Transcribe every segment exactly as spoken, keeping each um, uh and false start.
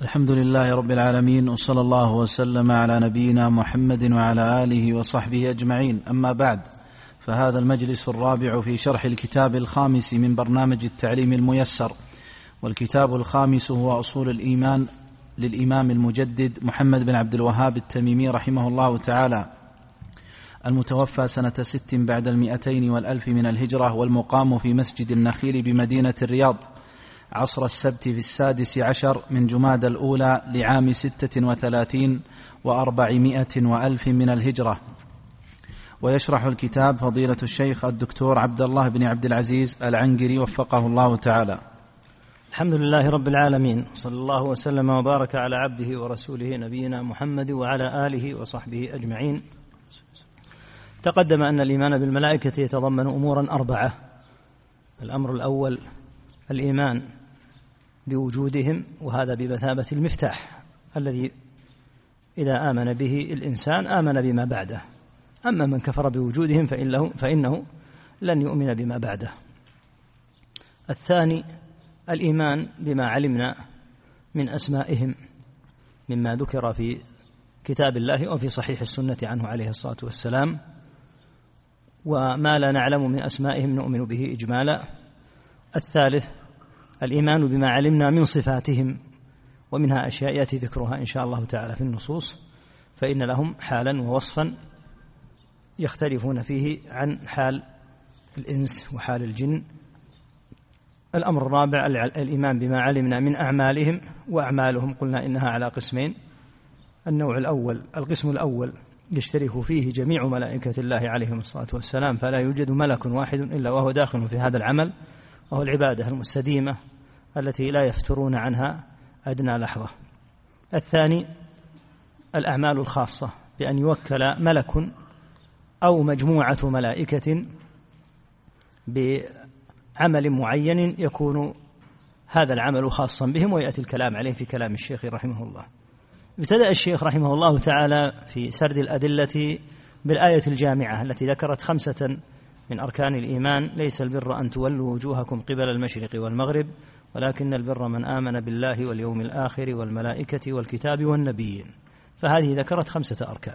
الحمد لله رب العالمين، وصلى الله وسلم على نبينا محمد وعلى آله وصحبه أجمعين. أما بعد، فهذا المجلس الرابع في شرح الكتاب الخامس من برنامج التعليم الميسر، والكتاب الخامس هو أصول الإيمان للإمام المجدد محمد بن عبد الوهاب التميمي رحمه الله تعالى، المتوفى سنة ست بعد المئتين والألف من الهجرة، والمقام في مسجد النخيل بمدينة الرياض عصر السبت في السادس عشر من جمادى الأولى لعام ستة وثلاثين وأربعمائة وألف من الهجرة. ويشرح الكتاب فضيلة الشيخ الدكتور عبد الله بن عبد العزيز العنقري وفقه الله تعالى. الحمد لله رب العالمين، صلى الله وسلم وبارك على عبده ورسوله نبينا محمد وعلى آله وصحبه أجمعين. تقدم أن الإيمان بالملائكة يتضمن أمورا أربعة. الأمر الأول الإيمان بوجودهم، وهذا بمثابة المفتاح الذي إذا آمن به الإنسان آمن بما بعده. أما من كفر بوجودهم فإنه, فإنه لن يؤمن بما بعده. الثاني الإيمان بما علمنا من أسمائهم مما ذكر في كتاب الله وفي صحيح السنة عنه عليه الصلاة والسلام، وما لا نعلم من أسمائهم نؤمن به إجمالا. الثالث الإيمان بما علمنا من صفاتهم، ومنها أشياء يأتي ذكرها إن شاء الله تعالى في النصوص، فإن لهم حالا ووصفا يختلفون فيه عن حال الإنس وحال الجن. الأمر الرابع الإيمان بما علمنا من أعمالهم، وأعمالهم قلنا إنها على قسمين. النوع الأول القسم الأول يشترك فيه جميع ملائكة الله عليهم الصلاة والسلام، فلا يوجد ملك واحد إلا وهو داخل في هذا العمل، وهو العبادة المستديمة التي لا يفترون عنها أدنى لحظة. الثاني الأعمال الخاصة، بأن يوكل ملك أو مجموعة ملائكة بعمل معين يكون هذا العمل خاصا بهم، ويأتي الكلام عليه في كلام الشيخ رحمه الله. ابتدأ الشيخ رحمه الله تعالى في سرد الأدلة بالآية الجامعة التي ذكرت خمسة من أركان الإيمان: ليس البر أن تولوا وجوهكم قبل المشرق والمغرب، ولكن البر من آمن بالله واليوم الآخر والملائكة والكتاب والنبيين. فهذه ذكرت خمسة أركان.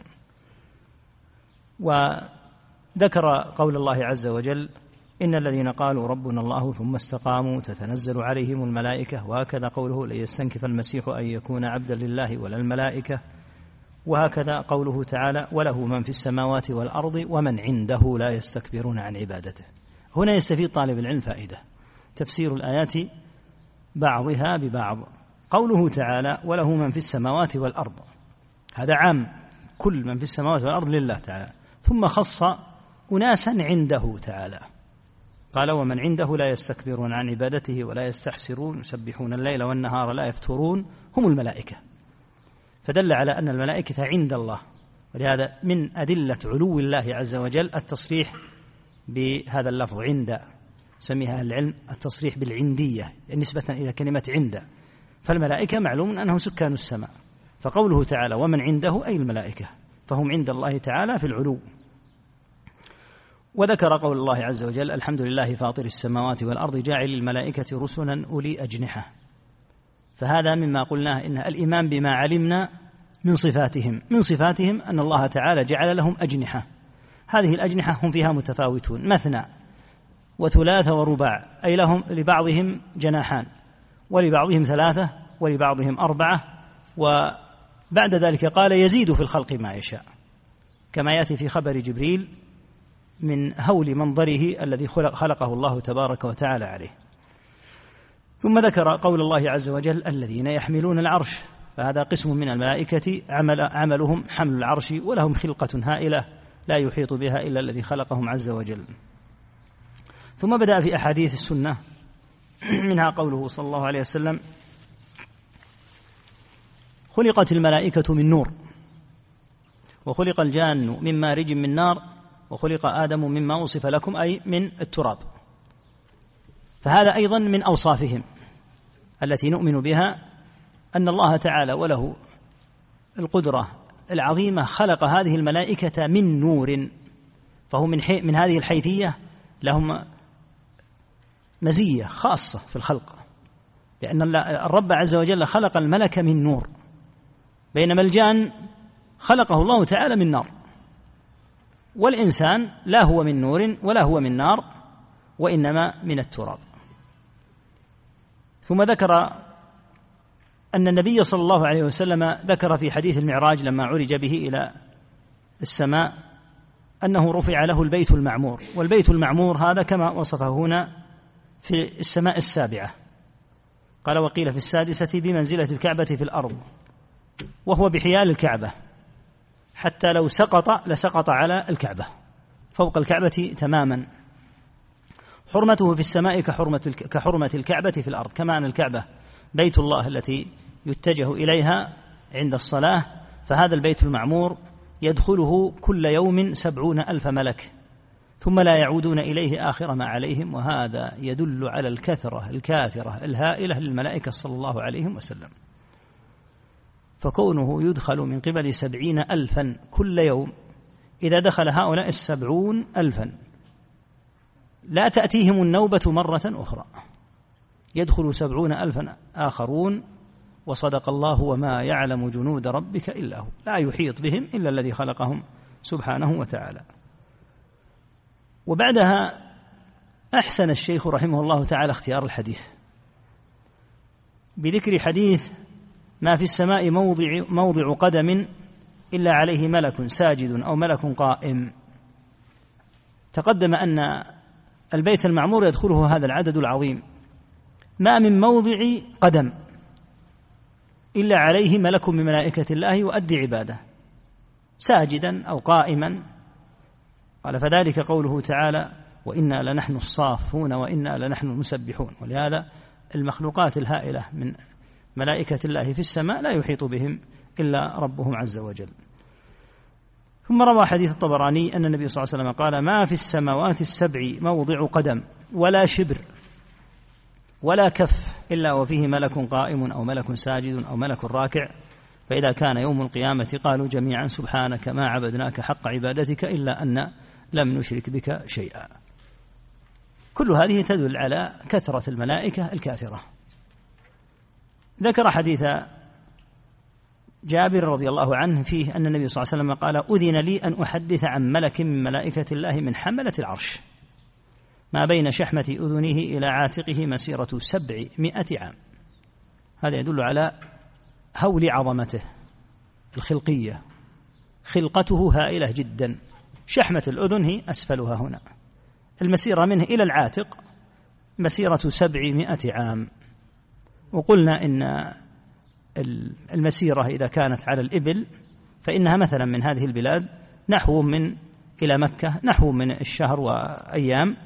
وذكر قول الله عز وجل: إن الذين قالوا ربنا الله ثم استقاموا تتنزل عليهم الملائكة، وهكذا قوله: لن يستنكف المسيح أن يكون عبدا لله ولا الملائكة. وهكذا قوله تعالى: وله من في السماوات والأرض ومن عنده لا يستكبرون عن عبادته. هنا يستفيد طالب العلم فائدة: تفسير الآيات بعضها ببعض. قوله تعالى: وله من في السماوات والأرض، هذا عام، كل من في السماوات والأرض لله تعالى، ثم خص أناسا عنده تعالى، قال: ومن عنده لا يستكبرون عن عبادته ولا يستحسرون يسبحون الليل والنهار لا يفترون، هم الملائكة. فدل على أن الملائكة عند الله، ولهذا من أدلة علو الله عز وجل التصريح بهذا اللفظ عند، سميها العلم التصريح بالعندية نسبة إلى كلمة عند. فالملائكة معلوم أنهم سكان السماء، فقوله تعالى ومن عنده أي الملائكة، فهم عند الله تعالى في العلو. وذكر قول الله عز وجل: الحمد لله فاطر السماوات والأرض جاعل الملائكة رسلا أولي أجنحة. فهذا مما قلناه إن الإيمان بما علمنا من صفاتهم. من صفاتهم أن الله تعالى جعل لهم أجنحة، هذه الأجنحة هم فيها متفاوتون، مثنى وثلاثة ورباع، أي لهم لبعضهم جناحان، ولبعضهم ثلاثة، ولبعضهم أربعة. وبعد ذلك قال: يزيد في الخلق ما يشاء، كما يأتي في خبر جبريل من هول منظره الذي خلقه الله تبارك وتعالى عليه. ثم ذكر قول الله عز وجل: الذين يحملون العرش، فهذا قسم من الملائكة عمل عملهم حمل العرش، ولهم خلقة هائلة لا يحيط بها إلا الذي خلقهم عز وجل. ثم بدأ في أحاديث السنة، منها قوله صلى الله عليه وسلم: خلقت الملائكة من نور، وخلق الجان من مارج من نار، وخلق آدم مما وصف لكم، أي من التراب. فهذا أيضا من أوصافهم التي نؤمن بها، أن الله تعالى وله القدرة العظيمة خلق هذه الملائكة من نور، فهو من, من هذه الحيثية لهم مزية خاصة في الخلق، لأن الرب عز وجل خلق الملك من نور، بينما الجان خلقه الله تعالى من نار، والإنسان لا هو من نور ولا هو من نار، وإنما من التراب. ثم ذكر أن النبي صلى الله عليه وسلم ذكر في حديث المعراج لما عرج به إلى السماء أنه رفع له البيت المعمور، والبيت المعمور هذا كما وصفه هنا في السماء السابعة، قال وقيل في السادسة بمنزلة الكعبة في الأرض، وهو بحيال الكعبة، حتى لو سقط لسقط على الكعبة فوق الكعبة تماما. حرمته في السماء كحرمة كحرمة الكعبة في الأرض، كما أن الكعبة بيت الله التي يتجه إليها عند الصلاة، فهذا البيت المعمور يدخله كل يوم سبعون ألف ملك ثم لا يعودون إليه آخر ما عليهم، وهذا يدل على الكثرة الكاثرة الهائلة للملائكة صلى الله عليه وسلم. فكونه يدخل من قبل سبعين ألفا كل يوم، إذا دخل هؤلاء السبعون ألفا لا تأتيهم النوبة مرة أخرى، يدخل سبعون ألفا آخرون، وصدق الله وما يعلم جنود ربك إلا هو، لا يحيط بهم إلا الذي خلقهم سبحانه وتعالى. وبعدها أحسن الشيخ رحمه الله تعالى اختيار الحديث بذكر حديث ما في السماء موضع, موضع قدم إلا عليه ملك ساجد أو ملك قائم. تقدم أن البيت المعمور يدخله هذا العدد العظيم، ما من موضع قدم إلا عليه ملك من ملائكة الله يؤدي عباده ساجدا أو قائما. قال فذلك قوله تعالى وإنا لنحن الصافون وإنا لنحن المسبحون. ولهذا المخلوقات الهائلة من ملائكة الله في السماء لا يحيط بهم إلا ربهم عز وجل. ثم روى حديث الطبراني أن النبي صلى الله عليه وسلم قال ما في السماوات السبع موضع قدم ولا شبر ولا كف إلا وفيه ملك قائم أو ملك ساجد أو ملك راكع، فإذا كان يوم القيامة قالوا جميعا سبحانك ما عبدناك حق عبادتك إلا أن لم نشرك بك شيئا. كل هذه تدل على كثرة الملائكة الكاثرة. ذكر حديث جابر رضي الله عنه فيه أن النبي صلى الله عليه وسلم قال أذن لي أن أحدث عن ملك من ملائكة الله من حملة العرش ما بين شحمة أذنه إلى عاتقه مسيرة سبعمائة عام. هذا يدل على هول عظمته الخلقية، خلقته هائلة جدا. شحمة الأذن هي أسفلها هنا، المسيرة منه إلى العاتق مسيرة سبعمائة عام. وقلنا إن المسيرة إذا كانت على الإبل فإنها مثلا من هذه البلاد نحو من إلى مكة نحو من الشهر وأيام،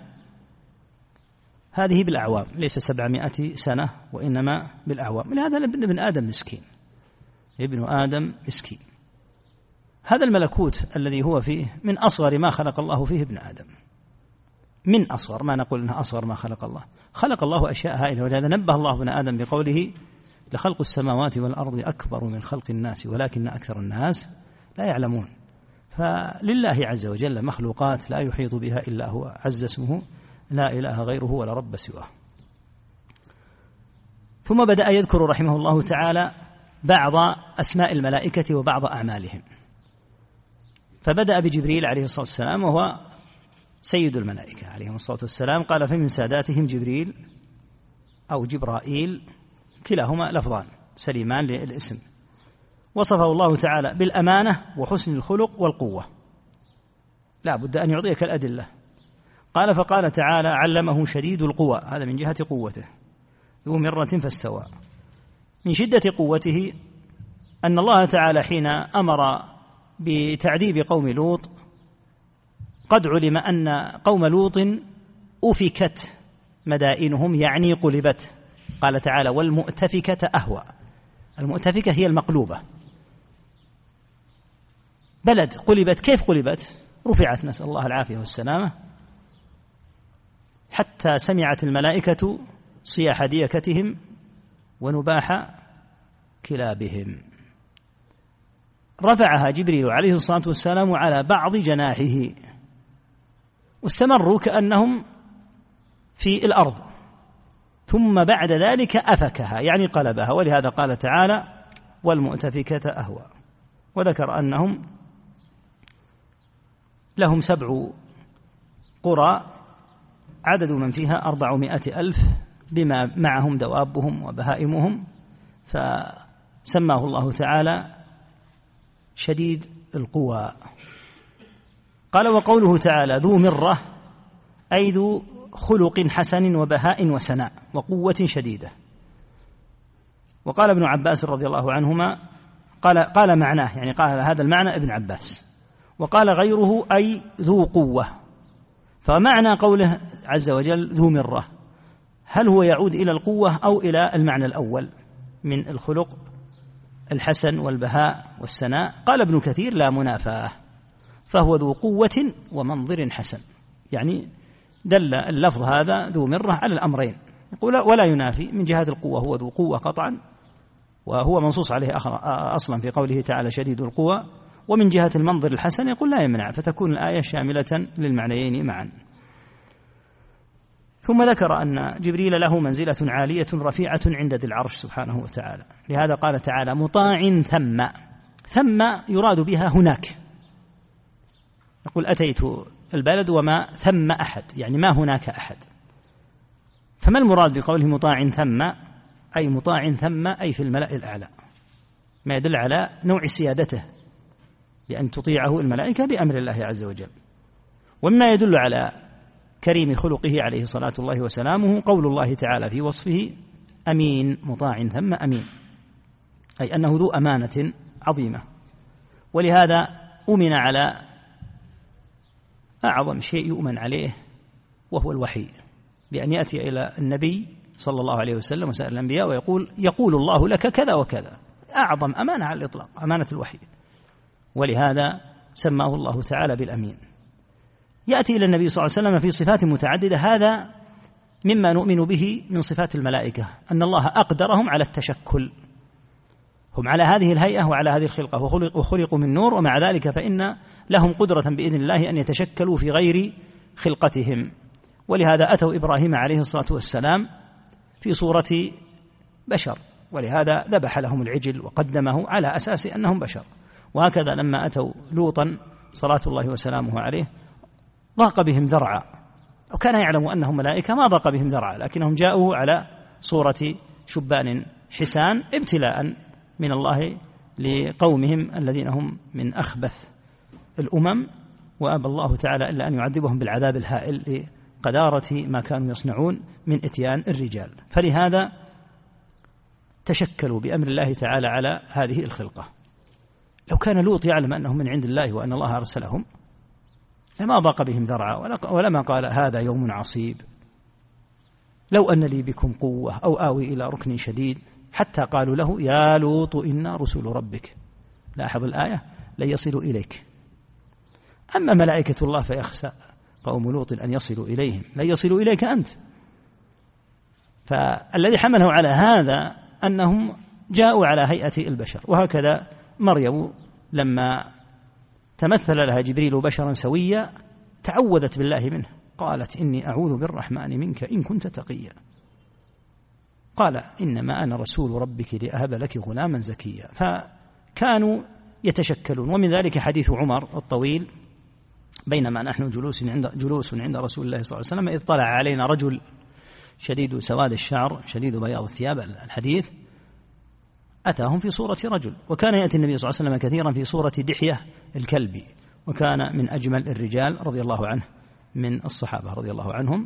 هذه بالأعوام ليس سبعمائة سنة وإنما بالأعوام. لهذا ابن آدم مسكين، ابن آدم مسكين. هذا الملكوت الذي هو فيه من أصغر ما خلق الله فيه ابن آدم، من أصغر ما نقول إنه أصغر ما خلق الله. خلق الله أشياء هائلة، ولهذا نبه الله ابن آدم بقوله لخلق السماوات والأرض أكبر من خلق الناس ولكن أكثر الناس لا يعلمون. فلله عز وجل مخلوقات لا يحيط بها إلا هو، عز اسمه لا إله غيره ولا رب سواه. ثم بدأ يذكر رحمه الله تعالى بعض أسماء الملائكة وبعض أعمالهم، فبدأ بجبريل عليه الصلاة والسلام وهو سيد الملائكة عليه الصلاة والسلام. قال فمن ساداتهم جبريل أو جبرائيل، كلاهما لفظان سليمان للاسم. وصفه الله تعالى بالأمانة وحسن الخلق والقوة، لا بد أن يعطيك الأدلة. قال فقال تعالى علمه شديد القوى، هذا من جهة قوته، ذو مرة فاستوى. من شدة قوته أن الله تعالى حين أمر بتعذيب قوم لوط قد علم أن قوم لوط أفكت مدائنهم، يعني قلبت. قال تعالى والمؤتفكة أهوى، المؤتفكة هي المقلوبة، بلد قلبت. كيف قلبت؟ رفعت، نسأل الله العافية والسلامة، حتى سمعت الملائكة صياح ديكتهم ونباح كلابهم. رفعها جبريل عليه الصلاة والسلام على بعض جناحه، واستمروا كأنهم في الأرض، ثم بعد ذلك أفكها يعني قلبها. ولهذا قال تعالى والمؤتفكة أهوى. وذكر أنهم لهم سبع قرى عدد من فيها أربعمائة ألف بما معهم دوابهم وبهائمهم، فسماه الله تعالى شديد القوى. قال وقوله تعالى ذو مرة أي ذو خلق حسن وبهاء وسناء وقوة شديدة. وقال ابن عباس رضي الله عنهما قال, قال معناه يعني قال هذا المعنى ابن عباس، وقال غيره أي ذو قوة. فمعنى قوله عز وجل ذو مرة هل هو يعود إلى القوة أو إلى المعنى الأول من الخلق الحسن والبهاء والسناء؟ قال ابن كثير لا منافاة، فهو ذو قوة ومنظر حسن، يعني دل اللفظ هذا ذو مرة على الأمرين، يقول ولا ينافي. من جهة القوة هو ذو قوة قطعا وهو منصوص عليه أصلا في قوله تعالى شديد القوى، ومن جهة المنظر الحسن يقول لا يمنع، فتكون الآية شاملة للمعنيين معا. ثم ذكر أن جبريل له منزلة عالية رفيعة عند ذي العرش سبحانه وتعالى، لهذا قال تعالى مطاع ثم. ثم يراد بها هناك، يقول أتيت البلد وما ثم أحد، يعني ما هناك أحد. فما المراد بقوله مطاع ثم؟ أي مطاع ثم أي في الملأ الأعلى، ما يدل على نوع سيادته بأن تطيعه الملائكة بأمر الله عز وجل. ومما يدل على كريم خلقه عليه صلاة الله وسلامه قول الله تعالى في وصفه أمين مطاع ثم أمين، أي أنه ذو أمانة عظيمة. ولهذا أمن على أعظم شيء يؤمن عليه وهو الوحي، بأن يأتي إلى النبي صلى الله عليه وسلم وسائر الأنبياء ويقول يقول الله لك كذا وكذا، أعظم أمانة على الإطلاق أمانة الوحي، ولهذا سماه الله تعالى بالأمين. يأتي إلى النبي صلى الله عليه وسلم في صفات متعددة، هذا مما نؤمن به من صفات الملائكة، أن الله أقدرهم على التشكل، هم على هذه الهيئة وعلى هذه الخلقة وخلقوا من نور، ومع ذلك فإن لهم قدرة بإذن الله أن يتشكلوا في غير خلقتهم. ولهذا أتوا إبراهيم عليه الصلاة والسلام في صورة بشر، ولهذا ذبح لهم العجل وقدمه على أساس أنهم بشر. وهكذا لما أتوا لوطا صلاة الله وسلامه عليه ضاق بهم ذرعا، وكان يعلم أنهم ملائكة ما ضاق بهم ذرعا، لكنهم جاءوا على صورة شبان حسان ابتلاء من الله لقومهم الذين هم من أخبث الأمم، وأبى الله تعالى إلا أن يعذبهم بالعذاب الهائل لقدارة ما كانوا يصنعون من إتيان الرجال. فلهذا تشكلوا بأمر الله تعالى على هذه الخلقة. لو كان لوط يعلم أنهم من عند الله وأن الله أرسلهم لما ضاق بهم ذرعا ولما قال هذا يوم عصيب، لو أن لي بكم قوة أو آوي إلى ركن شديد، حتى قالوا له يا لوط إنا رسول ربك. لاحظ الآية لن يصلوا إليك. أما ملائكة الله فيخشى قوم لوط أن يصلوا إليهم، لن يصلوا إليك أنت. فالذي حمله على هذا أنهم جاءوا على هيئة البشر. وهكذا مريم لما تمثل لها جبريل بشرا سويا تعوذت بالله منه، قالت إني أعوذ بالرحمن منك إن كنت تقيا. قال إنما أنا رسول ربك لأهب لك غلاما زكيا. فكانوا يتشكلون. ومن ذلك حديث عمر الطويل بينما نحن جلوس عند, جلوس عند رسول الله صلى الله عليه وسلم إذ طلع علينا رجل شديد سواد الشعر شديد بياض الثياب، الحديث أتاهم في صورة رجل، وكان يأتي النبي صلى الله عليه وسلم كثيرا في صورة دحية الكلبي، وكان من أجمل الرجال رضي الله عنه من الصحابة رضي الله عنهم.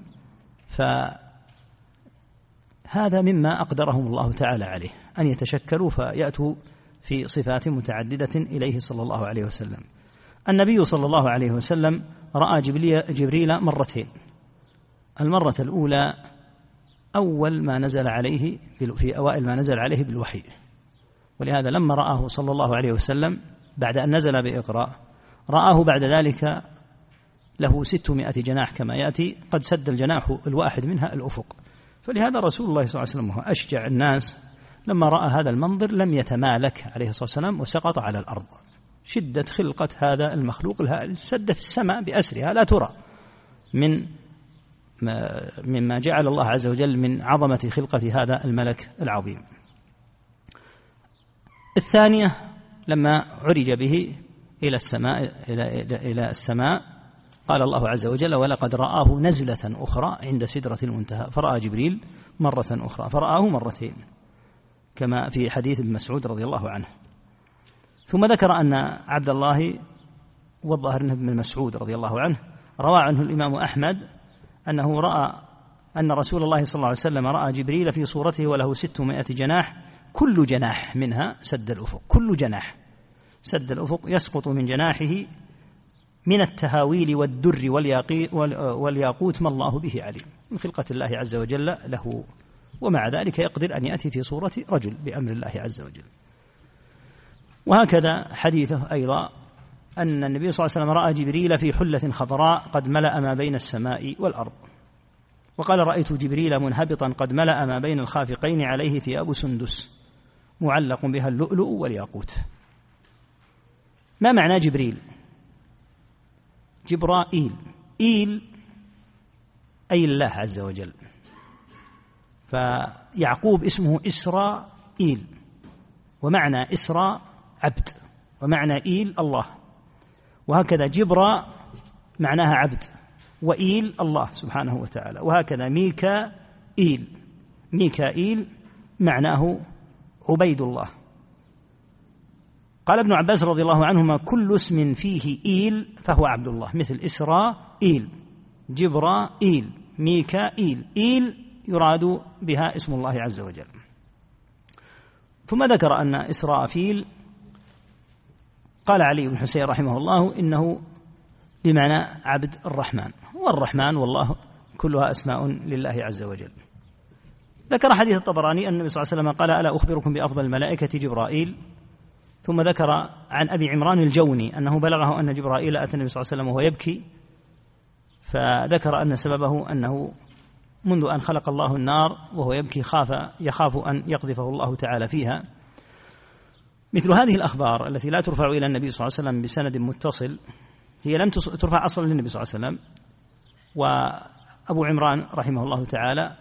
فهذا مما أقدرهم الله تعالى عليه أن يتشكلوا فيأتوا في صفات متعددة إليه صلى الله عليه وسلم. النبي صلى الله عليه وسلم رأى جبريل مرتين. المرة الأولى أول ما نزل عليه في أوائل ما نزل عليه بالوحي، ولهذا لما رآه صلى الله عليه وسلم بعد أن نزل بإقراء رآه بعد ذلك له ستمائة جناح كما يأتي، قد سد الجناح الواحد منها الأفق. فلهذا رسول الله صلى الله عليه وسلم هو أشجع الناس، لما رأى هذا المنظر لم يتمالك عليه الصلاة والسلام وسقط على الأرض. شدة خلقة هذا المخلوق الهائل، سدت السماء بأسرها لا ترى من مما جعل الله عز وجل من عظمة خلقة هذا الملك العظيم. الثانية لما عرج به إلى السماء إلى إلى السماء قال الله عز وجل: ولقد رآه نزلة أخرى عند سدرة المنتهى، فرأى جبريل مرة أخرى، فرآه مرتين كما في حديث ابن مسعود رضي الله عنه. ثم ذكر أن عبد الله والظاهر أنه ابن مسعود رضي الله عنه روى عنه الإمام أحمد أنه رأى أن رسول الله صلى الله عليه وسلم رأى جبريل في صورته وله ستمائة جناح، كل جناح منها سد الأفق، كل جناح سد الأفق، يسقط من جناحه من التهاويل والدر والياقوت ما الله به عليم، من خلقة الله عز وجل له، ومع ذلك يقدر أن يأتي في صورة رجل بأمر الله عز وجل. وهكذا حديثه أيضا أن النبي صلى الله عليه وسلم رأى جبريل في حلة خضراء قد ملأ ما بين السماء والأرض، وقال: رأيت جبريل منهبطا قد ملأ ما بين الخافقين عليه ثياب سندس معلق بها اللؤلؤ والياقوت. ما معنى جبريل؟ جبرائيل، إيل أي الله عز وجل، فيعقوب اسمه إسرائيل، ومعنى إسراء عبد، ومعنى إيل الله، وهكذا جبرا معناها عبد، وإيل الله سبحانه وتعالى، وهكذا ميكائيل، ميكائيل معناه عبيد الله. قال ابن عباس رضي الله عنهما: كل اسم فيه إيل فهو عبد الله، مثل إسرائيل، جبرائيل، ميكائيل، إيل يراد بها اسم الله عز وجل. ثم ذكر أن إسرافيل قال علي بن حسين رحمه الله إنه بمعنى عبد الرحمن، والرحمن والله كلها أسماء لله عز وجل. ذكر حديث الطبراني أن النبي صلى الله عليه وسلم قال: ألا أخبركم بأفضل الملائكة جبرائيل؟ ثم ذكر عن أبي عمران الجوني أنه بلغه أن جبرائيل أتى النبي صلى الله عليه وسلم وهو يبكي، فذكر أن سببه أنه منذ أن خلق الله النار وهو يبكي خاف يخاف أن يقذفه الله تعالى فيها. مثل هذه الأخبار التي لا ترفع إلى النبي صلى الله عليه وسلم بسند متصل هي لم ترفع أصلا للنبي صلى الله عليه وسلم. وأبو عمران رحمه الله تعالى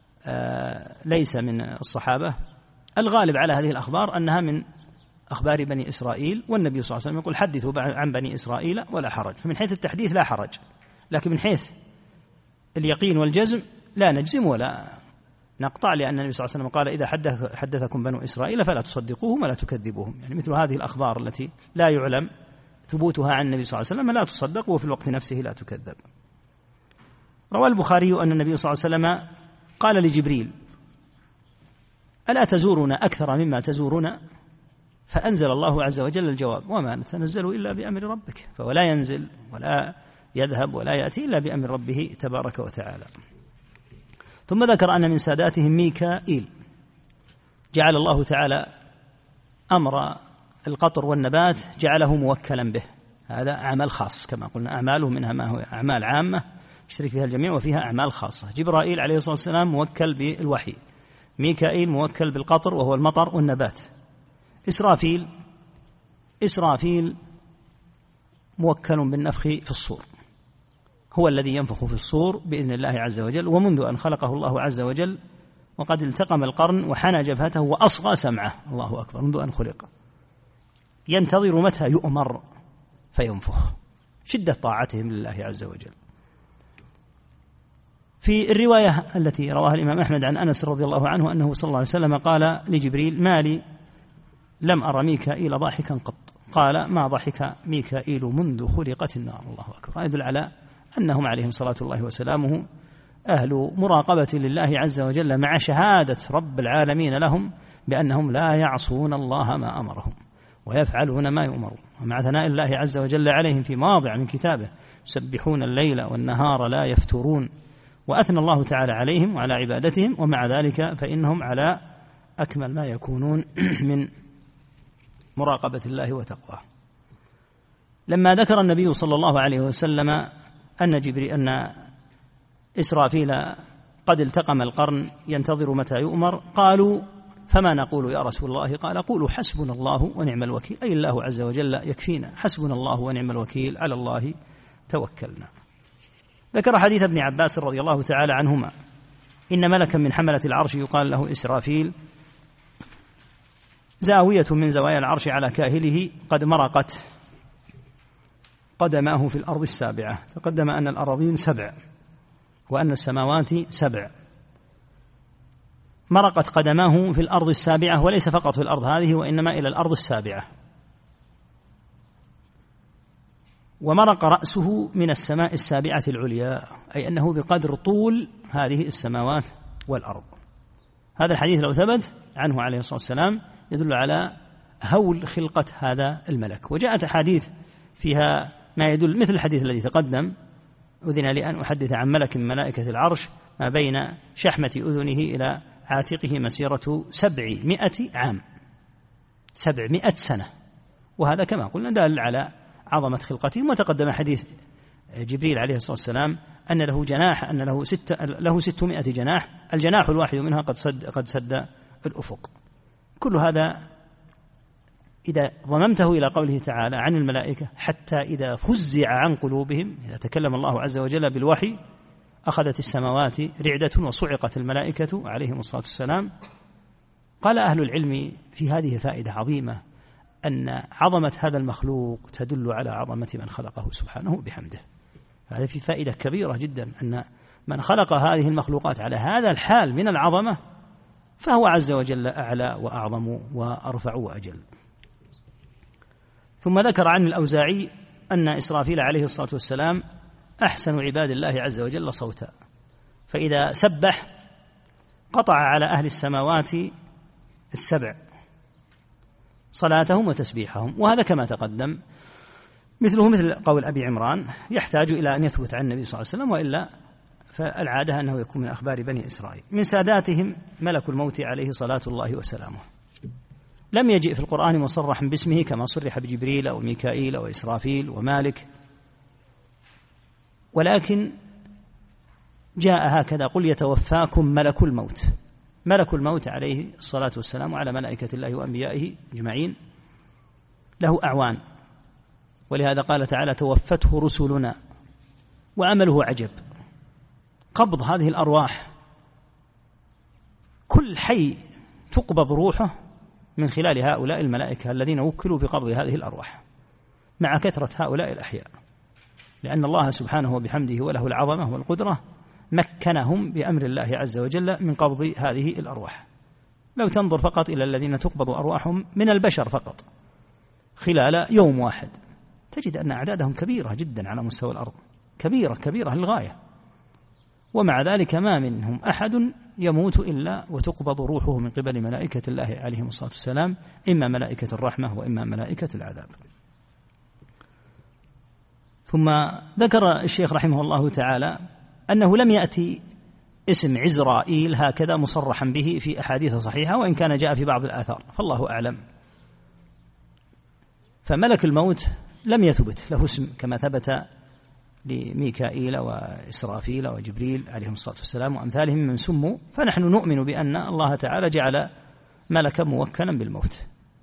ليس من الصحابة، الغالب على هذه الأخبار أنها من أخبار بني إسرائيل، والنبي صلى الله عليه وسلم يقول: حدثوا عن بني إسرائيل ولا حرج. فمن حيث التحديث لا حرج، لكن من حيث اليقين والجزم لا نجزم ولا نقطع، لأن النبي صلى الله عليه وسلم قال: إذا حدث حدثكم بنو إسرائيل فلا تصدقوهم ولا تكذبوهم. يعني مثل هذه الأخبار التي لا يعلم ثبوتها عن النبي صلى الله عليه وسلم لا تصدق، وفي الوقت نفسه لا تكذب. روى البخاري أن النبي صلى الله عليه وسلم قال لجبريل: ألا تزورنا أكثر مما تزورنا؟ فأنزل الله عز وجل الجواب: وما نتنزل إلا بأمر ربك. فولا ينزل ولا يذهب ولا يأتي إلا بأمر ربه تبارك وتعالى. ثم ذكر أن من ساداتهم ميكائيل، جعل الله تعالى أمر القطر والنبات جعله موكلا به، هذا عمل خاص كما قلنا، أعماله منها ما هو أعمال عامة يشترك فيها الجميع، وفيها أعمال خاصة. جبرائيل عليه الصلاة والسلام موكل بالوحي، ميكائيل موكل بالقطر وهو المطر والنبات. إسرافيل إسرافيل موكل بالنفخ في الصور، هو الذي ينفخ في الصور بإذن الله عز وجل، ومنذ أن خلقه الله عز وجل وقد التقم القرن وحنى جبهته وأصغى سمعه، الله أكبر، منذ أن خلق ينتظر متى يؤمر فينفخ، شدة طاعتهم لله عز وجل. في الرواية التي رواها الإمام أحمد عن أنس رضي الله عنه أنه صلى الله عليه وسلم قال لجبريل: ما لي لم أرى ميكائيل ضاحكا قط؟ قال: ما ضحك ميكائيل منذ خلقت النار. الله أكبر. يدل على أنهم عليهم صلاة الله وسلامه أهل مراقبة لله عز وجل، مع شهادة رب العالمين لهم بأنهم لا يعصون الله ما أمرهم ويفعلون ما يؤمرون، ومع ثناء الله عز وجل عليهم في مواضع من كتابه: يسبحون الليل والنهار لا يفترون. وأثنى الله تعالى عليهم وعلى عبادتهم، ومع ذلك فإنهم على أكمل ما يكونون من مراقبة الله وتقواه. لما ذكر النبي صلى الله عليه وسلم أن جبريل أن إسرافيل قد التقم القرن ينتظر متى يؤمر، قالوا: فما نقول يا رسول الله؟ قال: قولوا حسبنا الله ونعم الوكيل، أي الله عز وجل يكفينا، حسبنا الله ونعم الوكيل، على الله توكلنا. ذكر حديث ابن عباس رضي الله تعالى عنهما إن ملكا من حملة العرش يقال له إسرافيل زاوية من زوايا العرش على كاهله قد مرقت قدماه في الأرض السابعة. تقدم أن الأراضين سبع وأن السماوات سبع، مرقت قدماه في الأرض السابعة، وليس فقط في الأرض هذه وإنما إلى الأرض السابعة، ومرق رأسه من السماء السابعة العليا، أي أنه بقدر طول هذه السماوات والأرض. هذا الحديث لو ثبت عنه عليه الصلاة والسلام يدل على هول خلقة هذا الملك. وجاءت أحاديث فيها ما يدل مثل الحديث الذي تقدم: أذن لي أن أحدث عن ملك من ملائكة العرش ما بين شحمة أذنه إلى عاتقه مسيرة سبعمائة عام، سبعمائة سنة. وهذا كما قلنا دال على عظمة خلقته. وتقدم حديث جبريل عليه الصلاة والسلام أن له جناح، أن له ست له ستمائة جناح، الجناح الواحد منها قد سد قد سد الأفق. كل هذا إذا ضممته إلى قوله تعالى عن الملائكة: حتى إذا فزع عن قلوبهم، إذا تكلم الله عز وجل بالوحي أخذت السماوات رعدة وصعقت الملائكة عليهم الصلاة والسلام. قال أهل العلم في هذه فائدة عظيمة، أن عظمة هذا المخلوق تدل على عظمة من خلقه سبحانه بحمده. هذا في فائدة كبيرة جدا، أن من خلق هذه المخلوقات على هذا الحال من العظمة فهو عز وجل أعلى وأعظم وأرفع وأجل. ثم ذكر عن الأوزاعي أن إسرافيل عليه الصلاة والسلام أحسن عباد الله عز وجل صوتا، فإذا سبح قطع على أهل السماوات السبع صلاتهم وتسبيحهم. وهذا كما تقدم مثله مثل قول أبي عمران، يحتاج إلى أن يثبت عن النبي صلى الله عليه وسلم، وإلا فالعادة أنه يكون من أخبار بني إسرائيل. من ساداتهم ملك الموت عليه صلاة الله وسلامه، لم يجئ في القرآن مصرح باسمه كما صرح بجبريل أو ميكائيل أو إسرافيل ومالك، ولكن جاء هكذا: قل يتوفاكم ملك الموت. ملك الموت عليه الصلاة والسلام على ملائكة الله وأنبيائه أجمعين له أعوان، ولهذا قال تعالى: توفته رسلنا. وعمله عجب، قبض هذه الأرواح، كل حي تقبض روحه من خلال هؤلاء الملائكة الذين وكلوا بقبض هذه الأرواح، مع كثرة هؤلاء الأحياء، لأن الله سبحانه وبحمده وله العظمة والقدرة مكنهم بأمر الله عز وجل من قبض هذه الأرواح. لو تنظر فقط إلى الذين تقبض أرواحهم من البشر فقط خلال يوم واحد تجد أن أعدادهم كبيرة جدا على مستوى الأرض، كبيرة كبيرة للغاية، ومع ذلك ما منهم أحد يموت إلا وتقبض روحه من قبل ملائكة الله عليهم الصلاة والسلام، إما ملائكة الرحمة وإما ملائكة العذاب. ثم ذكر الشيخ رحمه الله تعالى أنه لم يأتي اسم عزرائيل هكذا مصرحا به في أحاديث صحيحة، وإن كان جاء في بعض الآثار، فالله أعلم. فملك الموت لم يثبت له اسم كما ثبت لميكائيل وإسرافيل وجبريل عليهم الصلاة والسلام وأمثالهم من سموا. فنحن نؤمن بأن الله تعالى جعل ملكا موكلا بالموت.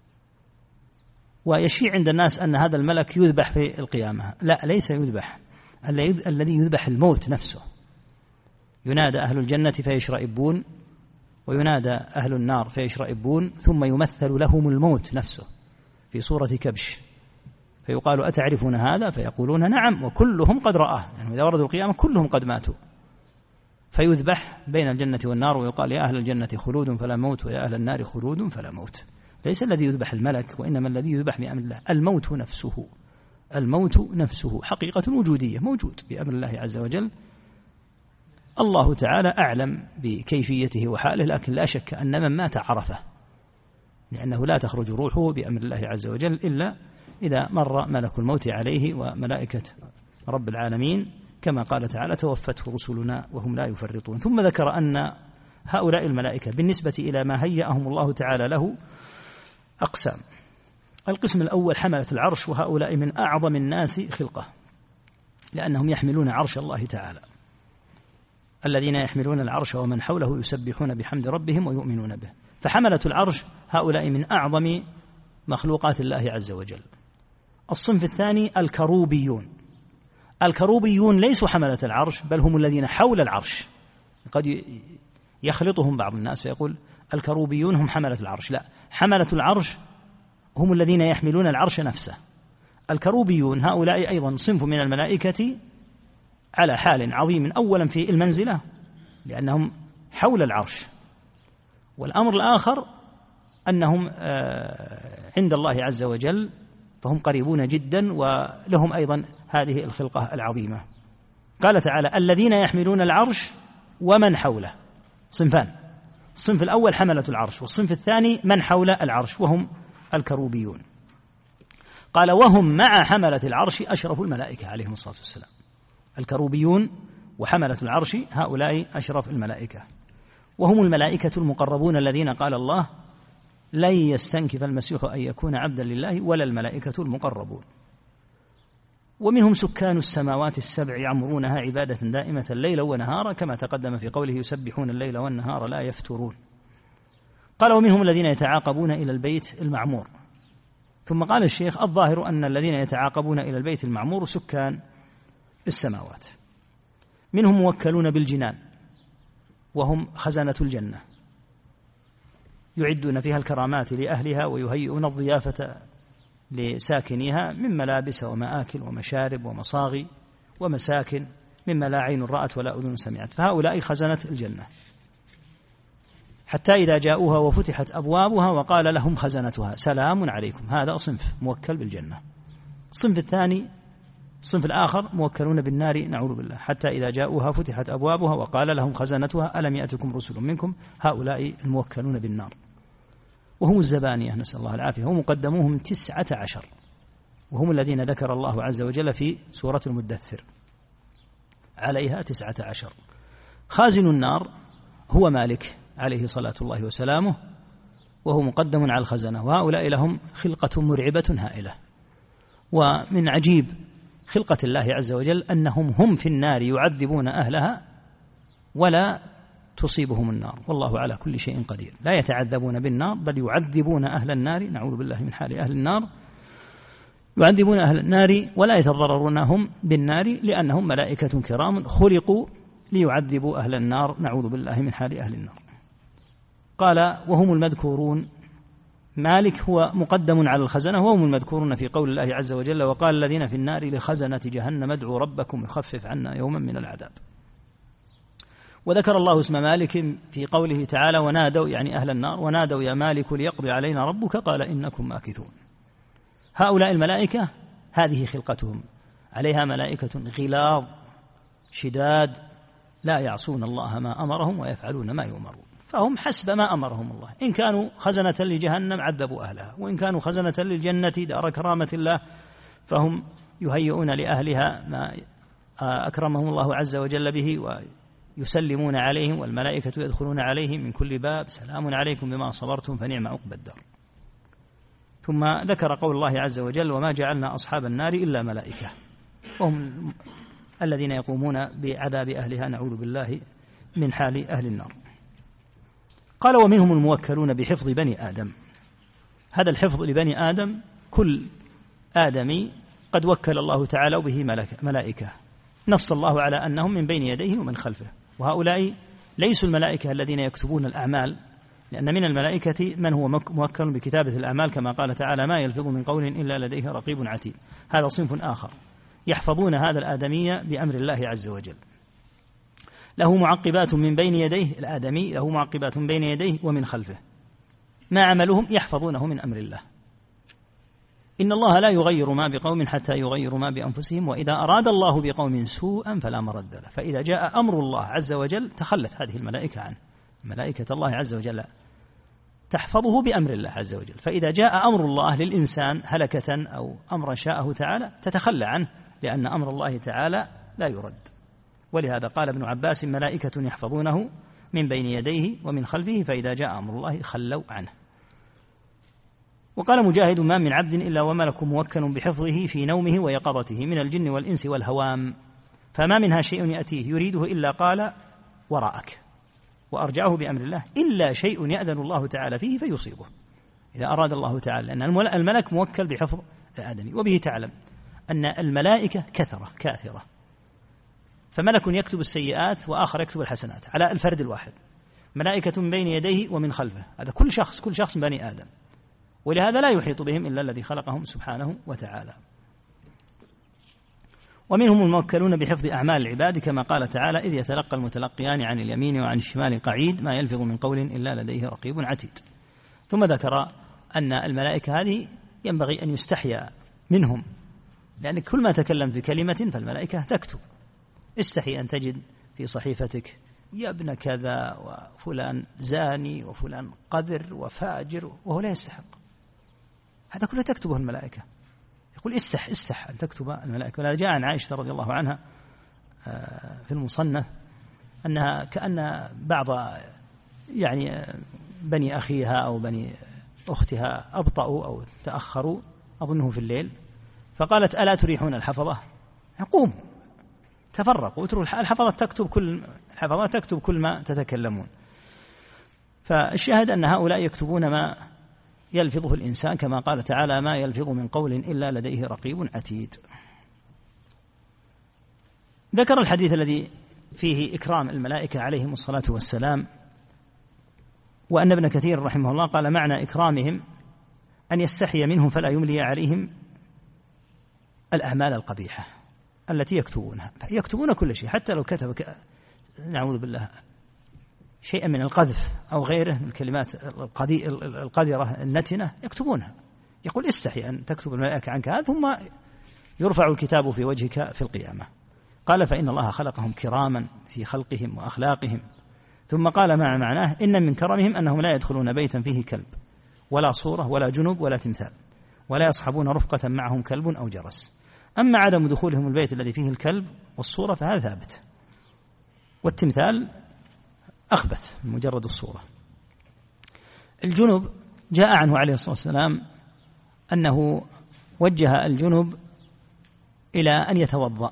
ويشيع عند الناس أن هذا الملك يذبح في القيامة. لا، ليس يذبح، الذي يذبح الموت نفسه. ينادى أهل الجنة فيشرئبون، وينادى أهل النار فيشرئبون، ثم يمثل لهم الموت نفسه في صورة كبش، فيقال: أتعرفون هذا؟ فيقولون: نعم، وكلهم قد رآه. يعني إذا وردوا القيامة كلهم قد ماتوا، فيذبح بين الجنة والنار، ويقال: يا أهل الجنة خلود فلا موت، ويا أهل النار خلود فلا موت. ليس الذي يذبح الملك، وإنما الذي يذبح بأمر الله، الموت نفسه. الموت نفسه حقيقة وجودية، موجود بأمر الله عز وجل. الله تعالى أعلم بكيفيته وحاله، لكن لا شك أن من مات عرفه، لأنه لا تخرج روحه بأمر الله عز وجل إلا إذا مر ملك الموت عليه وملائكة رب العالمين، كما قال تعالى: توفته رسلنا وهم لا يفرطون. ثم ذكر أن هؤلاء الملائكة بالنسبة إلى ما هيأهم الله تعالى له أقسام. القسم الأول حملة العرش، وهؤلاء من أعظم الناس خلقة، لأنهم يحملون عرش الله تعالى. الذين يحملون العرش ومن حوله يسبحون بحمد ربهم ويؤمنون به. فحملة العرش هؤلاء من أعظم مخلوقات الله عز وجل. الصنف الثاني الكروبيون. الكروبيون ليسوا حملة العرش، بل هم الذين حول العرش. قد يخلطهم بعض الناس ويقول الكروبيون هم حملة العرش، لا، حملة العرش هم الذين يحملون العرش نفسه. الكروبيون هؤلاء أيضا صنف من الملائكة على حال عظيم، أولا في المنزلة لأنهم حول العرش، والأمر الآخر أنهم عند الله عز وجل فهم قريبون جدا، ولهم أيضا هذه الخلقة العظيمة. قال تعالى الذين يحملون العرش ومن حوله، صنفان، الصنف الأول حملة العرش، والصنف الثاني من حول العرش وهم الكروبيون. قال وهم مع حملة العرش أشرف الملائكة عليهم الصلاة والسلام. الكروبيون وحملة العرش هؤلاء أشرف الملائكة، وهم الملائكة المقربون الذين قال الله لن يستنكف المسيح أن يكون عبدا لله ولا الملائكة المقربون. ومنهم سكان السماوات السبع يعمرونها عبادة دائمة ليلا ونهارا، كما تقدم في قوله يسبحون الليل والنهار لا يفترون. قال ومنهم الذين يتعاقبون إلى البيت المعمور. ثم قال الشيخ الظاهر أن الذين يتعاقبون إلى البيت المعمور سكان السماوات، منهم موكلون بالجنان وهم خزنة الجنة، يعدون فيها الكرامات لأهلها ويهيئون الضيافة لساكنيها من ملابس ومآكل ومشارب ومصاغي ومساكن مما لا عين رأت ولا أذن سمعت، فهؤلاء خزنة الجنة. حتى إذا جاءوها وفتحت أبوابها وقال لهم خزنتها سلام عليكم، هذا صنف موكل بالجنة. الصنف الثاني الصنف الآخر موكلون بالنار نعوذ بالله، حتى إذا جاءوها فتحت أبوابها وقال لهم خزنتها ألم يأتكم رسل منكم، هؤلاء الموكلون بالنار وهم الزبانية نسأل الله العافية، ومقدموهم تسعة عشر، وهم الذين ذكر الله عز وجل في سورة المدثر عليها تسعة عشر. خازن النار هو مالك عليه صلاة الله وسلامه، وهو مقدم على الخزنة، وهؤلاء لهم خلقة مرعبة هائلة. ومن عجيب خلقة الله عز وجل أنهم هم في النار يعذبون أهلها ولا تصيبهم النار، والله على كل شيء قدير. لا يتعذبون بالنار بل يعذبون أهل النار، نعوذ بالله من حال أهل النار، يعذبون أهل النار ولا يتضررون هم بالنار لأنهم ملائكة كرام خلقوا ليعذبوا أهل النار، نعوذ بالله من حال أهل النار. قال وهم المذكورون، مالك هو مقدم على الخزنة، وهم المذكورون في قول الله عز وجل وقال الذين في النار لخزنة جهنم ادعوا ربكم يخفف عنا يوما من العذاب. وذكر الله اسم مالك في قوله تعالى ونادوا، يعني أهل النار، ونادوا يا مالك ليقضي علينا ربك قال إنكم ماكثون. هؤلاء الملائكة هذه خلقتهم، عليها ملائكة غلاظ شداد لا يعصون الله ما أمرهم ويفعلون ما يؤمرون، فهم حسب ما أمرهم الله. إن كانوا خزنة لجهنم عذبوا أهلها، وإن كانوا خزنة للجنة دار كرامة الله فهم يهيئون لأهلها ما أكرمهم الله عز وجل به ويسلمون عليهم، والملائكة يدخلون عليهم من كل باب سلام عليكم بما صبرتم فنعم عقبى الدار. ثم ذكر قول الله عز وجل وما جعلنا أصحاب النار إلا ملائكة، وهم الذين يقومون بعذاب أهلها، نعوذ بالله من حال أهل النار. قال ومنهم الموكلون بحفظ بني آدم. هذا الحفظ لبني آدم كل آدمي قد وكل الله تعالى به ملائكة، نص الله على أنهم من بين يديه ومن خلفه، وهؤلاء ليسوا الملائكة الذين يكتبون الأعمال، لأن من الملائكة من هو موكل بكتابة الأعمال كما قال تعالى ما يلفظ من قول إلا لديه رقيب عتيد. هذا صنف آخر يحفظون هذا الآدمي بأمر الله عز وجل. له معقبات من بين يديه، الآدمي له معقبات من بين يديه ومن خلفه، ما عملهم يحفظونه من أمر الله. إن الله لا يغير ما بقوم حتى يغيروا ما بأنفسهم، وإذا أراد الله بقوم سوءا فلا مرد له. فإذا جاء أمر الله عز وجل تخلت هذه الملائكة عنه، ملائكة الله عز وجل تحفظه بأمر الله عز وجل. فإذا جاء أمر الله للإنسان هلكة أو أمرا شاءه تعالى تتخلى عنه، لأن أمر الله تعالى لا يرد. ولهذا قال ابن عباس ملائكة يحفظونه من بين يديه ومن خلفه، فإذا جاء أمر الله خلوا عنه. وقال مجاهد ما من عبد إلا وملك موكل بحفظه في نومه ويقظته من الجن والإنس والهوام، فما منها شيء يأتيه يريده إلا قال وراءك وأرجعه بأمر الله، إلا شيء يأذن الله تعالى فيه فيصيبه إذا أراد الله تعالى، لأن الملك موكل بحفظ الآدمي. وبه تعلم أن الملائكة كثرة كاثرة فملك يكتب السيئات وآخر يكتب الحسنات على الفرد الواحد، ملائكة من بين يديه ومن خلفه، هذا كل شخص كل شخص من بني آدم، ولهذا لا يحيط بهم إلا الذي خلقهم سبحانه وتعالى. ومنهم الموكلون بحفظ أعمال العباد كما قال تعالى: إذ يتلقى المتلقيان عن اليمين وعن الشمال قعيد ما يلفظ من قول إلا لديه رقيب عتيد. ثم ذكر أن الملائكة هذه ينبغي أن يستحيا منهم، لأن كل ما تكلم في كلمة فالملائكة تكتب. استحي أن تجد في صحيفتك يا ابن كذا وفلان زاني وفلان قذر وفاجر وهو لا يستحق، هذا كله تكتبه الملائكة. يقول استح استح أن تكتب الملائكة. ولا جاء عن عائشة رضي الله عنها في المصنف أنها كأن بعض يعني بني أخيها أو بني أختها أبطأوا أو تأخروا أظنه في الليل، فقالت: ألا تريحون الحفظة؟ قوموا تفرقوا واتروا الحفظة تكتب كل الحفظة تكتب كل ما تتكلمون. فالشاهد أن هؤلاء يكتبون ما يلفظه الإنسان كما قال تعالى: ما يلفظ من قول إلا لديه رقيب عتيد. ذكر الحديث الذي فيه إكرام الملائكة عليهم الصلاة والسلام، وأن ابن كثير رحمه الله قال: معنى إكرامهم أن يستحي منهم فلا يملي عليهم الأعمال القبيحة التي يكتبونها، يكتبون كل شيء، حتى لو كتب نعوذ بالله شيئا من القذف أو غيره من الكلمات القذرة النتنة يكتبونها. يقول: استحي أن تكتب الملائكة عنك هذا، ثم يرفع الكتاب في وجهك في القيامة. قال: فإن الله خلقهم كراما في خلقهم وأخلاقهم. ثم قال مع معناه: إن من كرمهم أنهم لا يدخلون بيتا فيه كلب ولا صورة ولا جنب ولا تمثال، ولا يصحبون رفقة معهم كلب أو جرس. أما عدم دخولهم البيت الذي فيه الكلب والصورة فهذا ثابت، والتمثال أخبث من مجرد الصورة. الجنب جاء عنه عليه الصلاة والسلام أنه وجه الجنب إلى أن يتوضأ،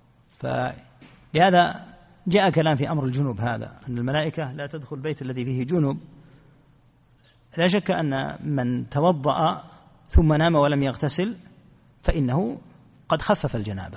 فلهذا جاء كلام في أمر الجنب هذا، أن الملائكة لا تدخل البيت الذي فيه جنب. لا شك أن من توضأ ثم نام ولم يغتسل فإنه قد خفف الجنابة،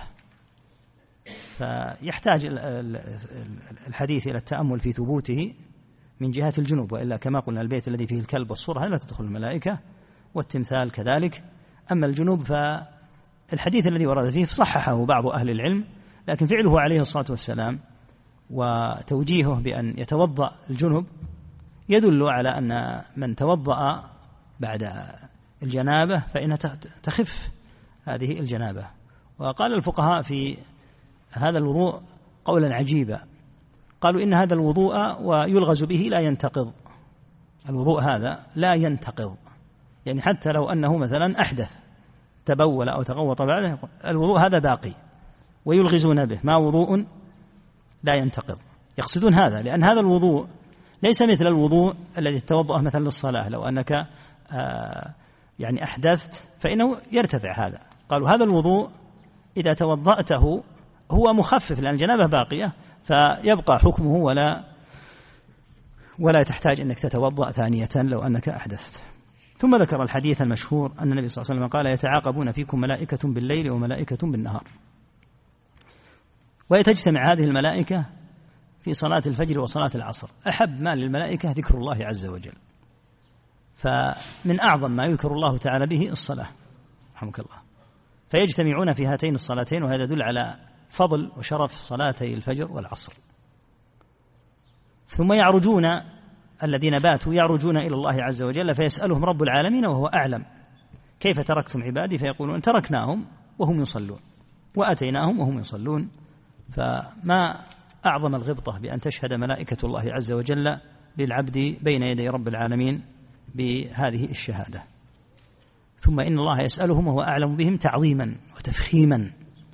فيحتاج الحديث إلى التأمل في ثبوته من جهة الجنوب، وإلا كما قلنا البيت الذي فيه الكلب والصورة هذا لا تدخل الملائكة، والتمثال كذلك. أما الجنوب فالحديث الذي ورد فيه صححه بعض أهل العلم، لكن فعله عليه الصلاة والسلام وتوجيهه بأن يتوضأ الجنوب يدل على أن من توضأ بعد الجنابة فإنها تخف هذه الجنابة. وقال الفقهاء في هذا الوضوء قولا عجيبا، قالوا إن هذا الوضوء ويلغز به لا ينتقض، الوضوء هذا لا ينتقض، يعني حتى لو أنه مثلا أحدث تبول أو تغوط بعده الوضوء هذا باقي، ويلغزون به ما وضوء لا ينتقض. يقصدون هذا لأن هذا الوضوء ليس مثل الوضوء الذي تتوضأ مثلا للصلاة، لو أنك آه يعني أحدثت فإنه يرتفع هذا. قالوا هذا الوضوء إذا توضأته هو مخفف لأن الجنابة باقية، فيبقى حكمه ولا ولا تحتاج أنك تتوضأ ثانية لو أنك أحدثت. ثم ذكر الحديث المشهور أن النبي صلى الله عليه وسلم قال: يتعاقبون فيكم ملائكة بالليل وملائكة بالنهار، ويتجتمع هذه الملائكة في صلاة الفجر وصلاة العصر. أحب ما للملائكة ذكر الله عز وجل، فمن أعظم ما يذكر الله تعالى به الصلاة رحمك الله، فيجتمعون في هاتين الصلاتين، وهذا يدل على فضل وشرف صلاتي الفجر والعصر. ثم يعرجون الذين باتوا يعرجون إلى الله عز وجل فيسألهم رب العالمين وهو أعلم: كيف تركتم عبادي؟ فيقولون: تركناهم وهم يصلون وأتيناهم وهم يصلون. فما أعظم الغبطة بأن تشهد ملائكة الله عز وجل للعبد بين يدي رب العالمين بهذه الشهادة. ثم إن الله يسألهم وهو أعلم بهم تعظيما وتفخيما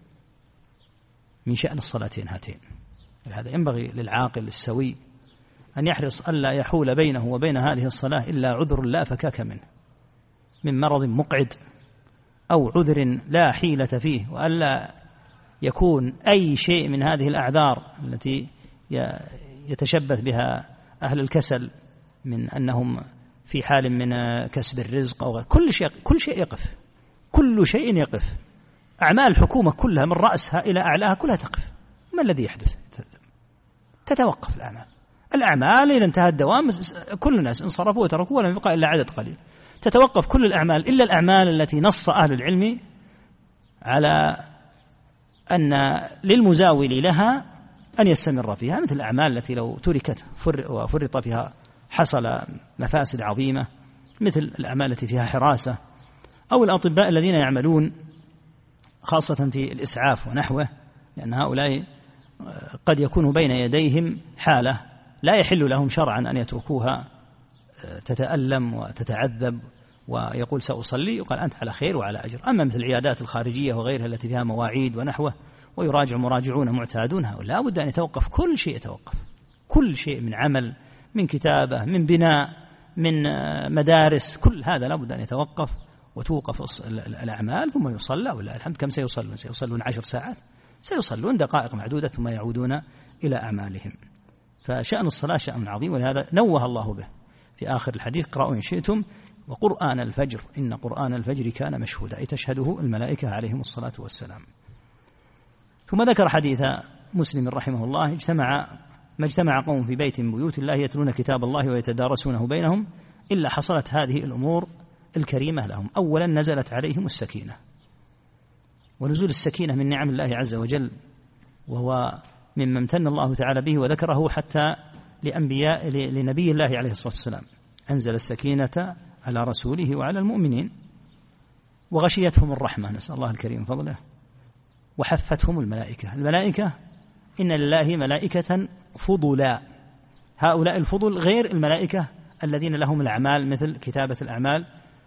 من شأن الصلاتين هاتين. هذا ينبغي للعاقل السوي أن يحرص ألا يحول بينه وبين هذه الصلاة إلا عذر لا فكاك منه، من مرض مقعد أو عذر لا حيلة فيه، وألا يكون أي شيء من هذه الأعذار التي يتشبث بها أهل الكسل من أنهم في حال من كسب الرزق أو كل شيء كل شيء يقف كل شيء يقف أعمال الحكومة كلها من رأسها إلى أعلاها كلها تقف، ما الذي يحدث؟ تتوقف الأعمال. الأعمال إذا انتهى الدوام كل الناس انصرفوا وتركوا ولم يبقى إلا عدد قليل. تتوقف كل الأعمال إلا الأعمال التي نص أهل العلم على أن للمزاول لها أن يستمر فيها، مثل الأعمال التي لو تركت وفرط فيها حصل مفاسد عظيمة، مثل الأعمال التي فيها حراسة، أو الأطباء الذين يعملون خاصة في الإسعاف ونحوه، لأن هؤلاء قد يكون بين يديهم حالة لا يحل لهم شرعا أن يتركوها تتألم وتتعذب ويقول سأصلي، يقال أنت على خير وعلى أجر. أما مثل العيادات الخارجية وغيرها التي فيها مواعيد ونحوه ويراجع مراجعون معتادون، هؤلاء لا بد أن يتوقف كل شيء، يتوقف كل شيء من عمل، من كتابة، من بناء، من مدارس، كل هذا لا بد أن يتوقف وتوقف الأعمال ثم يصلى. ولا الحمد كم سيصلون؟ سيصلون عشر ساعات، سيصلون دقائق معدودة ثم يعودون إلى أعمالهم. فشأن الصلاة شأن عظيم، ولهذا نوه الله به في آخر الحديث: قرأوا إن شئتم وقرآن الفجر إن قرآن الفجر كان مشهودا، أي تشهده الملائكة عليهم الصلاة والسلام. ثم ذكر حديث مسلم رحمه الله: اجتمع ما اجتمع قوم في بيت من بيوت الله يتلون كتاب الله ويتدارسونه بينهم إلا حصلت هذه الأمور الكريمة لهم. أولا نزلت عليهم السكينة، ونزول السكينة من نعم الله عز وجل، وهو مما امتن الله تعالى به وذكره حتى لأنبياء لنبي الله عليه الصلاة والسلام: أنزل السكينة على رسوله وعلى المؤمنين وغشيتهم الرحمة، نسأل الله الكريم فضله، وحفتهم الملائكة. الملائكة إن لله ملائكة فضلا، هؤلاء الفضل غير الملائكة الذين لهم الأعمال مثل كتابة الأعمال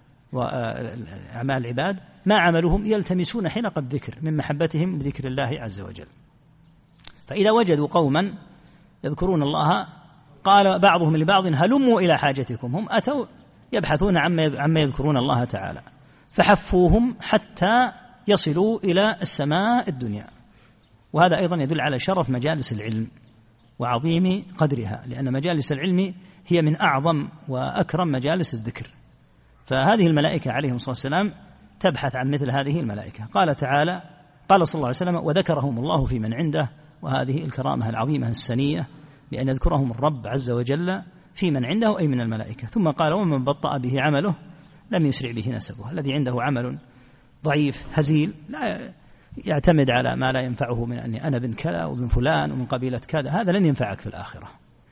وأعمال العباد، ما عملهم يلتمسون حلق الذكر من محبتهم لذكر الله عز وجل. فإذا وجدوا قوما يذكرون الله قال بعضهم لبعض: هلموا إلى حاجتكم. هم أتوا يبحثون عما يذكرون الله تعالى، فحفوهم حتى يصلوا إلى السماء الدنيا. وهذا أيضا يدل على شرف مجالس العلم وعظيم قدرها، لأن مجالس العلم هي من أعظم وأكرم مجالس الذكر. فهذه الملائكة عليهم الصلاة والسلام تبحث عن مثل هذه الملائكة. قال تعالى، قال صلى الله عليه وسلم: وذكرهم الله في من عنده. وهذه الكرامة العظيمة السنية بأن يذكرهم الرب عز وجل في من عنده أي من الملائكة. ثم قال: ومن بطأ به عمله لم يسرع به نسبه. الذي عنده عمل ضعيف هزيل لا يعتمد على ما لا ينفعه من أني أنا بن كذا وبن فلان ومن قبيلة كذا، هذا لن ينفعك في الآخرة.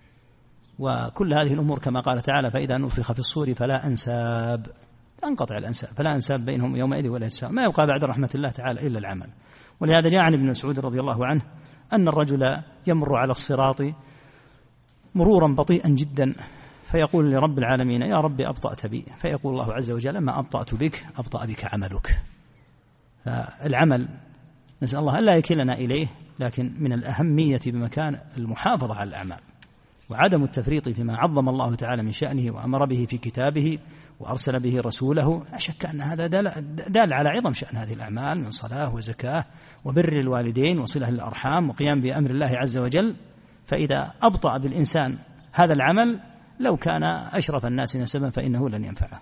وكل هذه الأمور كما قال تعالى: فإذا نفخ في الصور فلا أنساب، تنقطع الأنساب، فلا أنساب بينهم يومئذ ولا يتساءل، ما يبقى بعد رحمة الله تعالى إلا العمل. ولهذا جاء عن ابن مسعود رضي الله عنه أن الرجل يمر على الصراط مرورا بطيئا جدا، فيقول لرب العالمين: يا رب أبطأت بي، فيقول الله عز وجل: ما أبطأت بك أبطأ بك عملك. فالعمل نسأل الله ألا يكلنا إليه، لكن من الأهمية بمكان المحافظة على الأعمال وعدم التفريط فيما عظم الله تعالى من شأنه وأمر به في كتابه وأرسل به رسوله. لا شك أن هذا دال على عظم شأن هذه الأعمال من صلاة وزكاة وبر الوالدين وصلة للأرحام وقيام بأمر الله عز وجل. فإذا أبطأ بالإنسان هذا العمل لو كان أشرف الناس نسبا فإنه لن ينفعه.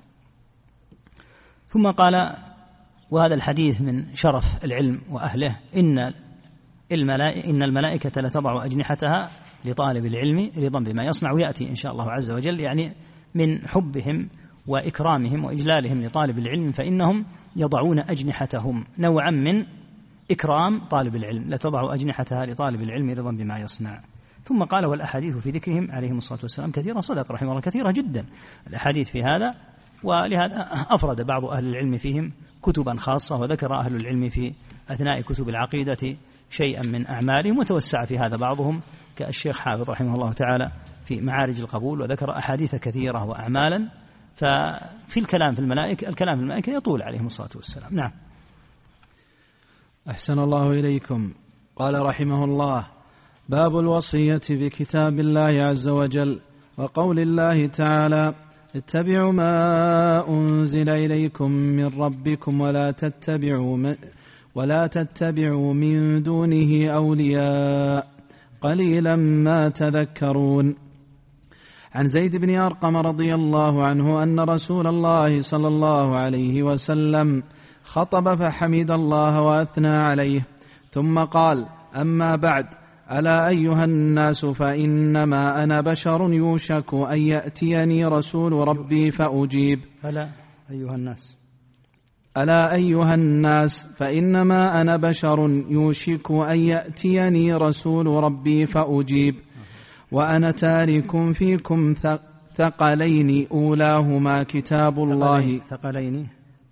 ثم قال: وهذا الحديث من شرف العلم وأهله: إن الملائكة, إن الملائكة لتضع أجنحتها لطالب العلم رضا بما يصنع. ويأتي إن شاء الله عز وجل يعني من حبهم وإكرامهم وإجلالهم لطالب العلم، فإنهم يضعون أجنحتهم نوعا من إكرام طالب العلم، لتضع أجنحتها لطالب العلم رضا بما يصنع. ثم قال: والأحاديث في ذكرهم عليهم الصلاة والسلام كثيرة. صدق رحمه الله، كثيرة جدا الأحاديث في هذا، ولهذا أفرد بعض أهل العلم فيهم كتبا خاصة، وذكر أهل العلم في أثناء كتب العقيدة شيئا من أعمالهم، وتوسع في هذا بعضهم كالشيخ حافظ رحمه الله تعالى في معارج القبول، وذكر أحاديث كثيرة وأعمالا. ففي الكلام في الملائكة، الكلام في الملائكة يطول عليهم الصلاة والسلام. نعم. أحسن الله إليكم. قال رحمه الله: باب الوصية بكتاب الله عز وجل وقول الله تعالى: اتبعوا ما أنزل إليكم من ربكم ولا تتبعوا ولا تتبعوا من دونه أولياء قليلا ما تذكرون. عن زيد بن أرقم رضي الله عنه أن رسول الله صلى الله عليه وسلم خطب فحمد الله وأثنى عليه، ثم قال: أما بعد، ألا أيها الناس فإنما أنا بشر يوشك أن يأتيني رسول ربي فأجيب ألا أيها الناس ألا أيها الناس فإنما أنا بشر يوشك أن يأتيني رسول ربي فأجيب وأنا تارك فيكم ثقلين أولاهما كتاب الله ثقلين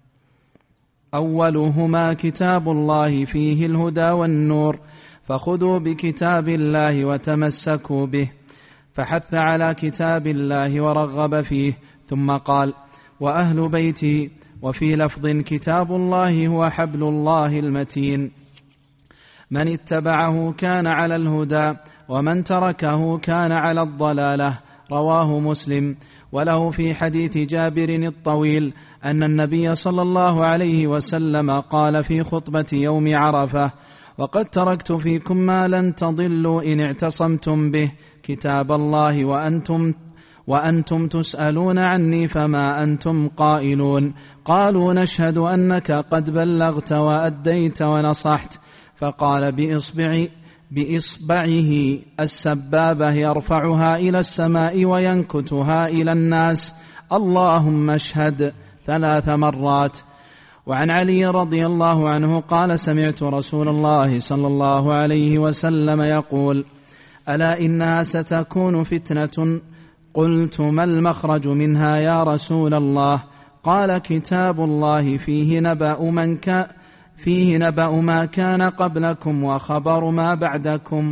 أولهما كتاب الله فيه الهدى والنور فخذوا بكتاب الله وتمسكوا به فحث على كتاب الله ورغب فيه ثم قال وأهل بيته وفي لفظ كتاب الله هو حبل الله المتين من اتبعه كان على الهدى ومن تركه كان على الضلالة رواه مسلم. وله في حديث جابر الطويل أن النبي صلى الله عليه وسلم قال في خطبة يوم عرفة وقد تركت فيكم ما لن تضلوا إن اعتصمتم به كتاب الله وأنتم وأنتم تسألون عني فما أنتم قائلون قالوا نشهد أنك قد بلغت وأديت ونصحت فقال بإصبع بإصبعه السبابة يرفعها إلى السماء وينكتها إلى الناس اللهم اشهد ثلاث مرات. وعن علي رضي الله عنه قال سمعت رسول الله صلى الله عليه وسلم يقول ألا إنها ستكون فتنة قلت ما المخرج منها يا رسول الله قال كتاب الله فيه نبأ من كان فيه نبأ ما كان قبلكم وخبر ما بعدكم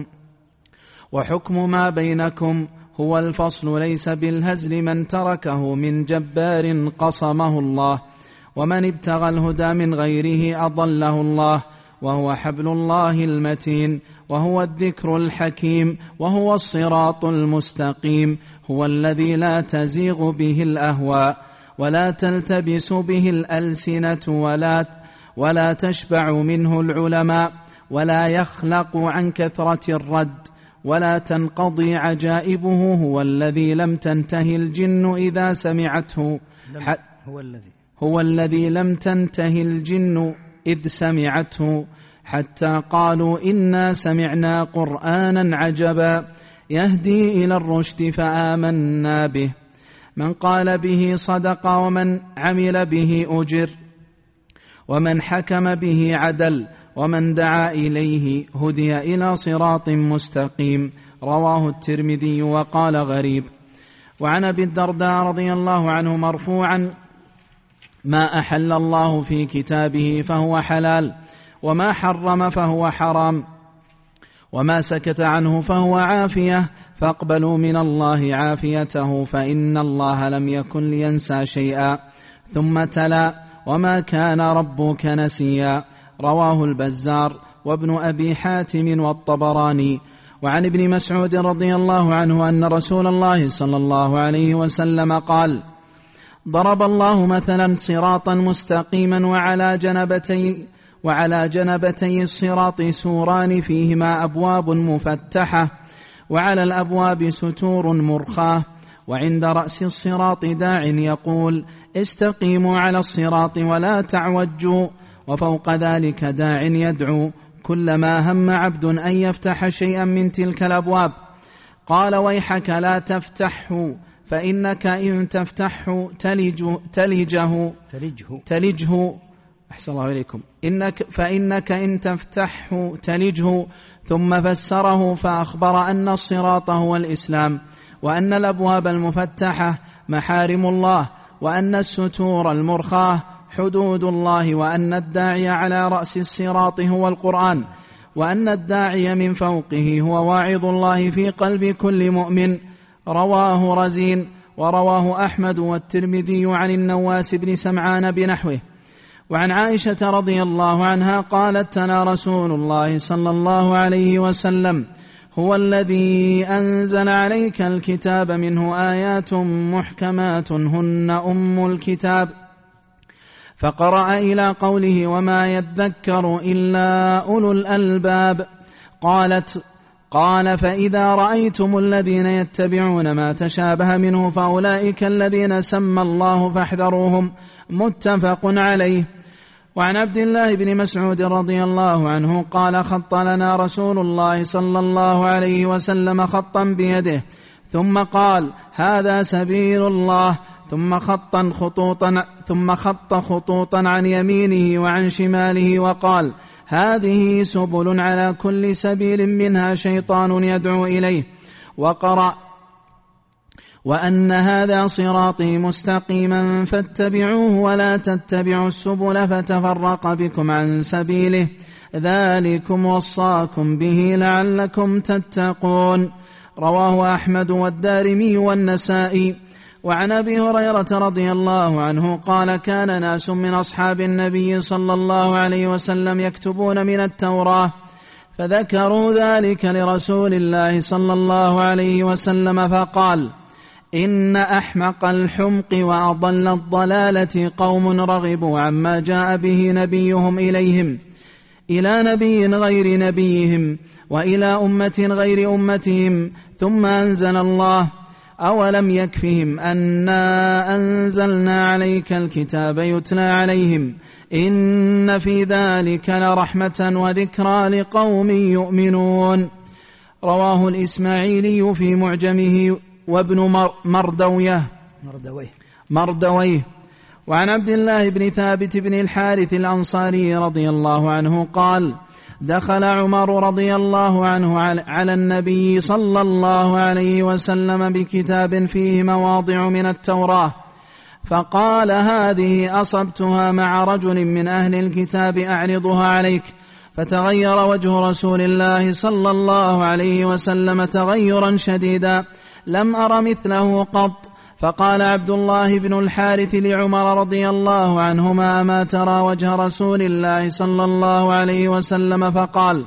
وحكم ما بينكم هو الفصل ليس بالهزل من تركه من جبار قصمه الله ومن ابتغى الهدى من غيره أضله الله وهو حبل الله المتين وهو الذكر الحكيم وهو الصراط المستقيم هو الذي لا تزيغ به الأهواء ولا تلتبس به الألسنة ولا ولا تشبع منه العلماء ولا يخلق عن كثرة الرد ولا تنقضي عجائبه هو الذي لم تنتهي الجن إذا سمعته هو الذي هو الذي لم تنتهي الجن إذ سمعته حتى قالوا إنا سمعنا قرآنا عجبا يهدي إلى الرشد فآمنا به من قال به صدق ومن عمل به أجر ومن حكم به عدل ومن دعا إليه هدي إلى صراط مستقيم رواه الترمذي وقال غريب. وعن أبي الدرداء رضي الله عنه مرفوعا ما أحل الله في كتابه فهو حلال وما حرم فهو حرام وما سكت عنه فهو عافية فاقبلوا من الله عافيته فإن الله لم يكن لينسى شيئا ثم تلا وما كان ربك نسيا رواه البزار وابن أبي حاتم والطبراني. وعن ابن مسعود رضي الله عنه أن رسول الله صلى الله عليه وسلم قال ضرب الله مثلا صراطا مستقيما وعلى جنبتي وعلى جنبتي الصراط سوران فيهما أبواب مفتحة وعلى الأبواب ستور مرخاة وعند رأس الصراط داع يقول استقيموا على الصراط ولا تعوجوا وفوق ذلك داع يدعو كلما هم عبد أن يفتح شيئا من تلك الأبواب قال ويحك لا تفتحه فإنك إن تفتحه تلجه تلجه تلجه, تلجه أحسن الله إليكم إنك فإنك إن تفتحه تلجه. ثم فسره فأخبر أن الصراط هو الإسلام وأن الأبواب المفتحة محارم الله وأن الستور المرخاة حدود الله وأن الداعي على رأس الصراط هو القرآن وأن الداعي من فوقه هو واعظ الله في قلب كل مؤمن رواه رزين ورواه أحمد والترمذي عن النواس بن سمعان بنحوه. وعن عائشة رضي الله عنها قالت تلا رسول الله صلى الله عليه وسلم هو الذي أنزل عليك الكتاب منه آيات محكمات هن أم الكتاب فقرأ إلى قوله وما يذكر إلا أولو الألباب قالت قال فإذا رأيتم الذين يتبعون ما تشابه منه فأولئك الذين سمى الله فاحذروهم متفق عليه. وعن عبد الله بن مسعود رضي الله عنه قال خط لنا رسول الله صلى الله عليه وسلم خطا بيده ثم قال هذا سبيل الله ثم خطا خطوطا ثم خط خطوطا عن يمينه وعن شماله وقال هذه سبل على كل سبيل منها شيطان يدعو إليه وقرأ وأن هذا صراطي مستقيما فاتبعوه ولا تتبعوا السبل فتفرق بكم عن سبيله ذلكم وصاكم به لعلكم تتقون. رواه أحمد والدارمي والنسائي. وعن أبي هريرة رضي الله عنه قال كان ناس من أصحاب النبي صلى الله عليه وسلم يكتبون من التوراة فذكروا ذلك لرسول الله صلى الله عليه وسلم فقال إن أحمق الحمق وأضل الضلالة قوم رغبوا عما جاء به نبيهم إليهم إلى نبي غير نبيهم وإلى أمة غير أمتهم ثم أنزل الله أولم يكفهم أنا أنزلنا عليك الكتاب يتلى عليهم إن في ذلك لرحمة وذكرى لقوم يؤمنون. رواه الإسماعيلي في معجمه وابن مردويه مردويه مردويه. وعن عبد الله بن ثابت بن الحارث الأنصاري رضي الله عنه قال دخل عمر رضي الله عنه على النبي صلى الله عليه وسلم بكتاب فيه مواضع من التوراة فقال هذه أصبتها مع رجل من أهل الكتاب أعرضها عليك فتغير وجه رسول الله صلى الله عليه وسلم تغيرا شديدا لم أر مثله قط فقال عبد الله بن الحارث لعمر رضي الله عنهما ما ترى وجه رسول الله صلى الله عليه وسلم فقال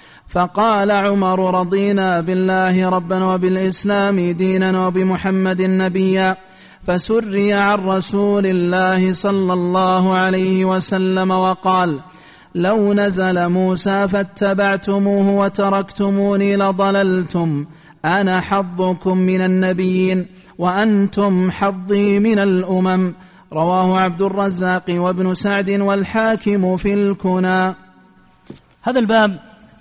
فقال عمر رضينا بالله ربا وبالإسلام دينا وبمحمد نبيا فسري عن رسول الله صلى الله عليه وسلم وقال لو نزل موسى فاتبعتموه وتركتموني لضللتم أنا حظكم من النبيين وأنتم حظي من الأمم. رواه عبد الرزاق وابن سعد والحاكم في الكنى. هذا الباب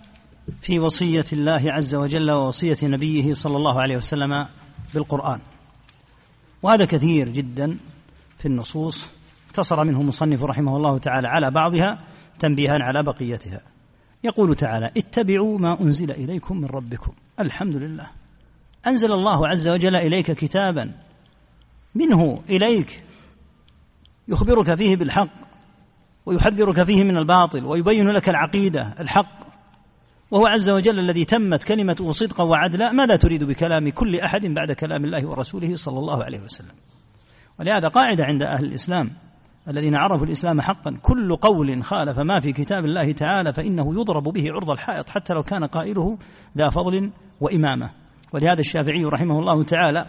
في وصية الله عز وجل ووصية نبيه صلى الله عليه وسلم بالقرآن، وهذا كثير جدا في النصوص اقتصر منه مصنف رحمه الله تعالى على بعضها تنبيها على بقيتها. يقول تعالى اتبعوا ما أنزل إليكم من ربكم. الحمد لله، أنزل الله عز وجل إليك كتابا منه إليك يخبرك فيه بالحق ويحذرك فيه من الباطل ويبين لك العقيدة الحق، وهو عز وجل الذي تمت كلمته صدقا وعدلا. ماذا تريد بكلام كل أحد بعد كلام الله ورسوله صلى الله عليه وسلم؟ ولهذا قاعدة عند أهل الإسلام الذين عرفوا الإسلام حقا كل قول خالف ما في كتاب الله تعالى فإنه يضرب به عرض الحائط حتى لو كان قائله ذا فضل وإمامة. ولهذا الشافعي رحمه الله تعالى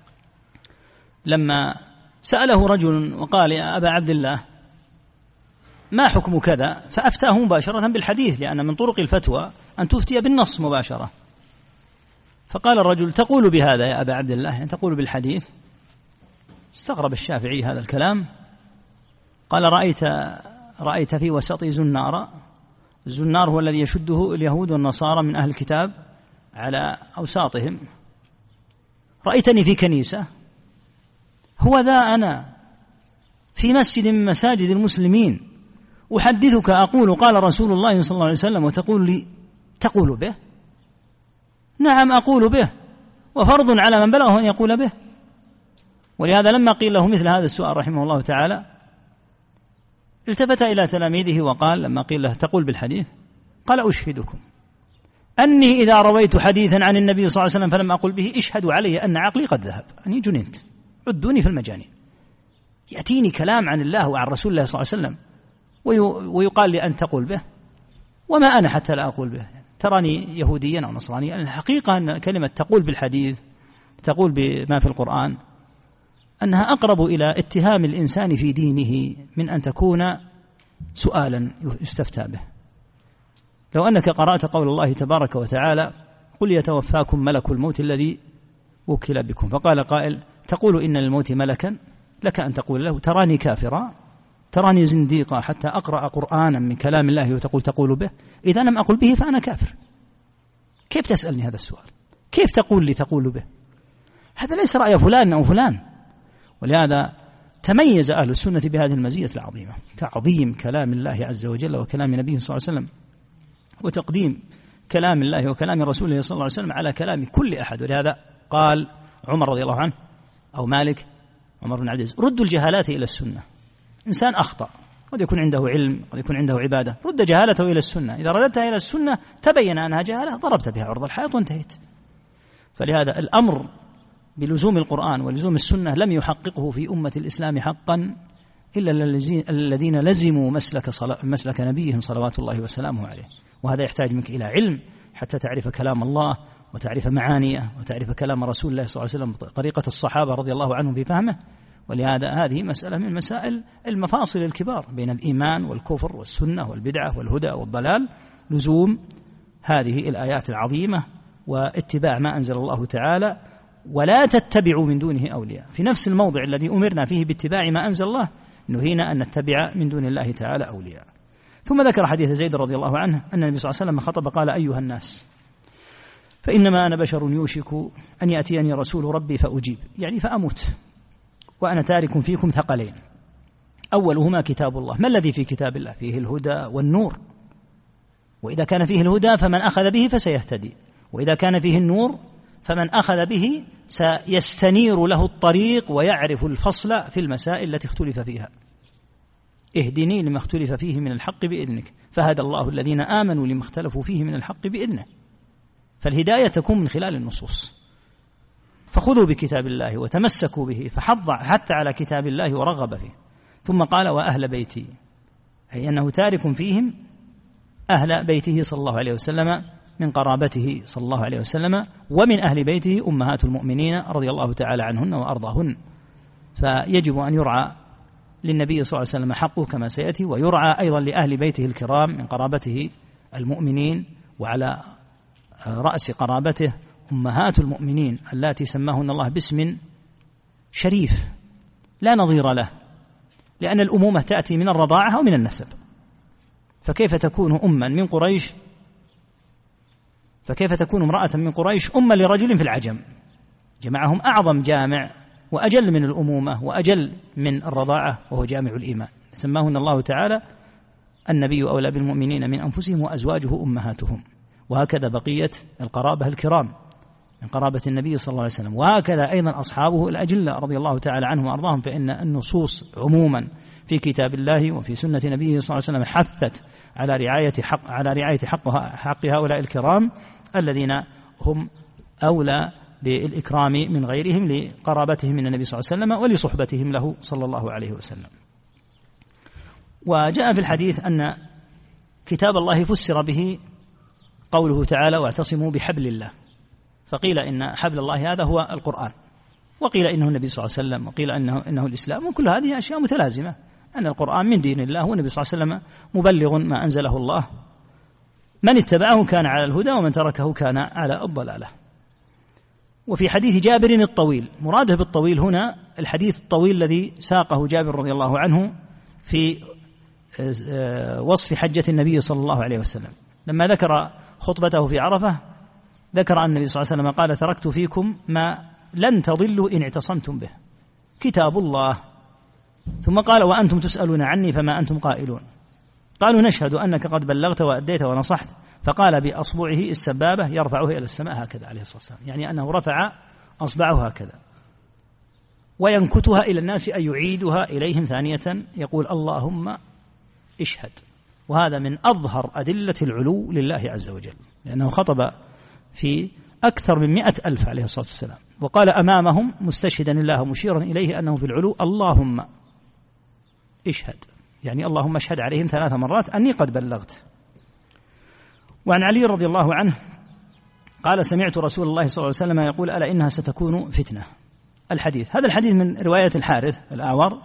لما سأله رجل وقال يا أبا عبد الله ما حكم كذا، فأفتاه مباشرة بالحديث، لأن من طرق الفتوى أن تفتي بالنص مباشرة. فقال الرجل تقول بهذا يا أبا عبد الله، يعني تقول بالحديث؟ استغرب الشافعي هذا الكلام، قال رأيت رأيت في وسط زنارا، الزنار هو الذي يشده اليهود والنصارى من أهل الكتاب على أوساطهم، رأيتني في كنيسة، هو ذا أنا في مسجد من مساجد المسلمين أحدثك أقول قال رسول الله صلى الله عليه وسلم وتقول لي تقول به؟ نعم أقول به، وفرض على من بلغه أن يقول به. ولهذا لما قيل له مثل هذا السؤال رحمه الله تعالى التفت إلى تلاميذه وقال لما قيل له تقول بالحديث، قال أشهدكم أني إذا رويت حديثا عن النبي صلى الله عليه وسلم فلم أقل به اشهدوا علي أن عقلي قد ذهب، أني جننت، عدوني في المجانين. يأتيني كلام عن الله وعن رسول الله صلى الله عليه وسلم ويقال لي أن تقول به، وما أنا حتى لا أقول به، تراني يهوديا أو نصرانيا. الحقيقة أن كلمة تقول بالحديث تقول بما في القرآن أنها أقرب إلى اتهام الإنسان في دينه من أن تكون سؤالا يستفتى به. لو أنك قرأت قول الله تبارك وتعالى قل يتوفاكم ملك الموت الذي وكل بكم، فقال قائل تقول إن للموت ملكا، لك أن تقول له تراني كافرا تراني زنديقة حتى أقرأ قرآنا من كلام الله وتقول تقول به؟ إذا لم أقل به فأنا كافر. كيف تسألني هذا السؤال؟ كيف تقول لي تقول به؟ هذا ليس رأي فلان أو فلان. ولهذا تميز أهل السنة بهذه المزية العظيمة، تعظيم كلام الله عز وجل وكلام نبيه صلى الله عليه وسلم، وتقديم كلام الله وكلام رسوله صلى الله عليه وسلم على كلام كل أحد. ولهذا قال عمر رضي الله عنه أو مالك عمر بن عبد العزيز: ردوا الجهالات إلى السنة. إنسان أخطأ، قد يكون عنده علم، قد يكون عنده عبادة، رد جهالته إلى السنة. إذا ردتها إلى السنة تبين أنها جهالة، ضربت بها عرض الحائط وانتهيت. فلهذا الأمر بلزوم القرآن ولزوم السنة لم يحققه في أمة الإسلام حقا إلا الذين لزموا مسلك, مسلك نبيهم صلوات الله وسلامه عليه. وهذا يحتاج منك إلى علم حتى تعرف كلام الله وتعرف معانيه وتعرف كلام رسول الله صلى الله عليه وسلم، طريقة الصحابة رضي الله عنهم في فهمه. ولهذا هذه مسألة من مسائل المفاصل الكبار بين الإيمان والكفر والسنة والبدعة والهدى والضلال، لزوم هذه الآيات العظيمة واتباع ما أنزل الله تعالى، ولا تتبعوا من دونه أولياء. في نفس الموضع الذي أمرنا فيه باتباع ما أنزل الله نهينا أن نتبع من دون الله تعالى أولياء. ثم ذكر حديث زيد رضي الله عنه أن النبي صلى الله عليه وسلم خطب قال: أيها الناس، فإنما أنا بشر يوشك أن يأتيني رسول ربي فأجيب، يعني فأموت وأنا تارك فيكم ثقلين، أولهما كتاب الله. ما الذي في كتاب الله؟ فيه الهدى والنور، وإذا كان فيه الهدى فمن أخذ به فسيهتدي، وإذا كان فيه النور فمن أخذ به سيستنير له الطريق ويعرف الفصل في المسائل التي اختلف فيها. اهدني لما اختلف فيه من الحق بإذنك، فهدى الله الذين آمنوا لما اختلفوا فيه من الحق بإذنه. فالهداية تكون من خلال النصوص. فخذوا بكتاب الله وتمسكوا به، فحض حتى على كتاب الله ورغب فيه. ثم قال: وأهل بيتي، أي أنه تارك فيهم أهل بيته صلى الله عليه وسلم من قرابته صلى الله عليه وسلم، ومن أهل بيته أمهات المؤمنين رضي الله تعالى عنهن وأرضاهن. فيجب أن يرعى للنبي صلى الله عليه وسلم حقه كما سيأتي، ويرعى أيضا لأهل بيته الكرام من قرابته المؤمنين، وعلى رأس قرابته أمهات المؤمنين اللاتي سماهن الله باسم شريف لا نظير له، لأن الأمومة تأتي من الرضاعة أو من النسب. فكيف تكون أما من قريش فكيف تكون امرأة من قريش أما لرجل في العجم؟ جمعهم أعظم جامع وأجل من الأمومة وأجل من الرضاعة، وهو جامع الإيمان. سماهن الله تعالى: النبي أولى بالمؤمنين من أنفسهم وأزواجه أمهاتهم. وهكذا بقية القرابة الكرام من قرابة النبي صلى الله عليه وسلم، وهكذا أيضا أصحابه الأجلة رضي الله تعالى عنهم وأرضاهم. فإن النصوص عموما في كتاب الله وفي سنة نبيه صلى الله عليه وسلم حثت على رعاية حق على رعاية حق حق هؤلاء الكرام الذين هم أولى بالإكرام من غيرهم لقرابتهم من النبي صلى الله عليه وسلم ولصحبتهم له صلى الله عليه وسلم. وجاء في الحديث أن كتاب الله فسر به قوله تعالى: واعتصموا بحبل الله. فقيل إن حبل الله هذا هو القرآن، وقيل إنه النبي صلى الله عليه وسلم، وقيل إنه, إنه الإسلام. وكل هذه أشياء متلازمة، أن القرآن من دين الله والنبي صلى الله عليه وسلم مبلغ ما أنزله الله، من اتبعه كان على الهدى ومن تركه كان على الضلالة. وفي حديث جابر الطويل، مراده بالطويل هنا الحديث الطويل الذي ساقه جابر رضي الله عنه في وصف حجة النبي صلى الله عليه وسلم، لما ذكر خطبته في عرفة ذكر أن النبي صلى الله عليه وسلم قال: تركت فيكم ما لن تضلوا إن اعتصمتم به، كتاب الله. ثم قال: وأنتم تسألون عني فما أنتم قائلون. قالوا: نشهد أنك قد بلغت وأديت ونصحت. فقال بأصبعه السبابة يرفعه إلى السماء هكذا عليه الصلاة والسلام، يعني أنه رفع أصبعه هكذا، وينكتها إلى الناس أي يعيدها إليهم ثانية، يقول: اللهم اشهد. وهذا من أظهر أدلة العلو لله عز وجل، لأنه خطب في أكثر من مئة ألف عليه الصلاة والسلام، وقال أمامهم مستشهدا الله مشيرا إليه أنه في العلو: اللهم اشهد، يعني اللهم اشهد عليهم ثلاث مرات أني قد بلغت. وعن علي رضي الله عنه قال: سمعت رسول الله صلى الله عليه وسلم يقول: ألا إنها ستكون فتنة. الحديث هذا الحديث من رواية الحارث الأعور،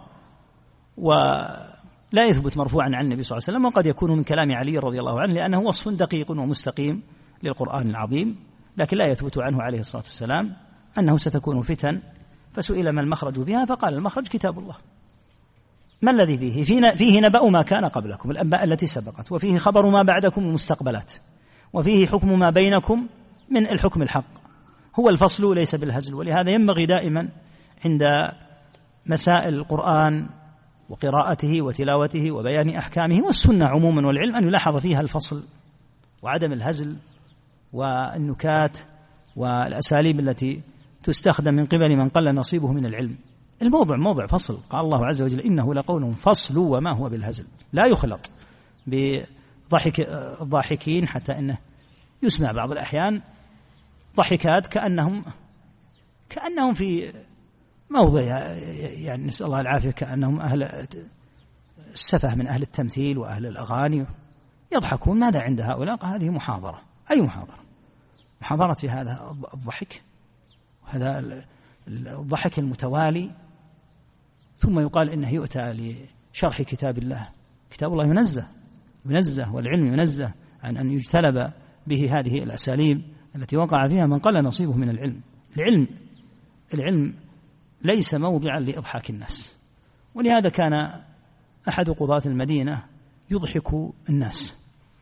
ولا يثبت مرفوعا عن النبي صلى الله عليه وسلم، وقد يكون من كلام علي رضي الله عنه، لأنه وصف دقيق ومستقيم للقرآن العظيم، لكن لا يثبت عنه عليه الصلاة والسلام أنه ستكون فتن. فسئل ما المخرج فيها فقال: المخرج كتاب الله. ما الذي فيه؟ فيه نبأ ما كان قبلكم، الأنباء التي سبقت، وفيه خبر ما بعدكم المستقبلات، وفيه حكم ما بينكم من الحكم الحق. هو الفصل ليس بالهزل. ولهذا ينبغي دائما عند مسائل القرآن وقراءته وتلاوته وبيان أحكامه والسنة عموما والعلم أن يلاحظ فيها الفصل وعدم الهزل والنكات والأساليب التي تستخدم من قبل من قل نصيبه من العلم. الموضع موضع فصل. قال الله عز وجل إنه لقول فصل وما هو بالهزل، لا يخلط بضحك الضاحكين حتى إنه يسمع بعض الأحيان ضحكات كأنهم كأنهم في موضع، يعني نسأل الله العافية، كأنهم أهل السفه من أهل التمثيل وأهل الأغاني يضحكون. ماذا عند هؤلاء؟ هذه محاضرة. أي محاضرة؟ محاضرة في هذا الضحك، هذا الضحك المتوالي، ثم يقال إنه يؤتى لشرح كتاب الله. كتاب الله ينزه ينزه والعلم ينزه عن أن يجتلب به هذه الأساليب التي وقع فيها من قل نصيبه من العلم. العلم العلم ليس موضعا لإضحاك الناس. ولهذا كان أحد قضاة المدينة يضحك الناس،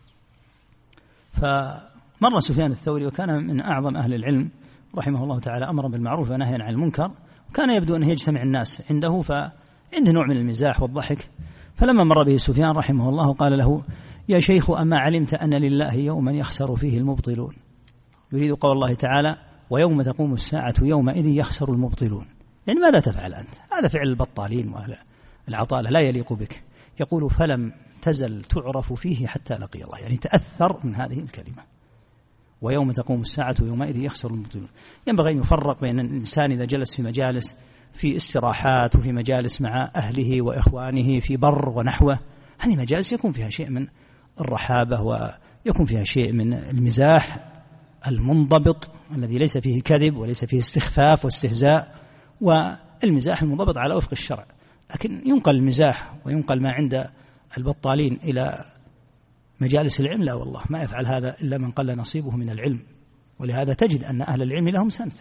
فمر سفيان الثوري وكان من أعظم أهل العلم رحمه الله تعالى، أمر بالمعروف ونهيا عن المنكر، وكان يبدو أنه يجتمع الناس عنده فعنده نوع من المزاح والضحك. فلما مر به سفيان رحمه الله قال له: يا شيخ، أما علمت أن لله يوما يخسر فيه المبطلون؟ يريد قول الله تعالى: ويوم تقوم الساعة يومئذ يخسر المبطلون. يعني ماذا تفعل أنت؟ هذا فعل البطالين وأهل العطالة، لا يليق بك. يقول: فلم تزل تعرف فيه حتى لقي الله. يعني تأثر من هذه الكلمة، ويوم تقوم الساعة يومئذ يخسر المبطلون. ينبغي أن يفرق بين الإنسان إذا جلس في مجالس، في استراحات، وفي مجالس مع أهله وإخوانه في بر ونحوه. هذه مجالس يكون فيها شيء من الرحابة ويكون فيها شيء من المزاح المنضبط الذي ليس فيه كذب وليس فيه استخفاف واستهزاء، والمزاح المنضبط على وفق الشرع. لكن ينقل المزاح وينقل ما عند البطالين إلى مجالس العلم، لا والله، ما يفعل هذا إلا من قل نصيبه من العلم. ولهذا تجد أن أهل العلم لهم سمت،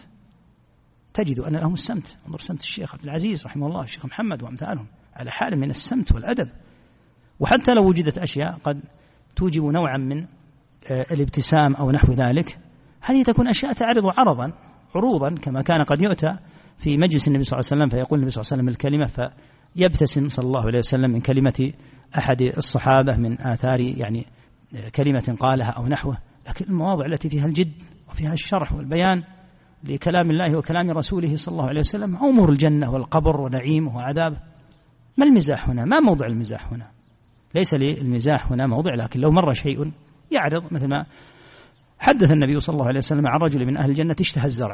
تجد أن لهم السمت. انظر سمت الشيخ عبد العزيز رحمه الله، الشيخ محمد وأمثالهم، على حال من السمت والأدب. وحتى لو وجدت أشياء قد توجب نوعا من الابتسام أو نحو ذلك، هذه تكون أشياء تعرض عرضا عروضا، كما كان قد يؤتى في مجلس النبي صلى الله عليه وسلم فيقول النبي صلى الله عليه وسلم الكلمة فيبتسم صلى الله عليه وسلم من كلمة أحد الصحابة من آثار يعني كلمة قالها أو نحوه. لكن المواضع التي فيها الجد وفيها الشرح والبيان لكلام الله وكلام رسوله صلى الله عليه وسلم، أمور الجنة والقبر ونعيمه وعذابه، ما المزاح هنا؟ ما موضع المزاح هنا؟ ليس للمزاح هنا موضع. لكن لو مر شيء يعرض، مثل ما حدث النبي صلى الله عليه وسلم عن رجل من أهل الجنة اشتهى الزرع،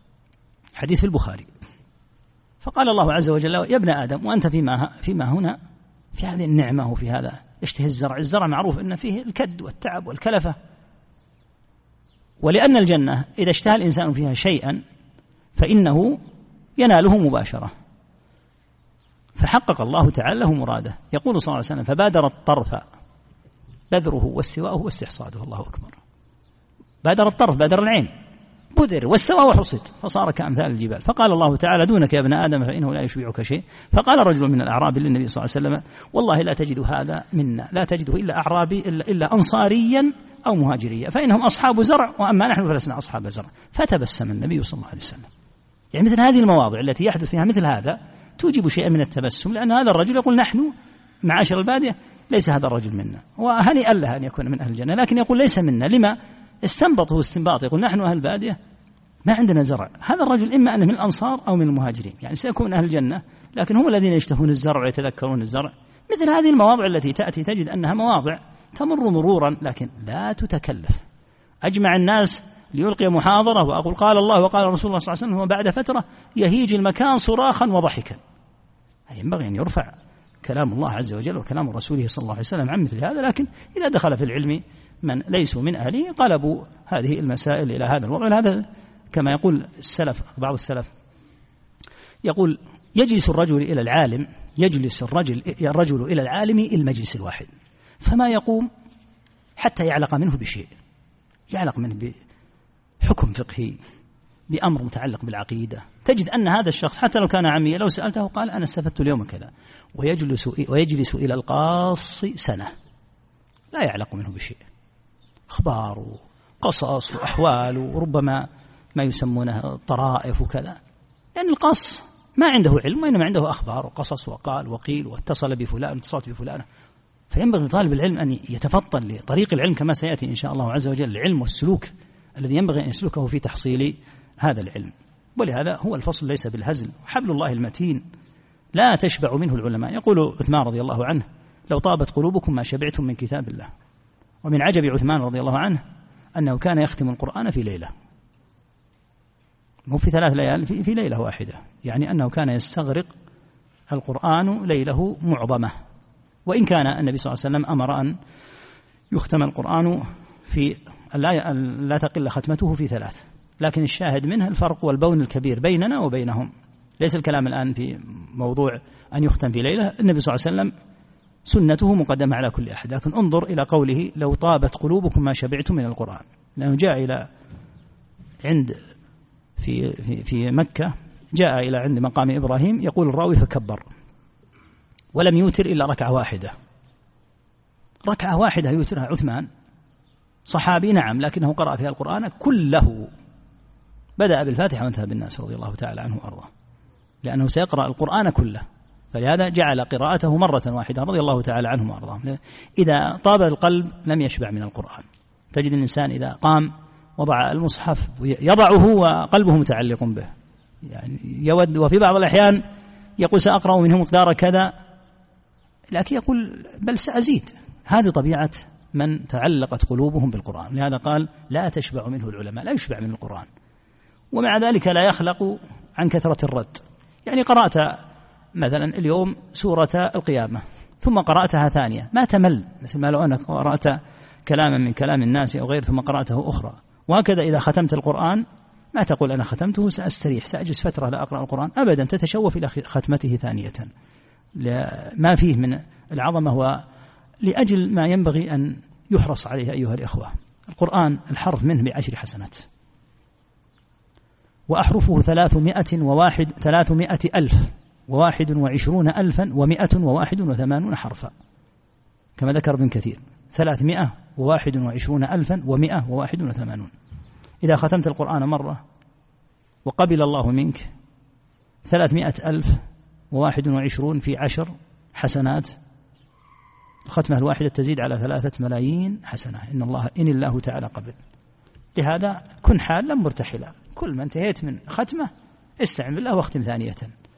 حديث في البخاري، فقال الله عز وجل: يا ابن آدم، وأنت فيما, فيما هنا في هذه النعمة وفي هذا اشتهى الزرع. الزرع معروف أن فيه الكد والتعب والكلفة، ولأن الجنة إذا اشتهى الإنسان فيها شيئا فإنه يناله مباشرة، فحقق الله تعالى له مراده. يقول صلى الله عليه وسلم: فبادر الطرف بذره واستواءه واستحصاده. الله أكبر. بادر الطرف، بادر العين، بذر واستوى وحصد فصار كأمثال الجبال. فقال الله تعالى: دونك يا ابن آدم فإنه لا يشبعك شيء. فقال رجل من الأعراب للنبي صلى الله عليه وسلم: والله لا تجد هذا منا، لا تجده إلا أعرابي إلا, إلا أنصاريا أو مهاجريا، فإنهم أصحاب زرع وأما نحن فلسنا أصحاب زرع. فتبسم النبي صلى الله عليه وسلم. يعني مثل هذه المواضع التي يحدث فيها مثل هذا توجب شيئا من التبسم، لأن هذا الرجل يقول: نحن معاشر البادية ليس هذا الرجل منا، وهنيئا له أن يكون من أهل الجنة، لكن يقول ليس منا. لما؟ استنبطه استنباط، يقول: نحن أهل البادية ما عندنا زرع. هذا الرجل إما أنه من الأنصار أو من المهاجرين، يعني سيكون من أهل الجنة، لكن هم الذين يشتهون الزرع ويتذكرون الزرع. مثل هذه المواضع التي تأتي تجد أنها مواضع تمر مرورا لكن لا تتكلف. أجمع الناس ليلقي محاضرة وأقول قال الله وقال رسول الله صلى الله عليه وسلم، وبعد فترة يهيج المكان صراخا وضحكا. ينبغي أن يرفع كلام الله عز وجل وكلام رسوله صلى الله عليه وسلم عن مثل هذا. لكن إذا دخل في العلم من ليسوا من أهله قلبوا هذه المسائل إلى هذا الوضع. هذا كما يقول السلف، بعض السلف يقول: يجلس الرجل إلى العالم يجلس الرجل الرجل إلى العالم المجلس الواحد، فما يقوم حتى يعلق منه بشيء، يعلق منه بحكم فقهي، بأمر متعلق بالعقيدة، تجد أن هذا الشخص حتى لو كان عاميا لو سألته قال أنا استفدت اليوم كذا، ويجلس ويجلس إلى القاص سنة لا يعلق منه بشيء، أخبار وقصص وأحوال وربما ما يسمونه طرائف وكذا، لأن القاص ما عنده علم وإنما عنده أخبار وقصص وقال وقيل واتصل بفلان واتصلت بفلان. فينبغي لطالب العلم أن يتفطن لطريق العلم كما سيأتي إن شاء الله عز وجل، العلم والسلوك الذي ينبغي أن يسلكه في تحصيل هذا العلم. ولهذا هو الفصل ليس بالهزل، حبل الله المتين لا تشبع منه العلماء. يقول عثمان رضي الله عنه لو طابت قلوبكم ما شبعتم من كتاب الله. ومن عجب عثمان رضي الله عنه أنه كان يختم القرآن في ليلة، مو في ثلاث ليال، في, في ليلة واحدة، يعني أنه كان يستغرق القرآن ليله معظمة. وإن كان النبي صلى الله عليه وسلم أمر أن يختم القرآن في لا, لا تقل ختمته في ثلاث، لكن الشاهد منها الفرق والبون الكبير بيننا وبينهم. ليس الكلام الآن في موضوع أن يختم في ليلة، النبي صلى الله عليه وسلم سنته مقدمة على كل أحد. لكن انظر إلى قوله لو طابت قلوبكم ما شبعتم من القرآن، لأنه جاء إلى عند في, في, في مكة، جاء إلى عند مقام إبراهيم، يقول الراوي فكبر ولم يوتر إلا ركعة واحدة. ركعة واحدة يوترها عثمان، صحابي نعم، لكنه قرأ فيها القرآن كله، بدأ بالفاتحة وانتهى بالناس رضي الله تعالى عنه وأرضاه، لأنه سيقرأ القرآن كله، فلهذا جعل قراءته مرة واحدة رضي الله تعالى عنه وأرضاه. إذا طاب القلب لم يشبع من القرآن. تجد الإنسان إذا قام وضع المصحف يضعه وقلبه متعلق به، يعني يود، وفي بعض الأحيان يقول سأقرأ منه مقدار كذا، لكن يقول بل سأزيد. هذه طبيعة من تعلقت قلوبهم بالقرآن. لهذا قال لا تشبع منه العلماء، لا يشبع من القرآن، ومع ذلك لا يخلق عن كثرة الرد. يعني قرأت مثلا اليوم سورة القيامة ثم قرأتها ثانية ما تمل، مثل ما لو أنك قرأت كلاما من كلام الناس أو غير ثم قرأته أخرى. وهكذا إذا ختمت القرآن ما تقول أنا ختمته سأستريح سأجلس فترة لا أقرأ القرآن، أبدا، تتشوف إلى ختمته ثانية. ما فيه من العظمة هو لأجل ما ينبغي أن يحرص عليه أيها الإخوة. القرآن الحرف منه بعشر حسنات، وأحرفه ثلاثمائة وواحد ثلاثمائة ألف وواحد وعشرون ألفا ومائة وواحد وثمانون حرفا، كما ذكر ابن كثير ثلاثمائة وواحد وعشرون ألفا ومائة وواحد وثمانون. إذا ختمت القرآن مرة وقبل الله منك ثلاثمائة ألف وواحد وعشرون في عشر حسنات، الختمة الواحدة تزيد على ثلاثة ملايين حسنة، إن الله إن الله تعالى قبل. لهذا كن حالا مرتحلا، كل ما انتهيت من ختمة استعن بالله واختم ثانية،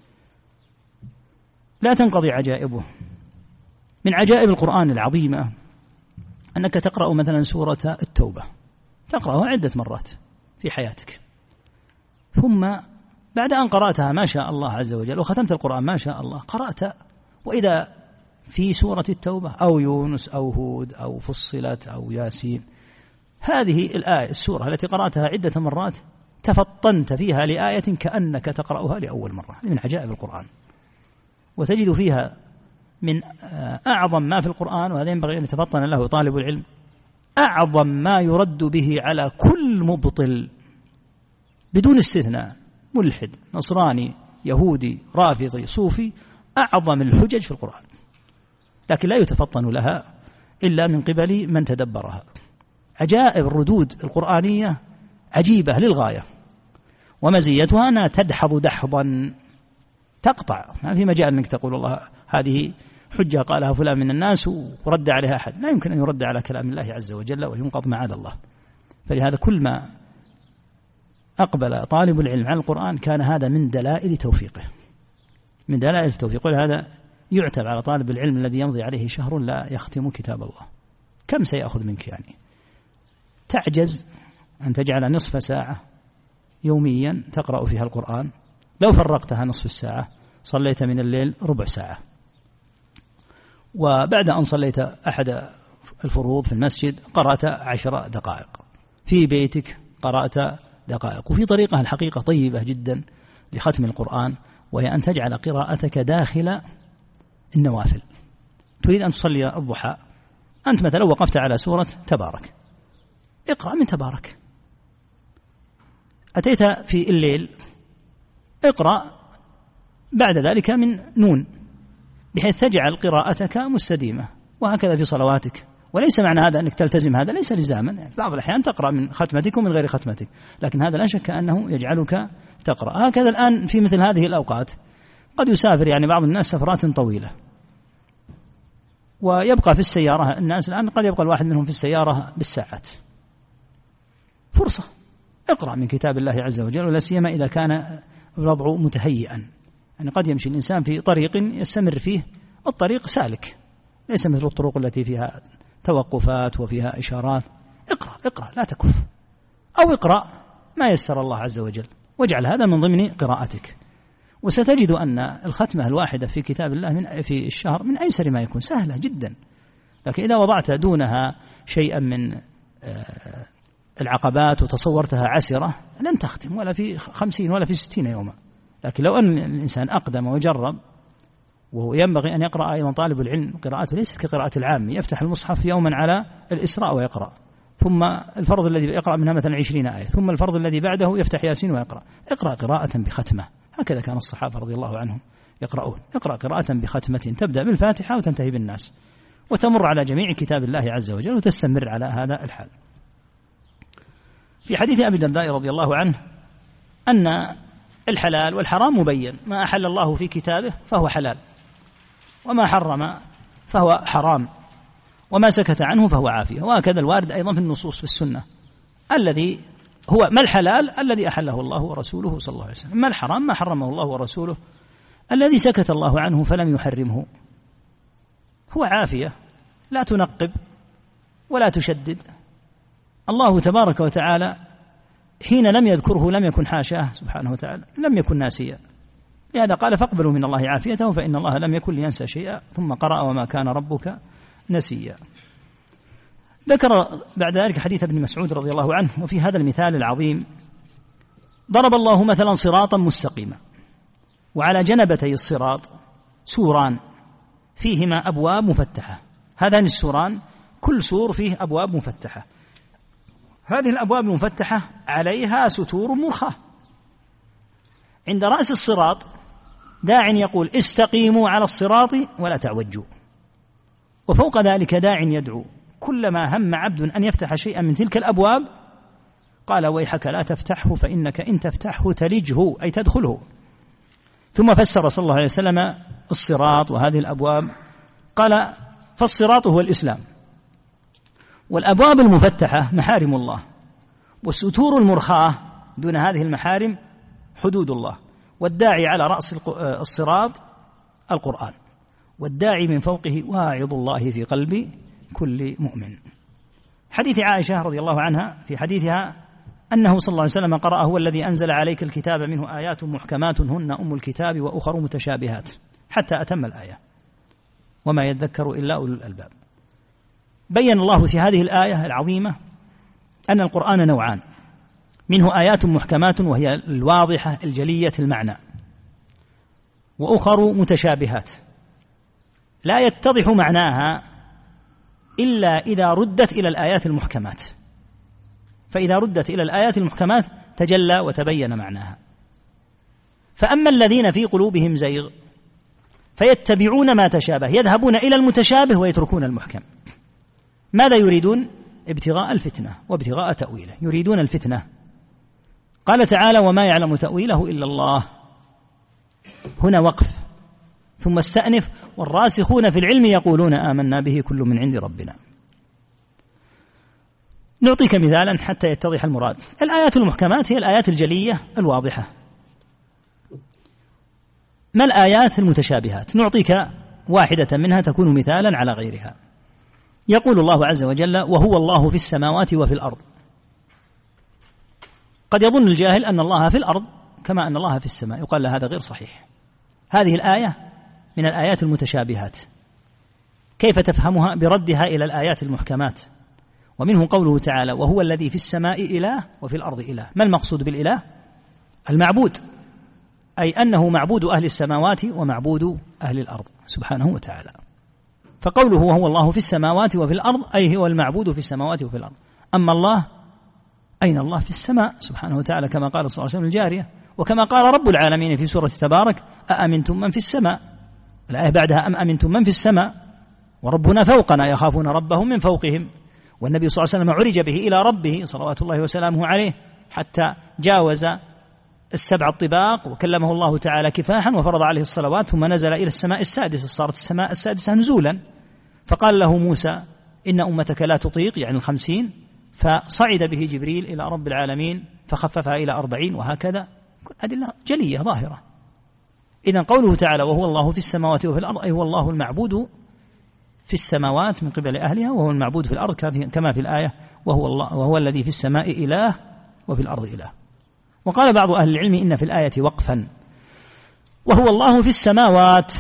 لا تنقضي عجائبه. من عجائب القرآن العظيمة أنك تقرأ مثلا سورة التوبة، تقرأها عدة مرات في حياتك، ثم بعد أن قرأتها ما شاء الله عز وجل وختمت القرآن ما شاء الله، قرأت وإذا في سورة التوبة أو يونس أو هود أو فصلت أو ياسين، هذه الآية السورة التي قرأتها عدة مرات تفطنت فيها لآية كأنك تقرأها لأول مرة. من عجائب القرآن، وتجد فيها من أعظم ما في القرآن، وهذا ينبغي أن يتفطن له طالب العلم، أعظم ما يرد به على كل مبطل بدون استثناء، ملحد نصراني يهودي رافضي صوفي، أعظم الحجج في القرآن، لكن لا يتفطن لها إلا من قبل من تدبرها. عجائب الردود القرآنية عجيبة للغاية، ومزيتها أنها تدحض دحضا تقطع، ما في مجال أنك تقول الله هذه حجة قالها فلان من الناس ورد عليها أحد، لا يمكن أن يرد على كلام الله عز وجل وينقض معاذ الله. فلهذا كل ما أقبل طالب العلم على القرآن كان هذا من دلائل توفيقه، من دلائل التوفيق. هذا يعتب على طالب العلم الذي يمضي عليه شهر لا يختم كتاب الله. كم سيأخذ منك؟ يعني تعجز أن تجعل نصف ساعة يوميا تقرأ فيها القرآن، لو فرقتها نصف الساعة صليت من الليل ربع ساعة، وبعد أن صليت أحد الفروض في المسجد قرأت عشر دقائق، في بيتك قرأت دقائق. وفي طريقة الحقيقة طيبة جدا لختم القرآن، وهي أن تجعل قراءتك داخل النوافل. تريد أن تصلي الضحى، أنت مثلا وقفت على سورة تبارك، اقرأ من تبارك، أتيت في الليل اقرأ بعد ذلك من نون بحيث تجعل قراءتك مستديمة، وهكذا في صلواتك. وليس معنى هذا أنك تلتزم، هذا ليس لزاما، في بعض الأحيان تقرأ من ختمتك ومن غير ختمتك، لكن هذا لا شك أنه يجعلك تقرأ. هكذا الآن في مثل هذه الأوقات قد يسافر يعني بعض الناس سفرات طويلة ويبقى في السيارة، الناس الآن قد يبقى الواحد منهم في السيارة بالساعات، فرصة اقرأ من كتاب الله عز وجل، ولا سيما إذا كان الوضع متهيئا. يعني قد يمشي الإنسان في طريق يستمر فيه الطريق سالك، ليس مثل الطرق التي فيها توقفات وفيها إشارات. اقرأ اقرأ لا تكف، أو اقرأ ما يسر الله عز وجل، واجعل هذا من ضمن قراءتك. وستجد أن الختمة الواحدة في كتاب الله من في الشهر من أيسر ما يكون، سهلة جدا. لكن إذا وضعت دونها شيئا من العقبات وتصورتها عسرة لن تختم ولا في خمسين ولا في ستين يوما. لكن لو أن الإنسان أقدم وجرب، وينبغي أن يقرأ أيضا طالب العلم قراءته ليست كقراءة العام، يفتح المصحف يوما على الإسراء ويقرأ، ثم الفرض الذي يقرأ منها مثلا عشرين آية، ثم الفرض الذي بعده يفتح ياسين ويقرأ. اقرأ قراءة بختمة، هكذا كان الصحابة رضي الله عنهم يقرؤون. اقرأ قراءة بختمة تبدأ بالفاتحة وتنتهي بالناس، وتمر على جميع كتاب الله عز وجل وتستمر على هذا الحال. في حديث أبي الدرداء رضي الله عنه أن الحلال والحرام مبين، ما أحل الله في كتابه فهو حلال، وما حرم فهو حرام، وما سكت عنه فهو عافية. وهكذا الوارد أيضا في النصوص في السنة، الذي هو ما الحلال الذي أحله الله ورسوله صلى الله عليه وسلم، ما الحرام ما حرمه الله ورسوله، الذي سكت الله عنه فلم يحرمه هو عافية، لا تنقب ولا تشدد. الله تبارك وتعالى حين لم يذكره لم يكن حاشاه سبحانه وتعالى، لم يكن ناسيا، لهذا قال فاقبلوا من الله عافيته فإن الله لم يكن لينسى شيئا، ثم قرأ وما كان ربك نسيا. ذكر بعد ذلك حديث ابن مسعود رضي الله عنه. وفي هذا المثال العظيم ضرب الله مثلا صراطا مستقيما، وعلى جنبتي الصراط سوران فيهما أبواب مفتحة. هذان السوران كل سور فيه أبواب مفتحة، هذه الأبواب المفتحة عليها ستور مرخاة. عند رأس الصراط داع يقول استقيموا على الصراط ولا تعوجوا، وفوق ذلك داع يدعو كلما هم عبد أن يفتح شيئا من تلك الأبواب قال ويحك لا تفتحه فإنك إن تفتحه تلجه، أي تدخله. ثم فسر صلى الله عليه وسلم الصراط وهذه الأبواب، قال فالصراط هو الإسلام، والأبواب المفتحة محارم الله، والستور المرخاة دون هذه المحارم حدود الله، والداعي على رأس الصراط القرآن، والداعي من فوقه واعظ الله في قلب كل مؤمن. حديث عائشة رضي الله عنها في حديثها أنه صلى الله عليه وسلم قرأ هو الذي أنزل عليك الكتاب منه آيات محكمات هن أم الكتاب وأخر متشابهات، حتى أتم الآية وما يذكر إلا أولو الألباب. بين الله في هذه الآية العظيمة أن القرآن نوعان، منه آيات محكمات وهي الواضحة الجلية المعنى، وأخر متشابهات لا يتضح معناها إلا إذا ردت إلى الآيات المحكمات، فإذا ردت إلى الآيات المحكمات تجلى وتبين معناها. فأما الذين في قلوبهم زيغ فيتبعون ما تشابه، يذهبون إلى المتشابه ويتركون المحكم. ماذا يريدون؟ ابتغاء الفتنة وابتغاء تأويله، يريدون الفتنة. قال تعالى وما يعلم تأويله إلا الله. هنا وقف ثم استأنف والراسخون في العلم يقولون آمنا به كل من عند ربنا. نعطيك مثالا حتى يتضح المراد. الآيات المحكمات هي الآيات الجلية الواضحة. ما الآيات المتشابهات؟ نعطيك واحدة منها تكون مثالا على غيرها. يقول الله عز وجل وهو الله في السماوات وفي الأرض. قد يظن الجاهل أن الله في الأرض كما أن الله في السماء، يقال له هذا غير صحيح. هذه الآية من الآيات المتشابهات، كيف تفهمها؟ بردها إلى الآيات المحكمات. ومنه قوله تعالى وهو الذي في السماء إله وفي الأرض إله. ما المقصود بالإله؟ المعبود، أي أنه معبود أهل السماوات ومعبود أهل الأرض سبحانه وتعالى. فقوله وهو الله في السماوات وفي الأرض أي هو المعبود في السماوات وفي الأرض. أما الله أين الله؟ في السماء سبحانه وتعالى، كما قال صلى الله عليه وسلم الجارية، وكما قال رب العالمين في سورة تبارك: أأمنتم من في السماء. الآية بعدها: أم أمنتم من في السماء وربنا فوقنا يخافون ربهم من فوقهم. والنبي صلى الله عليه وسلم عرج به إلى ربه صلوات الله وسلامه عليه حتى جاوز السبع الطباق وكلمه الله تعالى كفاحا وفرض عليه الصلوات، ثم نزل إلى السماء السادسة، صارت السماء السادسة نزولا، فقال له موسى: إن أمتك لا تطيق، يعني الخمسين، فصعد به جبريل إلى رب العالمين فخففها إلى أربعين، وهكذا. أدلة جلية ظاهرة. إذن قوله تعالى: وهو الله في السماوات وفي الأرض، أي هو الله المعبود في السماوات من قبل أهلها، وهو المعبود في الأرض كما في الآية: وهو الله وهو الذي في السماء إله وفي الأرض إله. وقال بعض أهل العلم إن في الآية وقفا: وهو الله في السماوات،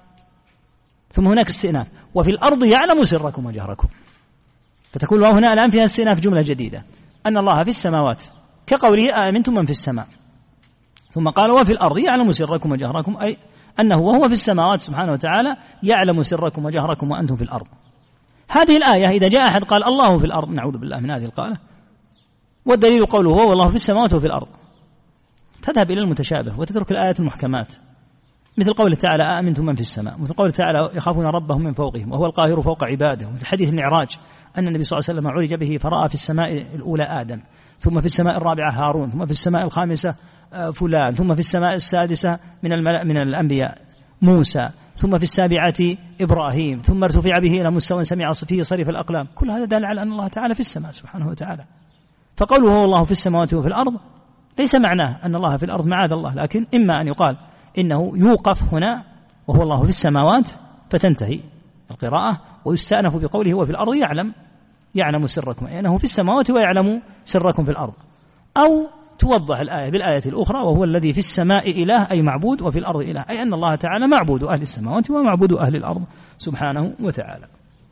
ثم هناك استئناف: وفي الأرض يعلم سركم وجهركم. فتكون الله هنا الآن فيها استئناف جملة جديدة، أن الله في السماوات، كقوله: آمنتم من في السماء، ثم قال: وفي الأرض يعلم سركم وجهركم، أي أنه وهو في السماوات سبحانه وتعالى يعلم سركم وجهركم وأنتم في الأرض. هذه الآية إذا جاء أحد قال الله في الأرض، نعوذ بالله من هذه القالة، والدليل قوله هو والله في السماوات وفي الأرض، تذهب إلى المتشابه وتترك الآيات المحكمات، مثل قوله تعالى: آمنتم من في السماء، مثل قوله تعالى: يخافون ربهم من فوقهم وهو القاهر فوق عباده، مثل حديث المعراج أن النبي صلى الله عليه وسلم عرج به فرأى في السماء الأولى آدم، ثم في السماء الرابعة هارون، ثم في السماء الخامسة فلان، ثم في السماء السادسة من الملأ من الأنبياء موسى، ثم في السابعة إبراهيم، ثم ارتفع به إلى مستوى سمع فيه صريف الأقلام. كل هذا دل على أن الله تعالى في السماء سبحانه وتعالى. فقوله هو الله في السماوات وفي الأرض ليس معناه أن الله في الأرض معاذ الله، لكن إما أن يقال إنه يوقف هنا وهو الله في السماوات فتنتهي القراءة، ويستأنف بقوله هو في الأرض يعلم يعلم سركم، أي أنه في السماوات ويعلم سركم في الأرض، أو توضح الآية بالآية الأخرى: وهو الذي في السماء إله، أي معبود، وفي الأرض إله، أي أن الله تعالى معبود أهل السماوات ومعبود أهل الأرض سبحانه وتعالى.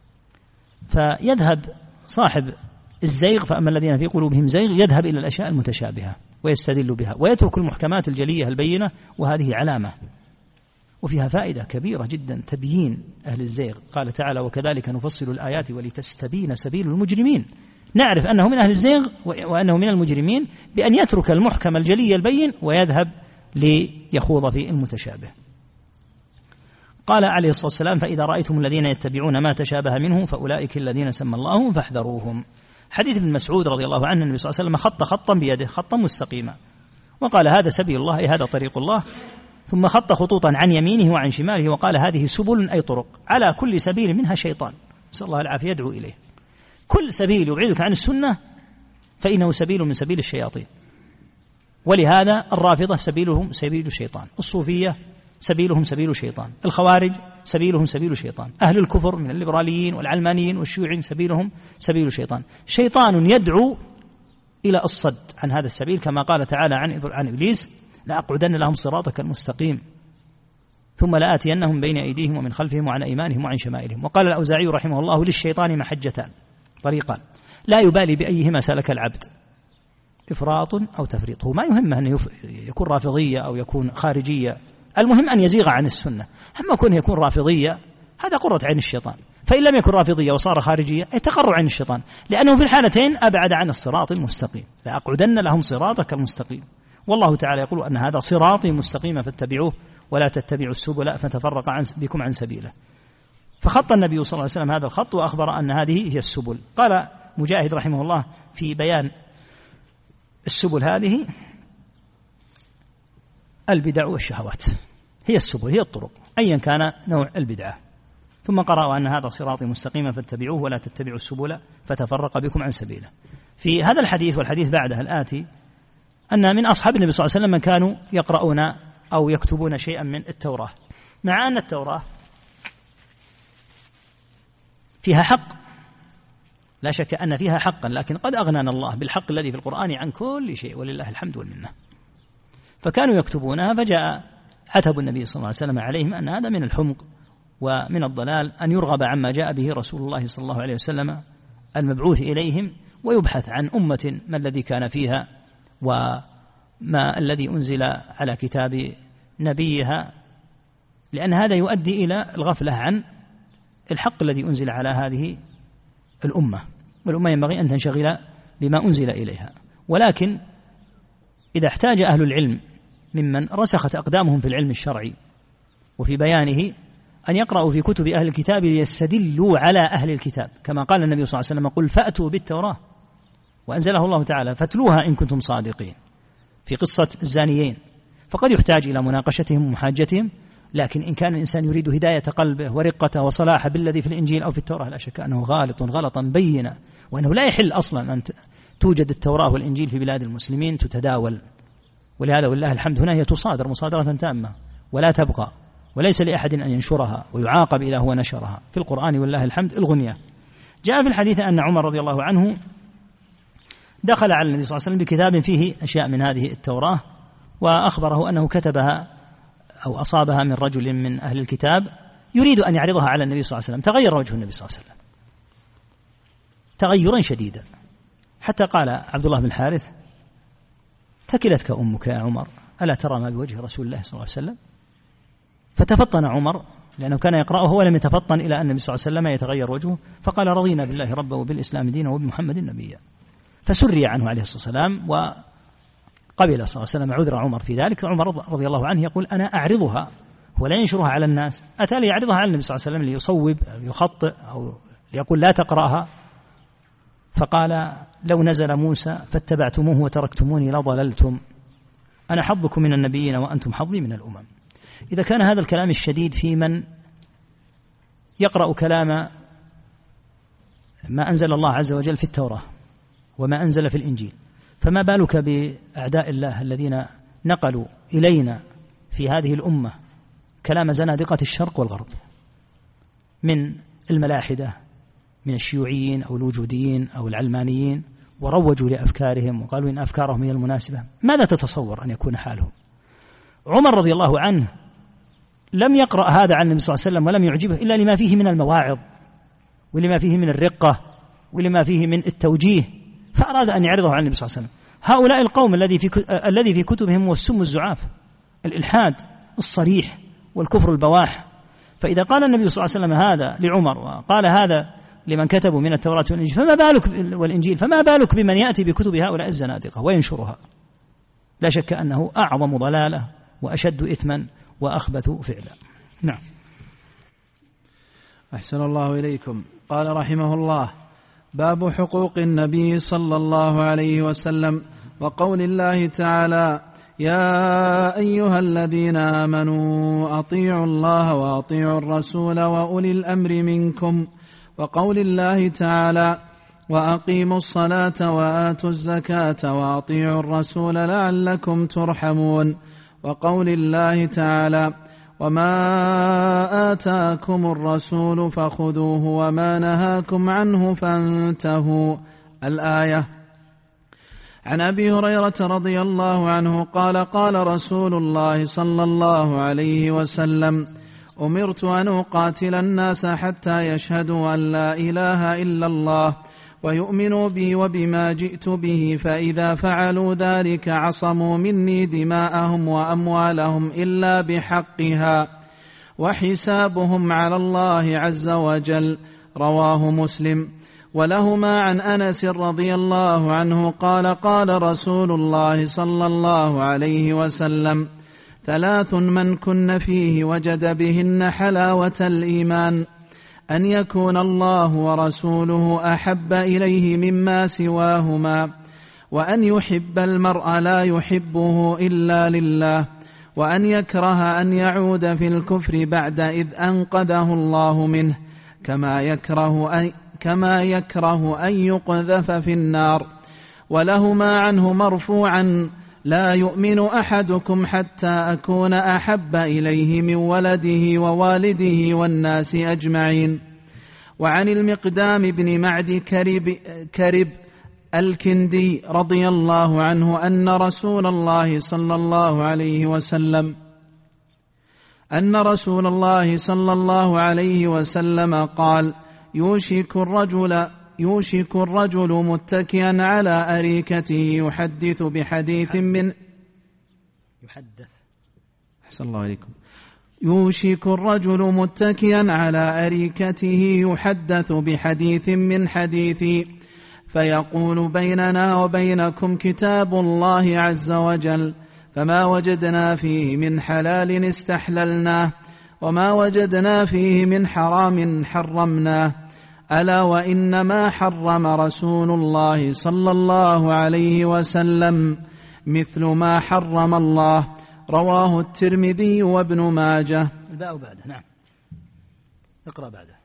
فيذهب صاحب الزيغ، فأما الذين في قلوبهم زيغ، يذهب إلى الأشياء المتشابهة ويستدل بها ويترك المحكمات الجلية البينة، وهذه علامة وفيها فائدة كبيرة جدا، تبيين أهل الزيغ. قال تعالى: وكذلك نفصل الآيات ولتستبين سبيل المجرمين. نعرف أنه من أهل الزيغ وأنه من المجرمين بأن يترك المحكم الجلي البين ويذهب ليخوض في المتشابه. قال عليه الصلاة والسلام: فإذا رأيتم الذين يتبعون ما تشابه منه فأولئك الذين سمى الله فاحذروهم. حديث ابن مسعود رضي الله عنه النبي صلى الله عليه وسلم خط خطا بيده، خطا مستقيما، وقال: هذا سبيل الله، أي هذا طريق الله. ثم خط خطوطا عن يمينه وعن شماله، وقال: هذه سبل، أي طرق، على كل سبيل منها شيطان، نسأل الله العافية، يدعو إليه. كل سبيل يبعدك عن السنة فإنه سبيل من سبيل الشياطين. ولهذا الرافضة سبيلهم سبيل الشيطان، الصوفية سبيلهم سبيل الشيطان، الخوارج سبيلهم سبيل الشيطان، أهل الكفر من الليبراليين والعلمانيين والشيوعيين سبيلهم سبيل الشيطان. شيطان يدعو إلى الصد عن هذا السبيل، كما قال تعالى عن عن إبليس: لأقعدن لهم صراطك المستقيم ثم لآتينهم بين أيديهم ومن خلفهم وعن أيمانهم وعن شمائلهم. وقال الأوزاعي رحمه الله: للشيطان محجتان، طريقان، لا يبالي بأيهما سلك العبد، إفراط أو تفريط. هو ما يهمه أن يكون رافضية أو يكون خارجية، المهم أن يزيغ عن السنة. أما كونه يكون رافضية هذا قرة عين الشيطان، فإن لم يكن رافضية وصار خارجية أي تقر عين الشيطان، لأنه في الحالتين أبعد عن الصراط المستقيم. لأقعدن لهم صراطك المستقيم. والله تعالى يقول أن هذا صراطي مستقيما فاتبعوه ولا تتبعوا السبل فتفرق عن بكم عن سبيله. فخط النبي صلى الله عليه وسلم هذا الخط وأخبر أن هذه هي السبل. قال مجاهد رحمه الله في بيان السبل: هذه البدع والشهوات، هي السبل، هي الطرق، أيا كان نوع البدعة. ثم قرأوا أن هذا صراطي مستقيما فاتبعوه ولا تتبعوا السبل فتفرق بكم عن سبيله. في هذا الحديث والحديث بعده الآتي أن من أصحاب النبي صلى الله عليه وسلم من كانوا يقرؤون أو يكتبون شيئا من التوراة، مع أن التوراة فيها حق، لا شك أن فيها حقا، لكن قد أغنانا الله بالحق الذي في القرآن عن كل شيء، ولله الحمد والمنة. فكانوا يكتبونها، فجاء عتب النبي صلى الله عليه وسلم عليهم أن هذا من الحمق ومن الضلال أن يرغب عما جاء به رسول الله صلى الله عليه وسلم المبعوث إليهم، ويبحث عن أمة ما الذي كان فيها وما الذي أنزل على كتاب نبيها، لأن هذا يؤدي إلى الغفلة عن الحق الذي أنزل على هذه الأمة، والأمة ينبغي أن تنشغل بما أنزل إليها. ولكن إذا احتاج أهل العلم ممن رسخت أقدامهم في العلم الشرعي وفي بيانه أن يقرأوا في كتب أهل الكتاب ليستدلوا على أهل الكتاب، كما قال النبي صلى الله عليه وسلم: قل فأتوا بالتوراة، وأنزله الله تعالى: فاتلوها إن كنتم صادقين، في قصة الزانيين. فقد يحتاج إلى مناقشتهم ومحاجتهم، لكن إن كان الإنسان يريد هداية قلبه ورقته وصلاحه بالذي في الإنجيل أو في التوراة، لا شك أنه غالط غلطا بينا، وأنه لا يحل أصلا أن توجد التوراة والإنجيل في بلاد المسلمين تتداول. ولهذا والله الحمد هنا هي تصادر مصادرة تامة ولا تبقى، وليس لأحد أن ينشرها ويعاقب إذا هو نشرها. في القرآن والله الحمد الغنية. جاء في الحديث أن عمر رضي الله عنه دخل على النبي صلى الله عليه وسلم بكتاب فيه أشياء من هذه التوراة، وأخبره أنه كتبها أو أصابها من رجل من أهل الكتاب يريد أن يعرضها على النبي صلى الله عليه وسلم. تغير وجه النبي صلى الله عليه وسلم تغيرا شديدا، حتى قال عبد الله بن الحارث: ثكلتك أمك يا عمر، ألا ترى ما بوجه رسول الله صلى الله عليه وسلم؟ فتفطن عمر، لأنه كان يقرأه ولم يتفطن إلى أن النبي صلى الله عليه وسلم يتغير وجهه، فقال: رضينا بالله ربا وبالإسلام دينا وبمحمد نبيا. فسري عنه عليه الصلاة والسلام، وقبل صلى الله عليه وسلم عذر عمر في ذلك. عمر رضي الله عنه يقول: أنا أعرضها ولا ينشرها على الناس، أتى لي يعرضها على النبي صلى الله عليه وسلم ليصوب أو يخطئ أو ليقول لا تقرأها. فقال: لو نزل موسى فاتبعتموه وتركتموني لضللتم، أنا حظكم من النبيين وأنتم حظي من الأمم. إذا كان هذا الكلام الشديد في من يقرأ كلام ما أنزل الله عز وجل في التوراة وما أنزل في الإنجيل، فما بالك بأعداء الله الذين نقلوا إلينا في هذه الأمة كلام زنادقة الشرق والغرب من الملاحدة، من الشيوعيين أو الوجوديين أو العلمانيين، وروجوا لأفكارهم وقالوا إن أفكارهم هي المناسبة. ماذا تتصور أن يكون حالهم؟ عمر رضي الله عنه لم يقرأ هذا عن النبي صلى الله عليه وسلم ولم يعجبه إلا لما فيه من المواعظ ولما فيه من الرقة ولما فيه من التوجيه، فأراد أن يعرضه عن النبي صلى الله عليه وسلم. هؤلاء القوم الذي في الذي في كتبهم والسم الزعاف، الإلحاد الصريح والكفر البواح. فإذا قال النبي صلى الله عليه وسلم هذا لعمر وقال هذا لمن كتبوا من التوراة والإنجيل، فما بالك والإنجيل فما بالك بمن يأتي بكتب هؤلاء الزنادقة وينشرها؟ لا شك أنه أعظم ضلالة وأشد إثما وأخبث فعلا. نعم. أحسن الله إليكم. قال رحمه الله: باب حقوق النبي صلى الله عليه وسلم وقول الله تعالى: يا أيها الذين آمنوا أطيعوا الله وأطيعوا الرسول وأولي الأمر منكم، وقول الله تعالى: وأقيموا الصلاة وآتوا الزكاة وأطيعوا الرسول لعلكم ترحمون، وقول الله تعالى: وما آتاكم الرسول فخذوه وما نهاكم عنه فانتهوا. الآية. عن أبي هريرة رضي الله عنه قال: قال رسول الله صلى الله عليه وسلم: أمرت أن أقاتل الناس حتى يشهدوا أن لا إله إلا الله ويؤمنوا بي وبما جئت به، فإذا فعلوا ذلك عصموا مني دماءهم وأموالهم إلا بحقها وحسابهم على الله عز وجل. رواه مسلم. ولهما عن أنس رضي الله عنه قال: قال رسول الله صلى الله عليه وسلم: ثلاث من كن فيه وجد بهن حلاوة الإيمان: أن يكون الله ورسوله أحب إليه مما سواهما، وأن يحب المرء لا يحبه إلا لله، وأن يكره أن يعود في الكفر بعد إذ أنقذه الله منه، كما يكره أن, كما يكره أن يقذف في النار. ولهما عنه مرفوعا: لا يؤمن أحدكم حتى أكون أحب إليه من ولده ووالده والناس أجمعين. وعن المقدام بن معد كرب, كرب الكندي رضي الله عنه أن رسول الله صلى الله عليه وسلم أن رسول الله صلى الله عليه وسلم قال: يوشك الرجل يوشك الرجل متكئا على أريكته يحدث بحديث من يحدث أحسن الله عليكم يوشك الرجل متكئا على أريكته يحدث بحديث من حديثي، فيقول بيننا وبينكم كتاب الله عز وجل، فما وجدنا فيه من حلال استحللناه، وما وجدنا فيه من حرام حرمناه. ألا وإنما حرم رسول الله صلى الله عليه وسلم مثل ما حرم الله. رواه الترمذي وابن ماجه. الباء بعده. نعم، اقرأ بعده.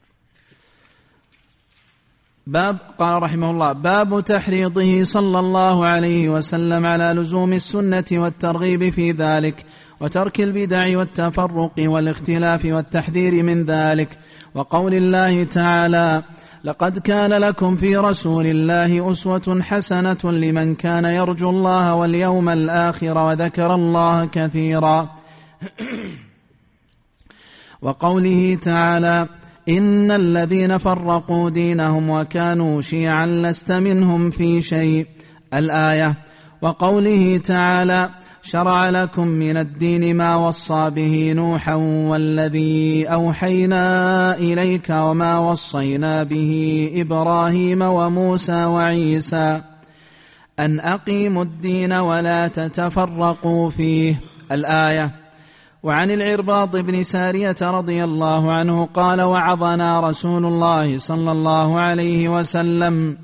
باب قال رحمه الله: باب تحريضه صلى الله عليه وسلم على لزوم السنة والترغيب في ذلك، وترك البدع والتفرق والاختلاف والتحذير من ذلك. وقول الله تعالى: لقد كان لكم في رسول الله أسوة حسنة لمن كان يرجو الله واليوم الآخر وذكر الله كثيرا. وقوله تعالى: إن الذين فرقوا دينهم وكانوا شيعا لست منهم في شيء، الآية. وقوله تعالى: شرع لكم من الدين ما وصى به نوحا والذي أوحينا إليك وما وصينا به إبراهيم وموسى وعيسى أن أقيموا الدين ولا تتفرقوا فيه، الآية. وعن العرباض بن سارية رضي الله عنه قال: وعظنا رسول الله صلى الله عليه وسلم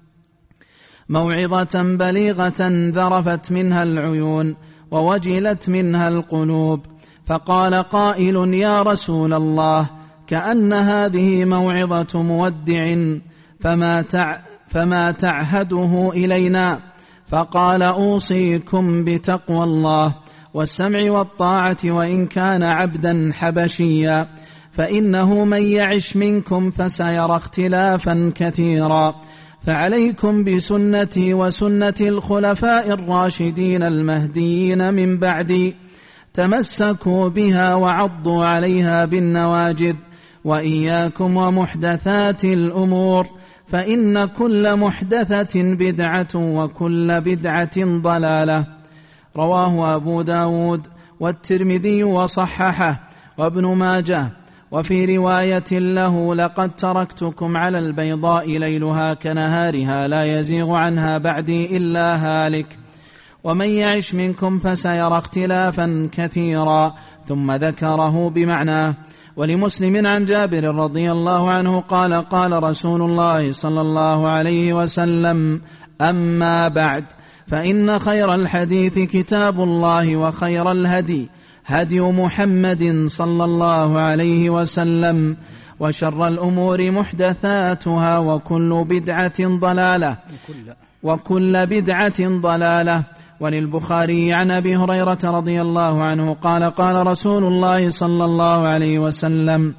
موعظة بليغة ذرفت منها العيون ووجلت منها القلوب، فقال قائل: يا رسول الله، كأن هذه موعظة مودع، فما, تع فما تعهده إلينا؟ فقال: أوصيكم بتقوى الله والسمع والطاعة وإن كان عبدا حبشيا، فإنه من يعش منكم فسيرى اختلافا كثيرا، فعليكم بسنتي وسنة الخلفاء الراشدين المهديين من بعدي، تمسكوا بها وعضوا عليها بالنواجذ، وإياكم ومحدثات الأمور، فإن كل محدثة بدعة وكل بدعة ضلالة. رواه أبو داود والترمذي وصححه وابن ماجه. وفي رواية له: لقد تركتكم على البيضاء ليلها كنهارها لا يزيغ عنها بعدي إلا هالك، ومن يعش منكم فسيرى اختلافا كثيرا، ثم ذكره بمعناه. ولمسلم عن جابر رضي الله عنه قال: قال رسول الله صلى الله عليه وسلم: أما بعد، فإن خير الحديث كتاب الله، وخير الهدي هدي محمد صلى الله عليه وسلم، وشر الأمور محدثاتها، وكل بدعة ضلالة وكل بدعة ضلالة. وللبخاري عن أبي هريرة رضي الله عنه قال: قال رسول الله صلى الله عليه وسلم: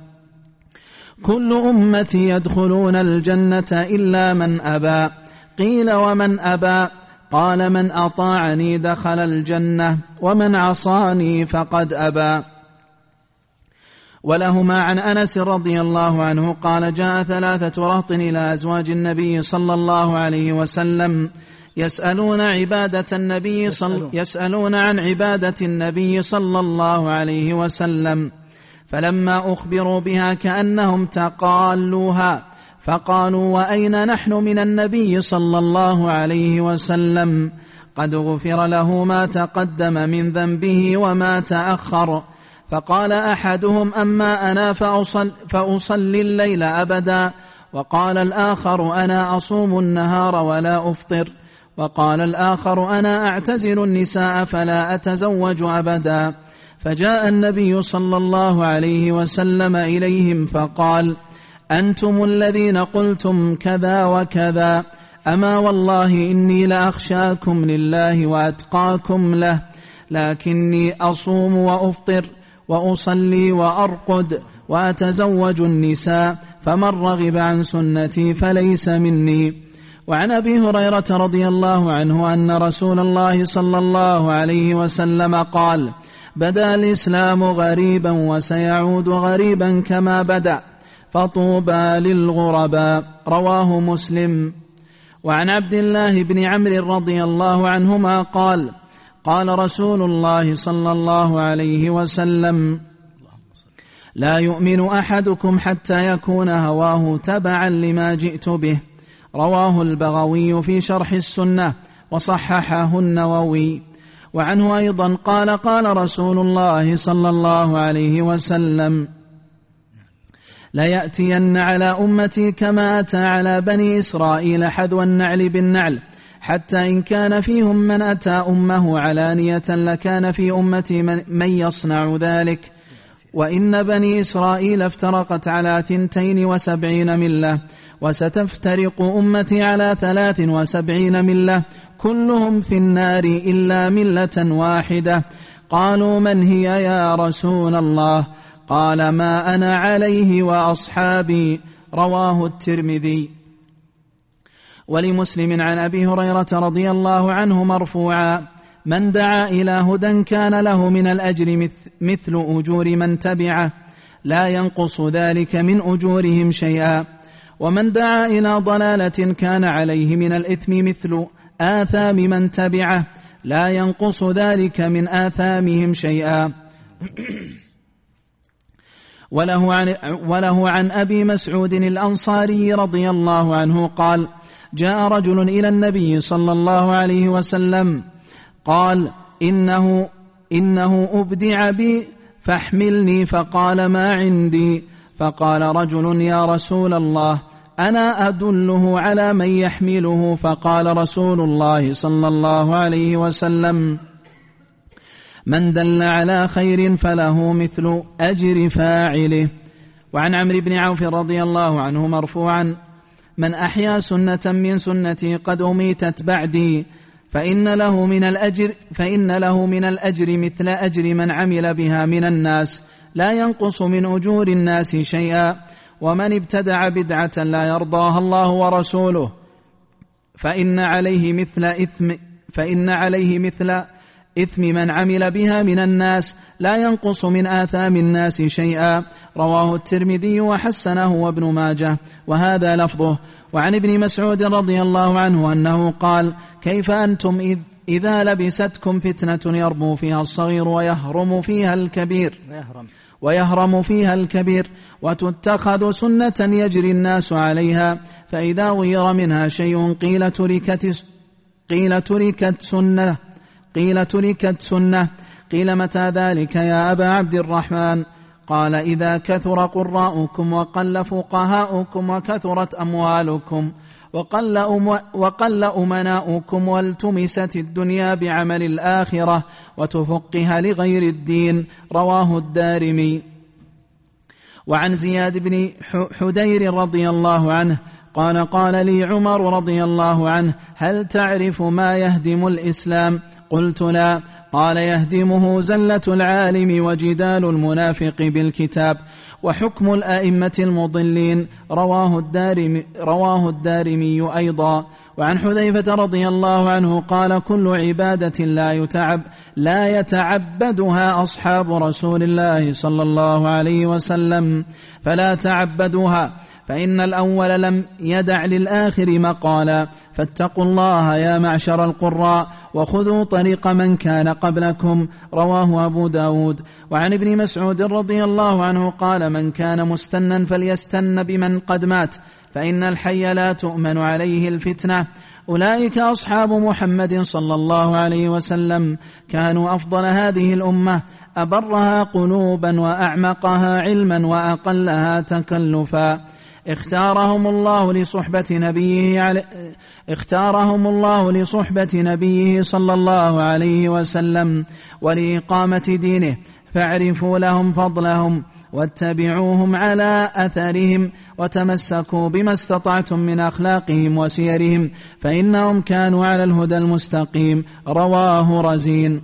كل أمتي يدخلون الجنة إلا من أبى. قيل: ومن أبى؟ قال: من أطاعني دخل الجنة، ومن عصاني فقد أبى. ولهما عن أنس رضي الله عنه قال: جاء ثلاثة رهط إلى أزواج النبي صلى الله عليه وسلم يسألون عبادة النبي صل يسألون عن عبادة النبي صلى الله عليه وسلم، فلما أخبروا بها كأنهم تقالوها، فقالوا: وأين نحن من النبي صلى الله عليه وسلم؟ قد غفر له ما تقدم من ذنبه وما تأخر. فقال أحدهم: أما أنا فأصل فأصلي الليل أبدا. وقال الآخر: أنا أصوم النهار ولا أفطر. وقال الآخر: أنا أعتزل النساء فلا أتزوج أبدا. فجاء النبي صلى الله عليه وسلم إليهم فقال: أنتم الذين قلتم كذا وكذا، أما والله إني لأخشاكم لله وأتقاكم له، لكني أصوم وأفطر وأصلي وأرقد وأتزوج النساء، فمن رغب عن سنتي فليس مني. وعن أبي هريرة رضي الله عنه أن رسول الله صلى الله عليه وسلم قال: بدأ الإسلام غريبا وسيعود غريبا كما بدأ، فطوبى للغرباء. رواه مسلم. وعن عبد الله بن عمرو رضي الله عنهما قال: قال رسول الله صلى الله عليه وسلم: لا يؤمن أحدكم حتى يكون هواه تبعا لما جئت به. رواه البغوي في شرح السنة وصححه النووي. وعنه أيضا قال قال رسول الله صلى الله عليه وسلم: ليأتين على أمتي كما أتى على بني إسرائيل حذو النعل بالنعل، حتى إن كان فيهم من أتى أمه علانية لكان في أمتي من يصنع ذلك. وإن بني إسرائيل افترقت على ثنتين وسبعين ملة، وستفترق أمتي على ثلاث وسبعين ملة، كلهم في النار إلا ملة واحدة. قالوا: من هي يا رسول الله؟ قال: ما أنا عليه وأصحابي. رواه الترمذي. ولمسلم عن أبي هريرة رضي الله عنه مرفوعا: من دعا إلى هدى كان له من الأجر مثل أجور من تبعه، لا ينقص ذلك من أجورهم شيئا، ومن دعا إلى ضلالة كان عليه من الإثم مثل آثام من تبعه، لا ينقص ذلك من آثامهم شيئا. وله عن, وله عن أبي مسعود الأنصاري رضي الله عنه قال: جاء رجل إلى النبي صلى الله عليه وسلم قال: إنه, إنه أبدع بي فاحملني، فقال: ما عندي. فقال رجل: يا رسول الله، أنا أدله على من يحمله. فقال رسول الله صلى الله عليه وسلم: من دل على خير فله مثل أجر فاعله. وعن عمرو بن عوف رضي الله عنه مرفوعا: من أحيا سنة من سنتي قد أميتت بعدي فإن له من الأجر فإن له من الأجر مثل أجر من عمل بها من الناس، لا ينقص من أجور الناس شيئا. ومن ابتدع بدعة لا يرضاها الله ورسوله فإن عليه مثل إثم فإن عليه مثل إثم من عمل بها من الناس، لا ينقص من آثام الناس شيئا. رواه الترمذي وحسنه وابن ماجه، وهذا لفظه. وعن ابن مسعود رضي الله عنه أنه قال: كيف أنتم إذ إذا لبستكم فتنة يربو فيها الصغير ويهرم فيها الكبير ويهرم, ويهرم فيها الكبير وتتخذ سنة يجري الناس عليها، فإذا غير منها شيء قيل تركت قيل تركت سنة قيل تركت سنة قيل متى ذلك يا أبا عبد الرحمن؟ قال: إذا كثر قراؤكم وقل فقهاؤكم وكثرت أموالكم وقل, أم وقل أمناؤكم والتمست الدنيا بعمل الآخرة وتفقها لغير الدين. رواه الدارمي. وعن زياد بن حدير رضي الله عنه قال: قال لي عمر رضي الله عنه: هل تعرف ما يهدم الإسلام؟ قلت: لا. قال: يهدمه زلة العالم وجدال المنافق بالكتاب وحكم الآئمة المضلين. رواه الدارمي, رواه الدارمي أيضا. وعن حذيفة رضي الله عنه قال: كل عبادة لا يتعب لا يتعبدها أصحاب رسول الله صلى الله عليه وسلم فلا تعبدوها، فإن الأول لم يدع للآخر مقالا، فاتقوا الله يا معشر القراء وخذوا طريق من كان قبلكم. رواه أبو داود. وعن ابن مسعود رضي الله عنه قال: من كان مستنا فليستن بمن قد مات، فإن الحي لا تؤمن عليه الفتنة. أولئك أصحاب محمد صلى الله عليه وسلم، كانوا أفضل هذه الأمة، أبرها قلوبا وأعمقها علما وأقلها تكلفا. اختارهم الله لصحبة نبيه علي... اختارهم الله لصحبة نبيه صلى الله عليه وسلم ولإقامة دينه، فاعرفوا لهم فضلهم واتبعوهم على أثرهم وتمسكوا بما استطعتم من أخلاقهم وسيرهم، فإنهم كانوا على الهدى المستقيم. رواه رزين.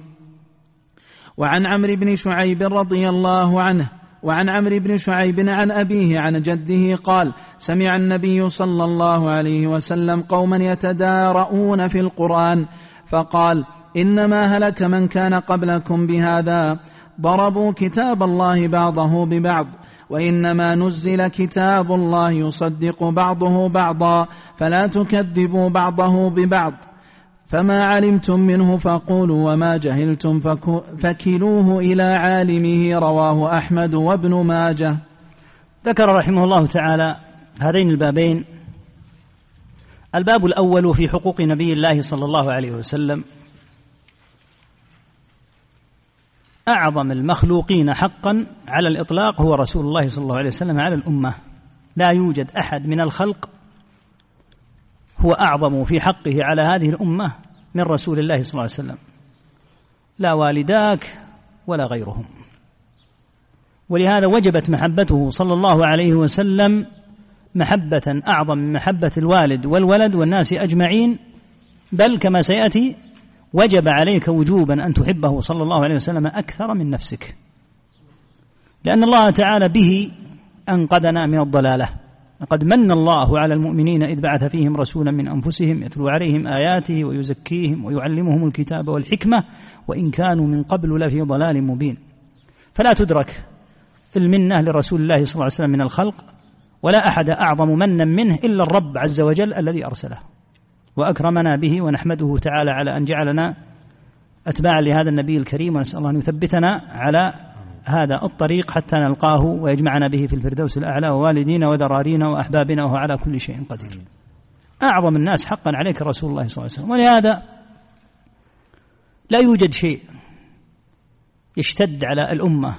وعن عمرو بن شعيب رضي الله عنه وعن عمرو بن شعيب عن أبيه عن جده قال: سمع النبي صلى الله عليه وسلم قوما يتدارؤون في القرآن فقال: إنما هلك من كان قبلكم بهذا، ضربوا كتاب الله بعضه ببعض، وإنما نزل كتاب الله يصدق بعضه بعضا، فلا تكذبوا بعضه ببعض، فما علمتم منه فقولوا وما جهلتم فكلوه إلى عالمه. رواه أحمد وابن ماجه. ذكر رحمه الله تعالى هذين البابين الباب الأول في حقوق نبي الله صلى الله عليه وسلم. أعظم المخلوقين حقا على الإطلاق هو رسول الله صلى الله عليه وسلم على الأمة. لا يوجد أحد من الخلق هو أعظم في حقه على هذه الأمة من رسول الله صلى الله عليه وسلم، لا والداك ولا غيرهم. ولهذا وجبت محبته صلى الله عليه وسلم محبة أعظم من محبة الوالد والولد والناس أجمعين، بل كما سيأتي وجب عليك وجوبا أن تحبه صلى الله عليه وسلم أكثر من نفسك، لأن الله تعالى به أنقذنا من الضلالة. لقد من الله على المؤمنين إذ بعث فيهم رسولا من أنفسهم يتلو عليهم آياته ويزكيهم ويعلمهم الكتاب والحكمة وإن كانوا من قبل لفي ضلال مبين. فلا تدرك المنة لرسول الله صلى الله عليه وسلم من الخلق، ولا أحد أعظم منا منه إلا الرب عز وجل الذي أرسله وأكرمنا به، ونحمده تعالى على أن جعلنا أتباعا لهذا النبي الكريم، ونسأل الله أن يثبتنا على هذا الطريق حتى نلقاه ويجمعنا به في الفردوس الأعلى، ووالدينا وذرارينا وأحبابنا، وهو على كل شيء قدير. أعظم الناس حقا عليك رسول الله صلى الله عليه وسلم. ولهذا لا يوجد شيء يشتد على الأمة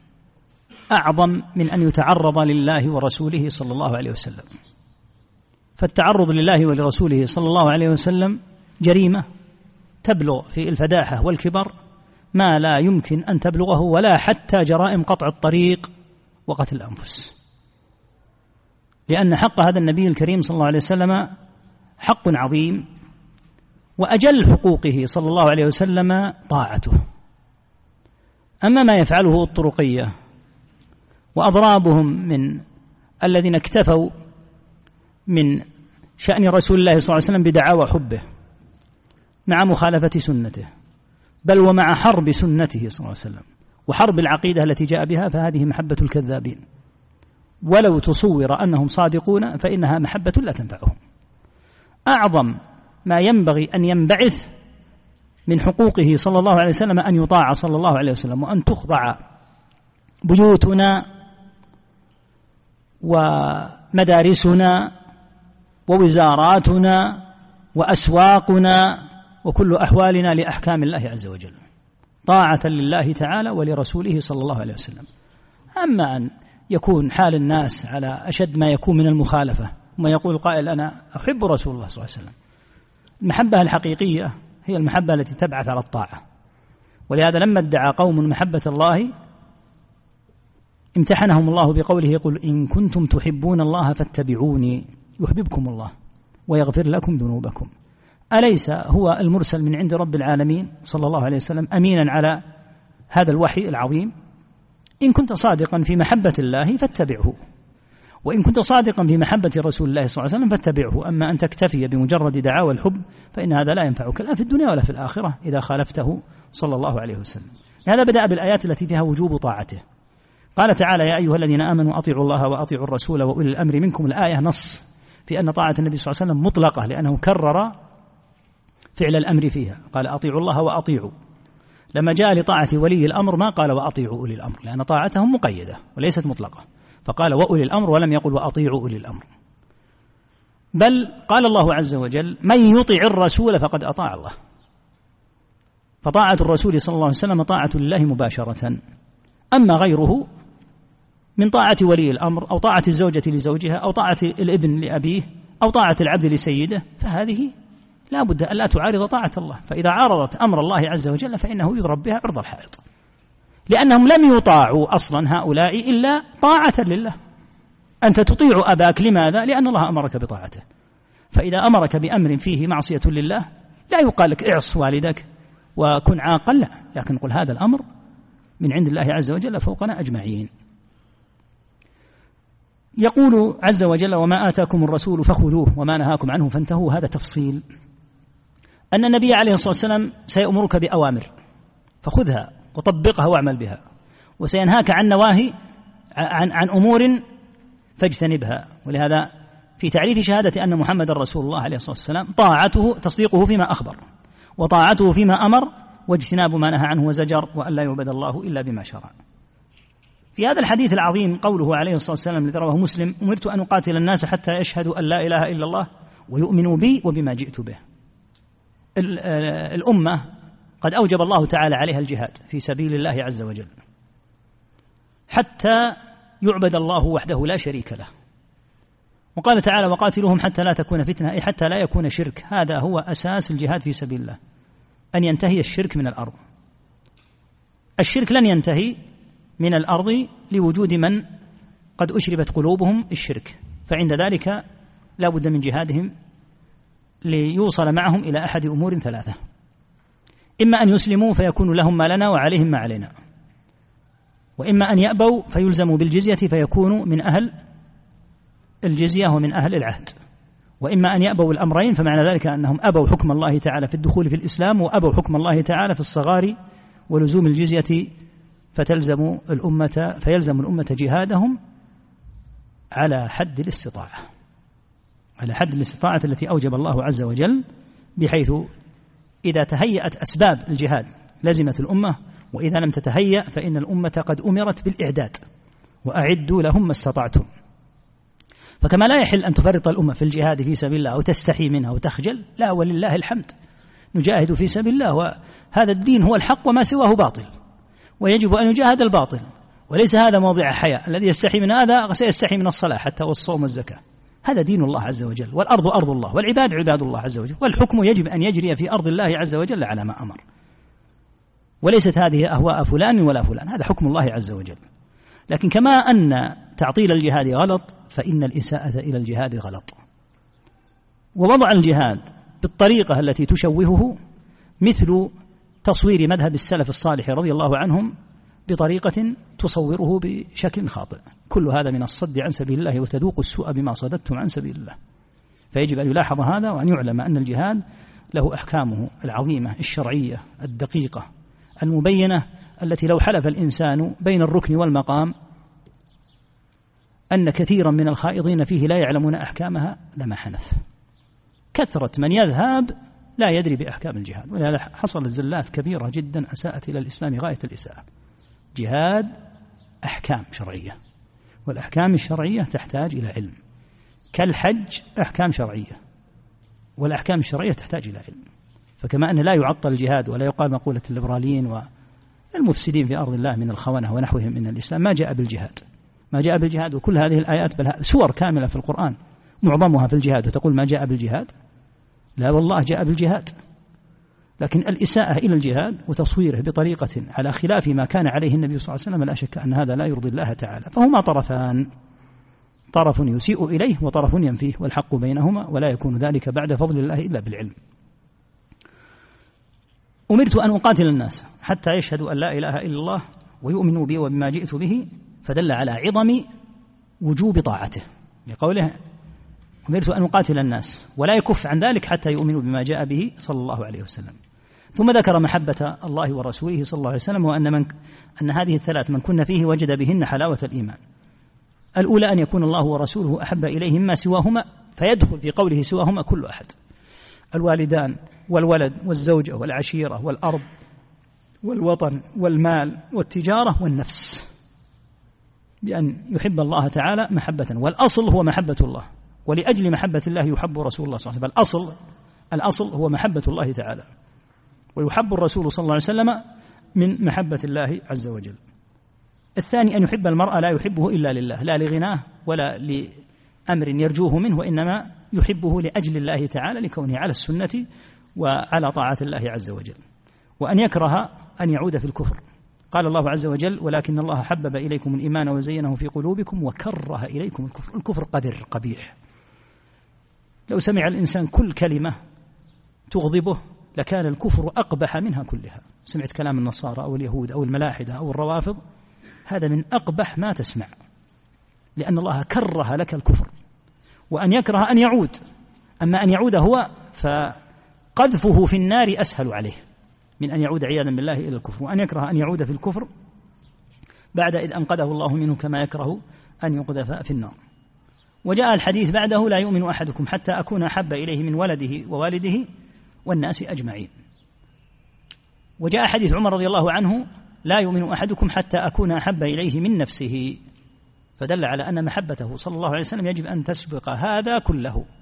أعظم من أن يتعرض لله ورسوله صلى الله عليه وسلم. فالتعرض لله ولرسوله صلى الله عليه وسلم جريمة تبلغ في الفداحة والكبر ما لا يمكن أن تبلغه ولا حتى جرائم قطع الطريق وقتل الأنفس، لأن حق هذا النبي الكريم صلى الله عليه وسلم حق عظيم، وأجل حقوقه صلى الله عليه وسلم طاعته. أما ما يفعله الطرقية وأضرابهم من الذين اكتفوا من شأن رسول الله صلى الله عليه وسلم بدعاوى حبه مع مخالفة سنته، بل ومع حرب سنته صلى الله عليه وسلم وحرب العقيدة التي جاء بها، فهذه محبة الكذابين. ولو تصور أنهم صادقون فإنها محبة لا تنفعهم. أعظم ما ينبغي أن ينبعث من حقوقه صلى الله عليه وسلم أن يطاع صلى الله عليه وسلم، وأن تخضع بيوتنا ومدارسنا ووزاراتنا وأسواقنا وكل أحوالنا لأحكام الله عز وجل، طاعة لله تعالى ولرسوله صلى الله عليه وسلم. أما أن يكون حال الناس على أشد ما يكون من المخالفة، وما يقول قائل أنا أحب رسول الله صلى الله عليه وسلم، المحبة الحقيقية هي المحبة التي تبعث على الطاعة. ولهذا لما ادعى قوم محبة الله امتحنهم الله بقوله يقول إن كنتم تحبون الله فاتبعوني يحببكم الله ويغفر لكم ذنوبكم. أليس هو المرسل من عند رب العالمين صلى الله عليه وسلم أمينا على هذا الوحي العظيم؟ إن كنت صادقا في محبة الله فاتبعه، وإن كنت صادقا في محبة رسول الله صلى الله عليه وسلم فاتبعه. أما أن تكتفي بمجرد دعاوى الحب فإن هذا لا ينفعك لا في الدنيا ولا في الآخرة إذا خالفته صلى الله عليه وسلم. هذا بدأ بالآيات التي فيها وجوب طاعته. قال تعالى يا أيها الذين آمنوا أطيعوا الله وأطيعوا الرسول وأولي الأمر منكم. الآية نص في أن طاعة النبي صلى الله عليه وسلم مطلقة، لأنه كرر فعل الأمر فيها، قال أطيعوا الله وأطيعوا. لما جاء لطاعة ولي الأمر ما قال وأطيعوا أولي الأمر، لأن طاعتهم مقيدة وليست مطلقة، فقال وأولي الأمر ولم يقل وأطيعوا أولي الأمر. بل قال الله عز وجل من يطع الرسول فقد أطاع الله. فطاعة الرسول صلى الله عليه وسلم طاعة لله مباشرة. أما غيره من طاعة ولي الأمر أو طاعة الزوجة لزوجها أو طاعة الابن لأبيه أو طاعة العبد لسيده، فهذه لا بد أن لا تعارض طاعة الله. فإذا عارضت أمر الله عز وجل فإنه يضرب بها عرض الحائط، لأنهم لم يطاعوا أصلا هؤلاء إلا طاعة لله. أنت تطيع أباك لماذا؟ لأن الله أمرك بطاعته. فإذا أمرك بأمر فيه معصية لله لا يقال لك اعص والدك وكن عاقا، لا، لكن قل هذا الأمر من عند الله عز وجل فوقنا أجمعين. يقول عز وجل وما آتاكم الرسول فخذوه وما نهاكم عنه فانتهوا. هذا تفصيل أن النبي عليه الصلاة والسلام سيأمرك بأوامر فخذها وطبقها واعمل بها، وسينهاك عن نواهي عن, عن أمور فاجتنبها. ولهذا في تعريف شهادة أن محمد رسول الله عليه الصلاة والسلام طاعته تصديقه فيما أخبر، وطاعته فيما أمر، واجتناب ما نهى عنه وزجر، وأن لا يعبد الله إلا بما شرع. في هذا الحديث العظيم قوله عليه الصلاة والسلام الذي رواه مسلم أمرت أن أقاتل الناس حتى يشهدوا أن لا إله إلا الله ويؤمنوا بي وبما جئت به. الأمة قد أوجب الله تعالى عليها الجهاد في سبيل الله عز وجل حتى يعبد الله وحده لا شريك له، وقال تعالى وقاتلوهم حتى لا تكون فتنة، أي حتى لا يكون شرك. هذا هو أساس الجهاد في سبيل الله، أن ينتهي الشرك من الأرض. الشرك لن ينتهي من الأرض لوجود من قد أشربت قلوبهم الشرك، فعند ذلك لا بد من جهادهم ليوصل معهم إلى أحد أمور ثلاثة: إما أن يسلموا فيكون لهم ما لنا وعليهم ما علينا، وإما أن يأبوا فيلزموا بالجزية فيكونوا من أهل الجزية ومن أهل العهد، وإما أن يأبوا الأمرين، فمعنى ذلك أنهم أبوا حكم الله تعالى في الدخول في الإسلام وأبوا حكم الله تعالى في الصغار ولزوم الجزية، فتلزم الأمة فيلزم الأمة جهادهم على حد الاستطاعة، على حد الاستطاعة التي أوجب الله عز وجل، بحيث إذا تهيأت أسباب الجهاد لزمت الأمة، وإذا لم تتهيأ فإن الأمة قد أمرت بالإعداد، وأعدوا لهم ما استطعتم. فكما لا يحل أن تفرط الأمة في الجهاد في سبيل الله أو تستحي منها وتخجل، لا، ولله الحمد نجاهد في سبيل الله، وهذا الدين هو الحق وما سواه باطل، ويجب أن يجاهد الباطل، وليس هذا موضع حياء. الذي يستحي من هذا سيستحي من الصلاة حتى والصوم والزكاة. هذا دين الله عز وجل، والأرض أرض الله، والعباد عباد الله عز وجل، والحكم يجب أن يجري في أرض الله عز وجل على ما أمر، وليست هذه أهواء فلان ولا فلان، هذا حكم الله عز وجل. لكن كما أن تعطيل الجهاد غلط، فإن الإساءة إلى الجهاد غلط، ووضع الجهاد بالطريقة التي تشوهه مثل تصوير مذهب السلف الصالح رضي الله عنهم بطريقة تصوره بشكل خاطئ. كل هذا من الصد عن سبيل الله، وتذوقوا السوء بما صددتم عن سبيل الله. فيجب أن يلاحظ هذا، وأن يعلم أن الجهاد له أحكامه العظيمة الشرعية الدقيقة المبينة، التي لو حلف الإنسان بين الركن والمقام أن كثيرا من الخائضين فيه لا يعلمون أحكامها لما حنث. كثرة من يذهب لا يدري بأحكام الجهاد، ولهذا حصلت زلات كبيرة جدا أساءت إلى الإسلام غاية الإساءة. جهاد أحكام شرعية، والأحكام الشرعية تحتاج إلى علم، كالحج أحكام شرعية، والأحكام الشرعية تحتاج إلى علم. فكما أن لا يعطل الجهاد ولا يقال مقولة الليبراليين والمفسدين في أرض الله من الخونة ونحوهم من الإسلام، ما جاء بالجهاد، ما جاء بالجهاد. وكل هذه الآيات بل سور كاملة في القرآن معظمها في الجهاد، وتقول ما جاء بالجهاد؟ لا والله جاء بالجهاد. لكن الإساءة إلى الجهاد وتصويره بطريقة على خلاف ما كان عليه النبي صلى الله عليه وسلم، لا شك أن هذا لا يرضي الله تعالى. فهما طرفان، طرف يسيء إليه وطرف ينفيه، والحق بينهما، ولا يكون ذلك بعد فضل الله إلا بالعلم. أمرت أن أقاتل الناس حتى يشهدوا أن لا إله إلا الله ويؤمنوا بي وبما جئت به، فدل على عظم وجوب طاعته لقوله أمرت أن أقاتل الناس، ولا يكف عن ذلك حتى يؤمنوا بما جاء به صلى الله عليه وسلم. ثم ذكر محبة الله ورسوله صلى الله عليه وسلم، وأن من أن هذه الثلاث من كن فيه وجد بهن حلاوة الإيمان. الأولى أن يكون الله ورسوله أحب إليه مما سواهما، فيدخل في قوله سواهما كل أحد: الوالدان والولد والزوجة والعشيرة والأرض والوطن والمال والتجارة والنفس، بأن يحب الله تعالى محبة، والأصل هو محبة الله، ولأجل محبة الله يحب رسول الله صلى الله عليه وسلم. الأصل الأصل هو محبة الله تعالى، ويحب الرسول صلى الله عليه وسلم من محبة الله عز وجل. الثاني أن يحب المرء لا يحبه إلا لله، لا لغناه ولا لأمر يرجوه منه، وإنما يحبه لأجل الله تعالى، لكونه على السنة وعلى طاعة الله عز وجل. وأن يكره أن يعود في الكفر. قال الله عز وجل: ولكن الله حبب إليكم الإيمان وزينه في قلوبكم وكره إليكم الكفر. الكفر قذر قبيح، لو سمع الإنسان كل كلمة تغضبه لكان الكفر أقبح منها كلها. سمعت كلام النصارى أو اليهود أو الملاحدة أو الروافض، هذا من أقبح ما تسمع، لأن الله كره لك الكفر. وأن يكره أن يعود، أما أن يعود هو فقذفه في النار أسهل عليه من أن يعود عياذا بالله إلى الكفر. وأن يكره أن يعود في الكفر بعد إذ أنقذه الله منه، كما يكره أن يقذف في النار. وجاء الحديث بعده: لا يؤمن أحدكم حتى أكون أحب إليه من ولده ووالده والناس أجمعين. وجاء حديث عمر رضي الله عنه: لا يؤمن أحدكم حتى أكون أحب إليه من نفسه، فدل على أن محبته صلى الله عليه وسلم يجب أن تسبق هذا كله،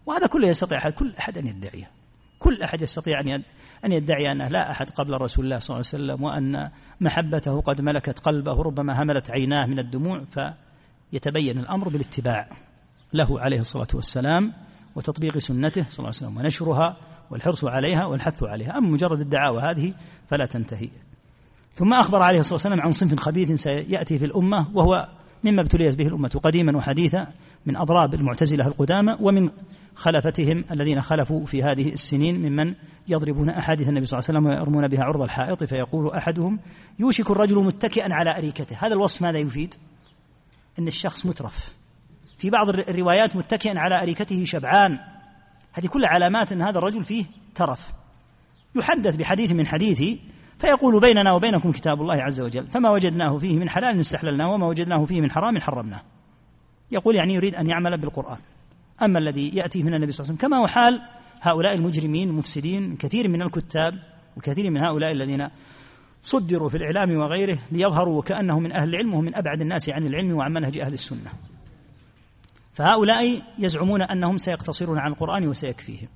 وهذا كله يستطيع أحد كل أحد أن يدعيه، كل أحد يستطيع أن يدعي أنه لا أحد قبل رسول الله صلى الله عليه وسلم، وأن محبته قد ملكت قلبه، ربما هملت عيناه من الدموع، فيتبين الأمر بالاتباع له عليه الصلاة والسلام وتطبيق سنته صلى الله عليه وسلم ونشرها والحرص عليها والحث عليها. أما مجرد الدعاوى هذه فلا تنتهي. ثم أخبر عليه الصلاة والسلام عن صنف خبيث سيأتي في الأمة، وهو مما ابتليت به الأمة قديما وحديثا من أضراب المعتزلة القدامى ومن خلفتهم الذين خلفوا في هذه السنين ممن يضربون أحاديث النبي صلى الله عليه وسلم ويرمون بها عرض الحائط، فيقول أحدهم يوشك الرجل متكئا على أريكته. هذا الوصف ماذا يفيد؟ أن الشخص مترف، في بعض الروايات متكئا على أريكته شبعان. هذه كل علامات أن هذا الرجل فيه ترف. يحدث بحديث من حديثه فيقول بيننا وبينكم كتاب الله عز وجل، فما وجدناه فيه من حلال استحللناه وما وجدناه فيه من حرام حرمناه. يقول يعني يريد أن يعمل بالقرآن. أما الذي يأتي من النبي صلى الله عليه وسلم كما هو حال هؤلاء المجرمين المفسدين، كثير من الكتاب وكثير من هؤلاء الذين صدروا في الإعلام وغيره ليظهروا وكأنهم من أهل العلم وهم من أبعد الناس عن العلم وعن منهج أهل السنة. فهؤلاء يزعمون أنهم سيقتصرون عن القرآن وسيكفيهم.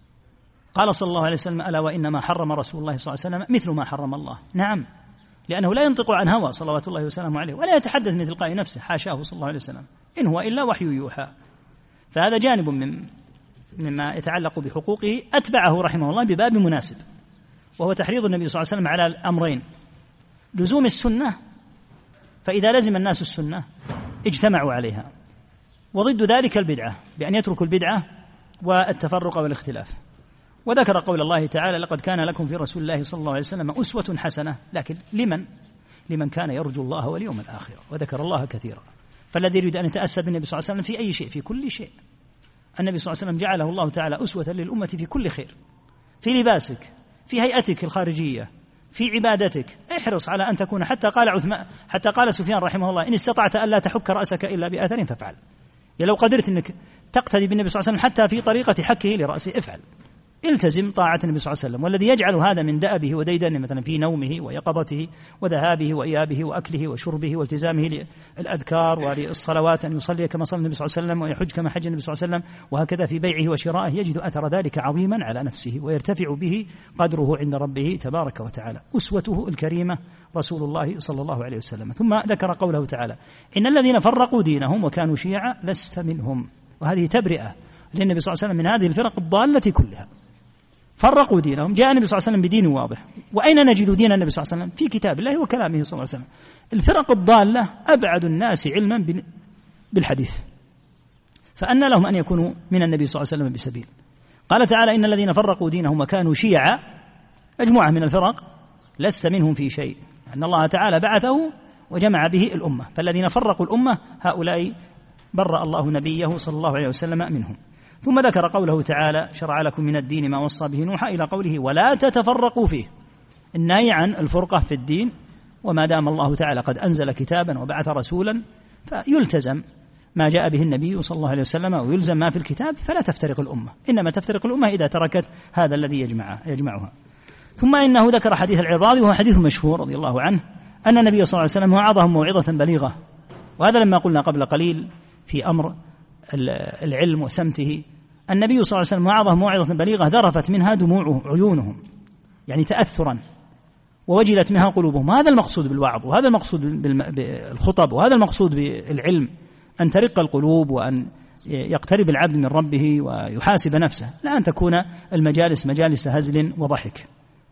قال صلى الله عليه وسلم ألا وإنما حرم رسول الله صلى الله عليه وسلم مثل ما حرم الله. نعم، لأنه لا ينطق عن هوى صلوات الله وسلامه عليه، ولا يتحدث من تلقاء نفسه، حاشاه صلى الله عليه وسلم، إن هو إلا وحي يوحى. فهذا جانب من مما يتعلق بحقوقه أتبعه رحمه الله بباب مناسب، وهو تحريض النبي صلى الله عليه وسلم على الأمرين: لزوم السنة، فإذا لزم الناس السنة اجتمعوا عليها، وضد ذلك البدعة بأن يتركوا البدعة والتفرق والاختلاف. وذكر قول الله تعالى: لقد كان لكم في رسول الله صلى الله عليه وسلم أسوة حسنة، لكن لمن؟ لمن كان يرجو الله واليوم الآخر، وذكر الله كثيرا. فالذي يريد أن يتأسى بالنبي صلى الله عليه وسلم في أي شيء، في كل شيء، النبي صلى الله عليه وسلم جعله الله تعالى أسوة للأمة في كل خير، في لباسك، في هيئتك الخارجية، في عبادتك، احرص على أن تكون. حتى قال عثمان، حتى قال سفيان رحمه الله: إن استطعت ألا تحك رأسك إلا بأثر فافعل. يعني لو قدرت أنك تقتدي بالنبي صلى الله عليه وسلم حتى في طريقة حكه لرأسه افعل، التزم طاعة النبي صلى الله عليه وسلم. والذي يجعل هذا من دأبه وديدنه مثلا في نومه ويقظته وذهابه وإيابه وأكله وشربه والتزامه للأذكار وللصلوات، أن يصلي كما صلى النبي صلى الله عليه وسلم ويحج كما حج النبي صلى الله عليه وسلم، وهكذا في بيعه وشرائه، يجد أثر ذلك عظيما على نفسه ويرتفع به قدره عند ربه تبارك وتعالى. أسوته الكريمة رسول الله صلى الله عليه وسلم. ثم ذكر قوله تعالى: إن الذين فرقوا دينهم وكانوا شيعا لست منهم. وهذه تبرئة للنبي صلى الله عليه وسلم من هذه الفرق الضالة كلها. فرقوا دينهم، جاء النبي صلى الله عليه وسلم بدين واضح. وأين نجد دين النبي صلى الله عليه وسلم؟ في كتاب الله وكلامه صلى الله عليه وسلم. الفرق الضالة أبعد الناس علما بالحديث، فأن لهم أن يكونوا من النبي صلى الله عليه وسلم بسبيل. قال تعالى: إن الذين فرقوا دينهم وكانوا شيعا، مجموعة من الفرق لست منهم في شيء، أن الله تعالى بعثه وجمع به الأمة. فالذين فرقوا الأمة هؤلاء برأ الله نبيه صلى الله عليه وسلم منهم. ثم ذكر قوله تعالى: شرع لكم من الدين ما وصى به نوحا، إلى قوله: ولا تتفرقوا فيه. النهي عن الفرقة في الدين، وما دام الله تعالى قد أنزل كتابا وبعث رسولا فيلتزم ما جاء به النبي صلى الله عليه وسلم ويلزم ما في الكتاب، فلا تفترق الأمة. إنما تفترق الأمة إذا تركت هذا الذي يجمعها يجمعها. ثم إنه ذكر حديث العرباض، وهو حديث مشهور رضي الله عنه، أن النبي صلى الله عليه وسلم وعظهم موعظة بليغة. وهذا لما قلنا قبل قليل في أمر العلم وسمته، النبي صلى الله عليه وسلم وعظهم موعظة بليغة ذرفت منها دموع عيونهم، يعني تأثرا، ووجلت منها قلوبهم. هذا المقصود بالوعظ، وهذا المقصود بالخطب، وهذا المقصود بالعلم، أن ترق القلوب وأن يقترب العبد من ربه ويحاسب نفسه، لا أن تكون المجالس مجالس هزل وضحك.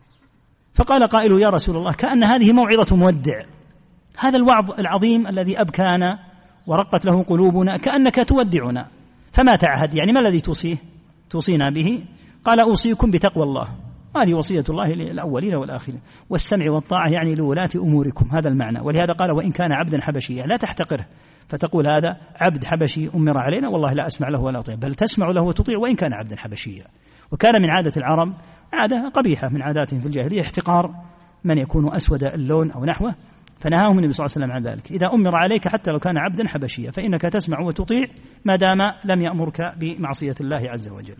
فقال قائل: يا رسول الله، كأن هذه موعظة مودع، هذا الوعظ العظيم الذي أبكانا ورقت له قلوبنا كأنك تودعنا، فما تعهد؟ يعني ما الذي توصيه توصينا به؟ قال: أوصيكم بتقوى الله. هذه وصية الله للأولين والآخرين، والسمع والطاعة يعني لولاة أموركم، هذا المعنى. ولهذا قال: وإن كان عبدا حبشيا، لا تحتقره فتقول هذا عبد حبشي أمر علينا والله لا أسمع له ولا أطيع، بل تسمع له وتطيع وإن كان عبدا حبشيا. وكان من عادة العرب عادة قبيحة من عاداتهم في الجاهلية احتقار من يكون أسود اللون أو نحوه، فنهاهم النبي صلى الله عليه وسلم عن ذلك. إذا أمر عليك حتى لو كان عبدا حبشيا فإنك تسمع وتطيع ما دام لم يأمرك بمعصية الله عز وجل.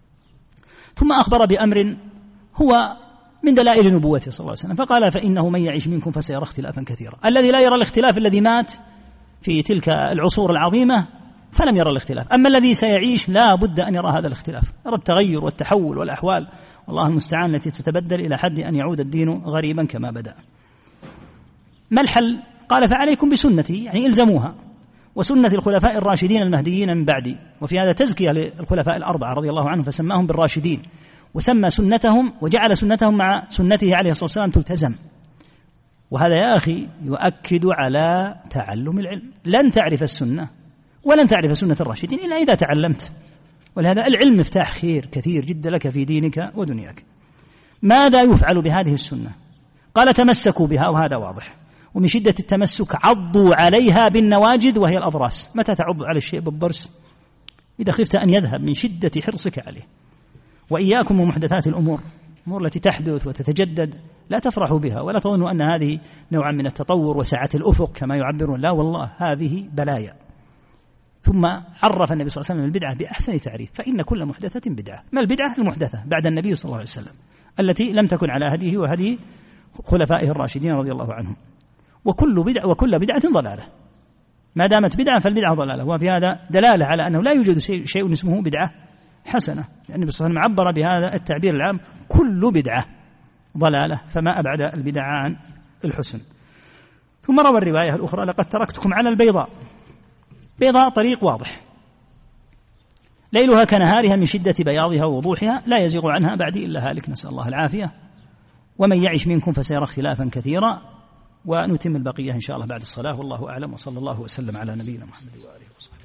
ثم أخبر بأمر هو من دلائل نبوته صلى الله عليه وسلم، فقال: فإنه من يعيش منكم فسيرى اختلافا كثيرا. الذي لا يرى الاختلاف الذي مات في تلك العصور العظيمة فلم يرى الاختلاف. أما الذي سيعيش لا بد أن يرى هذا الاختلاف، يرى التغير والتحول والأحوال والله المستعان التي تتبدل إلى حد أن يعود الدين غريبا كما بدأ. ما الحل؟ قال فعليكم بسنتي، يعني إلزموها، وسنة الخلفاء الراشدين المهديين من بعدي. وفي هذا تزكية للخلفاء الأربعة رضي الله عنهم فسماهم بالراشدين، وسمى سنتهم وجعل سنتهم مع سنته عليه الصلاة والسلام تلتزم. وهذا يا أخي يؤكد على تعلم العلم. لن تعرف السنة ولن تعرف سنة الراشدين إلا إذا تعلمت، ولهذا العلم مفتاح خير كثير جدا لك في دينك ودنياك. ماذا يفعل بهذه السنة؟ قال تمسكوا بها، وهذا واضح. ومن شدة التمسك عضوا عليها بالنواجذ وهي الأضراس. متى تعض على الشيء بالضرس؟ إذا خفت أن يذهب من شدة حرصك عليه. وإياكم ومحدثات الأمور، الأمور التي تحدث وتتجدد لا تفرحوا بها ولا تظنوا أن هذه نوعا من التطور وسعة الأفق كما يعبرون، لا والله هذه بلايا. ثم عرف النبي صلى الله عليه وسلم البدعة بأحسن تعريف، فإن كل محدثة بدعة. ما البدعة؟ المحدثة بعد النبي صلى الله عليه وسلم التي لم تكن على هديه وهدي خلفائه الراشدين رضي الله عنهم. وكل بدعة وكل بدعة ضلالة، ما دامت بدعة فالبدعة ضلالة. وفي هذا دلالة على أنه لا يوجد شيء اسمه بدعة حسنة، لأن النبي صلى الله عليه وسلم عبر بهذا التعبير العام كل بدعة ضلالة، فما أبعد البدعة عن الحسن. ثم روى الرواية الأخرى لقد تركتكم على البيضاء. بيضاء طريق واضح ليلها كنهارها من شدة بياضها ووضوحها، لا يزيغ عنها بعدي إلا هالك، نسأل الله العافية. ومن يعش منكم فسيرى اختلافا كثيرا. ونتم البقية إن شاء الله بعد الصلاة، والله أعلم، وصلى الله وسلم على نبينا محمد وآله وصحبه.